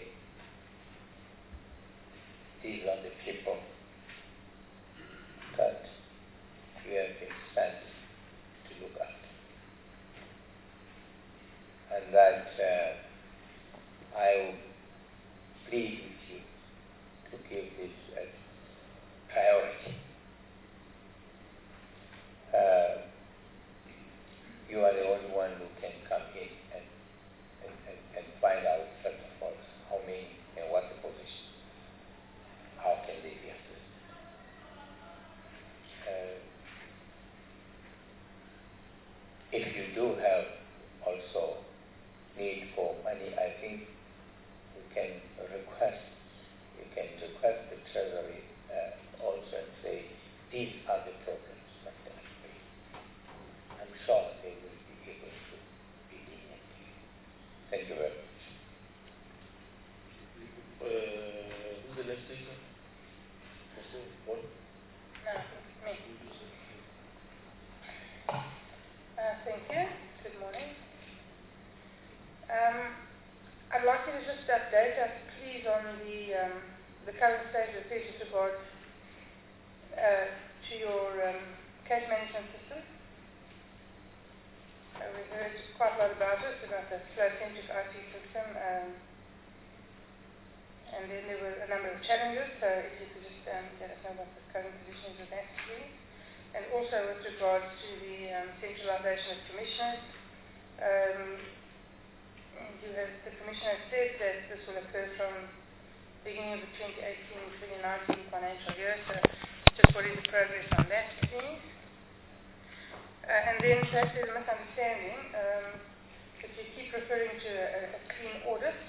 these are the people that we have been sent to look at. And that uh, I will plead with you to give this a priority. Uh, you are the only one who can come in and, and, and, and find out, first of all, how many and what the position. How can they be assisted? Uh, if you do have also need for money, I think you can request, you can request the Treasury uh, also and say, these are the problems that they are facing. I'm sure they will be able to be lenient to you. Thank you very much. Uh, who's the next speaker? One? No, me. Uh, thank you. Good morning. Um, I'd like you to just update us, please, on the um, the current state of affairs with regard uh, to your um, case management system. Uh, we've heard quite a lot about it, about the flow-centric I T system, um, and then there were a number of challenges, so if you could just um, let us know what the current position is with that, please. And also with regards to the um, centralization of commissioners, um, you have, the Commissioner said that this will occur from the beginning of the twenty eighteen twenty nineteen financial year, so just what is the progress on that, please? Uh, and then perhaps there's a misunderstanding, um, that you keep referring to a, a clean audit,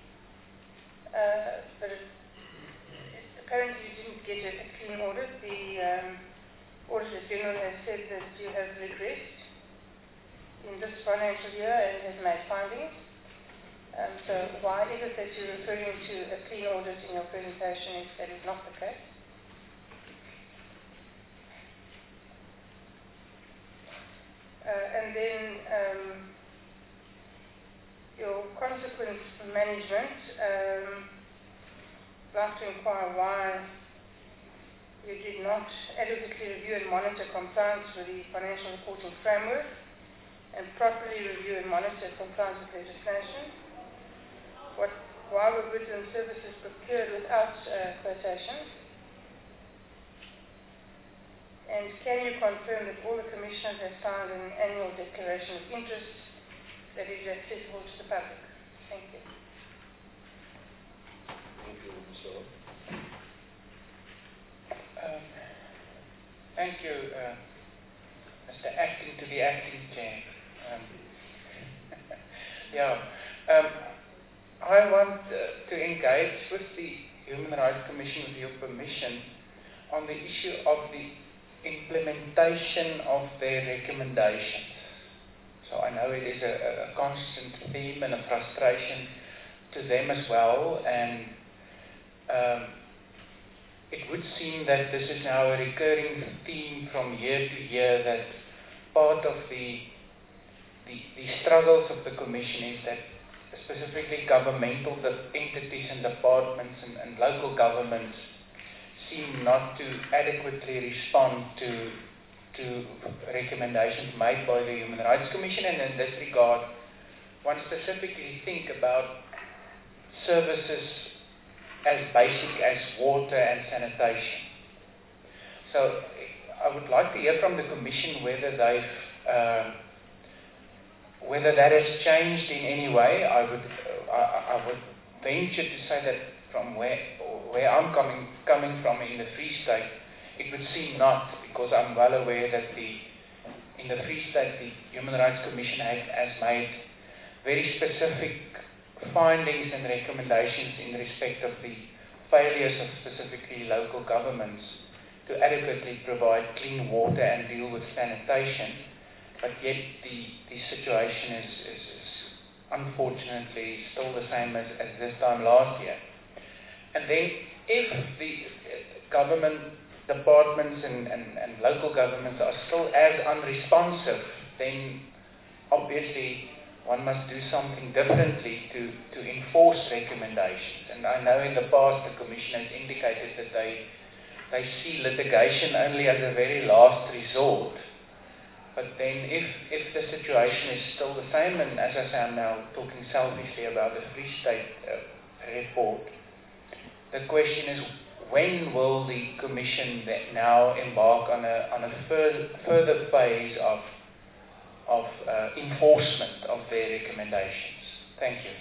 uh, but it, it, apparently you didn't get a, a clean audit. The um, Auditor General has said that you have regressed in this financial year and has made findings. Um, so why is it that you're referring to a clean audit in your presentation if that is not the case? Uh, and then um, your consequence management, um, I'd like to inquire why you did not adequately review and monitor compliance with the financial reporting framework and properly review and monitor compliance with legislation. What, why were goods and services procured without uh, quotations? And can you confirm that all the commissioners have signed an annual declaration of interest that is accessible to the public? Thank you. Thank you, Mister Um, thank you, uh, Mister Acting to the Acting Chair. Um, yeah, um, I want uh, to engage with the Human Rights Commission, with your permission, on the issue of the implementation of their recommendations. So I know it is a, a constant theme and a frustration to them as well, and um, it would seem that this is now a recurring theme from year to year, that part of the, the, the struggles of the Commission is that specifically governmental entities and departments and, and local governments seem not to adequately respond to, to recommendations made by the Human Rights Commission, and in this regard, one specifically think about services as basic as water and sanitation. So I would like to hear from the Commission whether they've, uh, whether that has changed in any way. I would, uh, I, I would venture to say that from where, where I'm coming, coming from in the Free State, it would seem not, because I'm well aware that the, in the Free State, the Human Rights Commission has, has made very specific findings and recommendations in respect of the failures of specifically local governments to adequately provide clean water and deal with sanitation, but yet the, the situation is, is, is unfortunately still the same as, as this time last year. And then if the government departments and, and, and local governments are still as unresponsive, then obviously one must do something differently to, to enforce recommendations. And I know in the past the Commission has indicated that they, they see litigation only as a very last resort. But then if, if the situation is still the same, and as I say, I'm now talking selfishly about the Free State uh, report, the question is, when will the Commission that now embark on a, on a further, further phase of, of uh, enforcement of their recommendations? Thank you.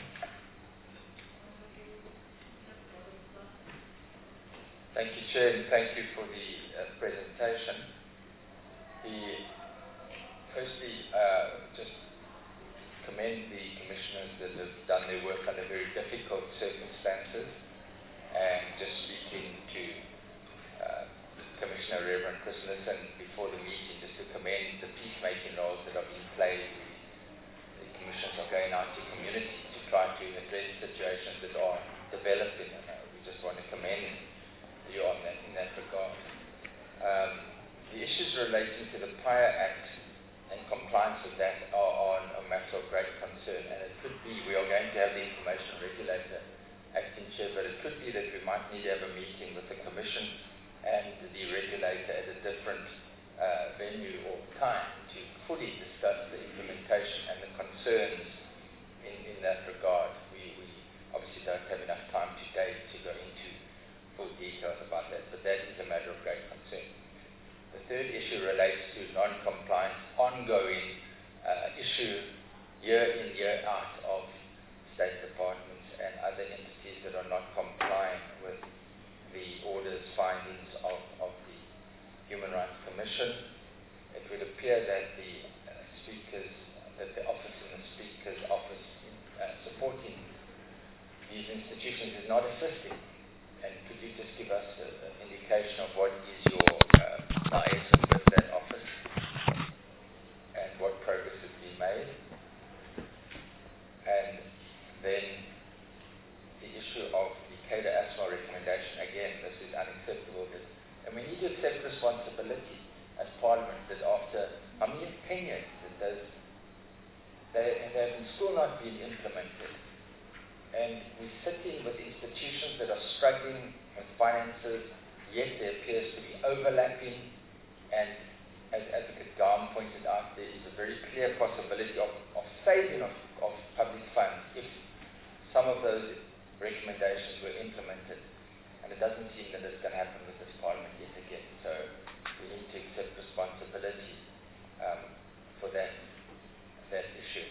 Thank you, Chair, and thank you for the uh, presentation. The, firstly, uh, just commend the Commissioners that have done their work under very difficult circumstances. And just speaking to uh, Commissioner Reverend Chris Nissen before the meeting, just to commend the peacemaking roles that are being played. The Commissioners are going out to community to try to address situations that are developing, and uh, we just want to commend you on that, in that regard. Um, the issues relating to the P I A Act and compliance with that are on a matter of great concern, and it could be, we are going to have the information regulator acting chair, but it could be that we might need to have a meeting with the Commission and the regulator at a different uh, venue or time to fully discuss the implementation and the concerns in, in that regard. We, we obviously don't have enough time today to go into full details about that, but that is a matter of great concern. The third issue relates to non-compliance, ongoing uh, issue year in, year out of State Departments and other entities that are not complying with the orders, findings of, of the Human Rights Commission. It would appear that the uh, speakers, that the office in the Speaker's office in, uh, supporting these institutions is not assisting. And could you just give us an indication of what is your uh, liaison with that office and what progress has been made? And then the issue of the CADA asthma recommendation, again, this is unacceptable. But, and we need to accept responsibility as Parliament that after how many ten years that those, they, they have still not been implemented. And we're sitting with institutions that are struggling with finances, yet there appears to be overlapping. And as Advocate Garm pointed out, there is a very clear possibility of, of saving of, of public funds if some of those recommendations were implemented, and it doesn't seem that it's going to happen with this Parliament yet again. So we need to accept responsibility um, for that that issue.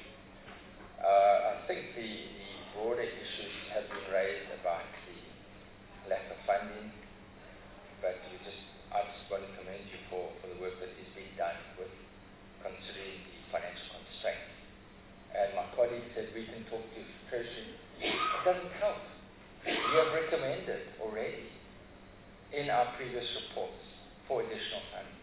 Uh, I think the, the broader issues have been raised about the lack of funding, but we just I just want to commend you for, for the work that is being done with considering the financial constraints. And my colleague said we can talk to Treasury. It doesn't help. We have recommended already in our previous reports for additional funding.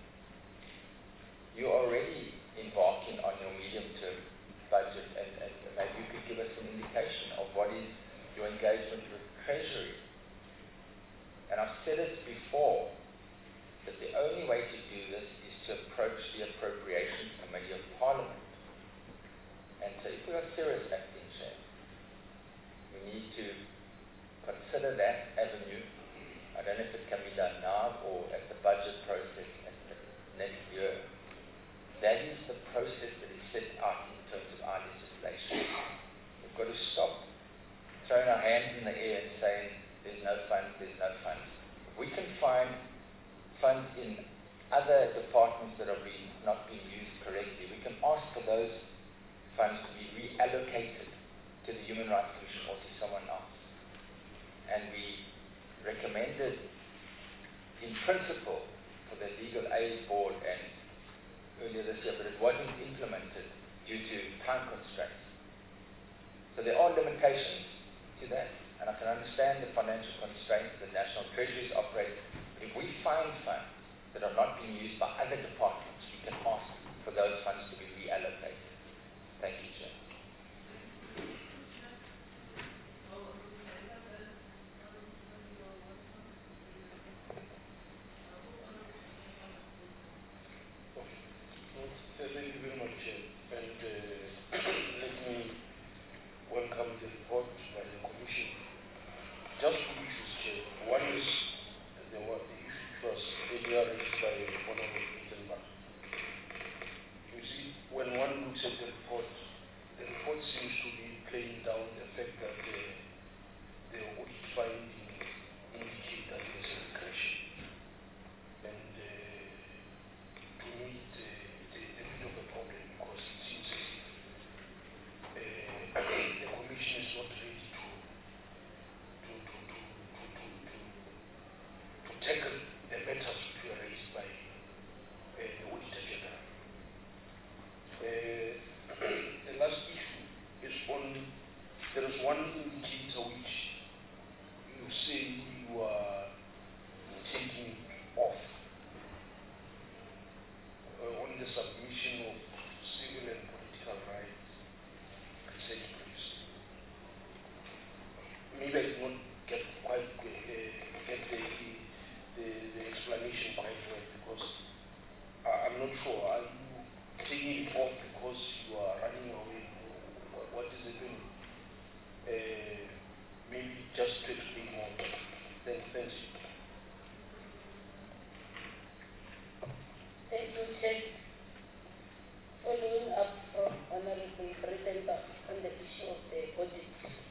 You are already embarking on your medium-term budget, and, and maybe you could give us an indication of what is your engagement with Treasury. And I've said it before, that the only way to do this is to approach the Appropriations Committee of Parliament. And so if we are serious acting chair, we need to consider that avenue. I don't know if it can be done now or at the budget process next year. That is the process that is set out in terms of our legislation. We've got to stop throwing our hands in the air and saying there's no funds, there's no funds. If we can find funds in other departments that are being, not being used correctly, we can ask for those funds to be reallocated to the Human Rights Commission or to someone else. And we recommended, in principle, for the Legal Aid Board and earlier this year, but it wasn't implemented due to time constraints. So there are limitations to that, and I can understand the financial constraints that National Treasuries operate. But if we find funds that are not being used by other departments, we can ask for those funds to be reallocated. Thank you, Chair. there is one indicator which you say you are taking off uh, on the submission of civil and political rights research briefs. Maybe I did not get quite uh, get the, the, the explanation quite well because uh, I'm not sure. Are you taking it off because you are running away? What, what is it doing? Uh, maybe just to explain more. Thank, thanks. Thank you, Chair. Following up from Honorable Presenter on the issue of the audit,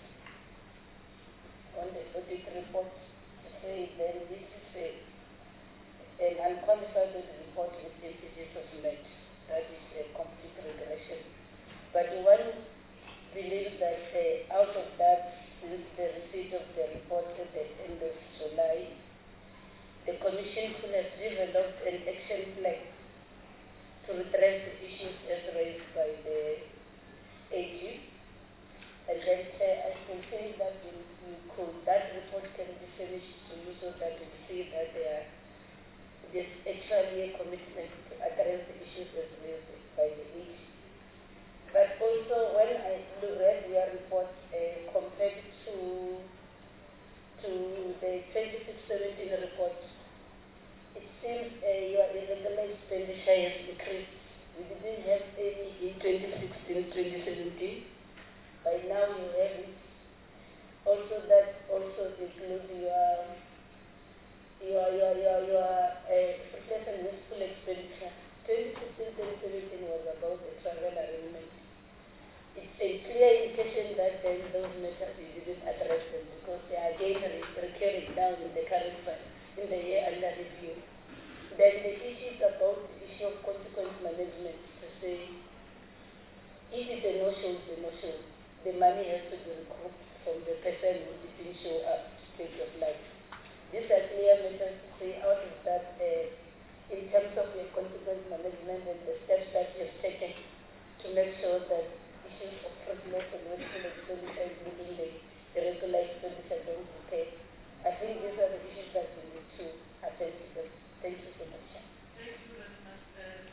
on the audit report, to say then this is a, an unqualified audit report with emphasis of met. That is a complete regression. But one believes that uh, out of that, since the receipt of the report at the end of July, the Commission could have developed an action plan to redress the issues as raised by the A G. And then uh, I can say that we, we could, that report can be finished to you so that we see that there is actually a commitment to address the issues as raised by the A G. But also when I read your report uh, compared to to the twenty-six seventeen report, it seems uh, your irregular expenditure has increased. We didn't have any in twenty sixteen twenty seventeen. By now you have it. Also that also includes your your your your, your uh, surplus and municipal expenditure. twenty sixteen twenty seventeen was about the travel arrangement. It's a clear indication that then those matters you didn't address them because they are again recurring down in the current fund, in the year under review. Then the issues about the issue of consequence management, to say, if it's a no-show, it's a no-show. The money has to be recouped from the person who didn't show up to take your flight. These are clear matters to say out of that, uh, in terms of your consequence management and the steps that you've taken to make sure that issues of frivolous and wasteful expenditure, including the irregular expenditure, don't decay. I think these are the issues that we need to attend to them. Thank you so much. Thank you very much. Uh,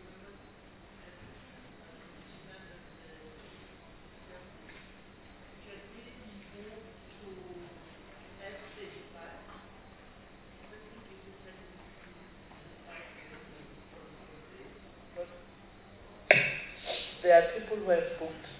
Can we move to S thirty-five? There are people who have booked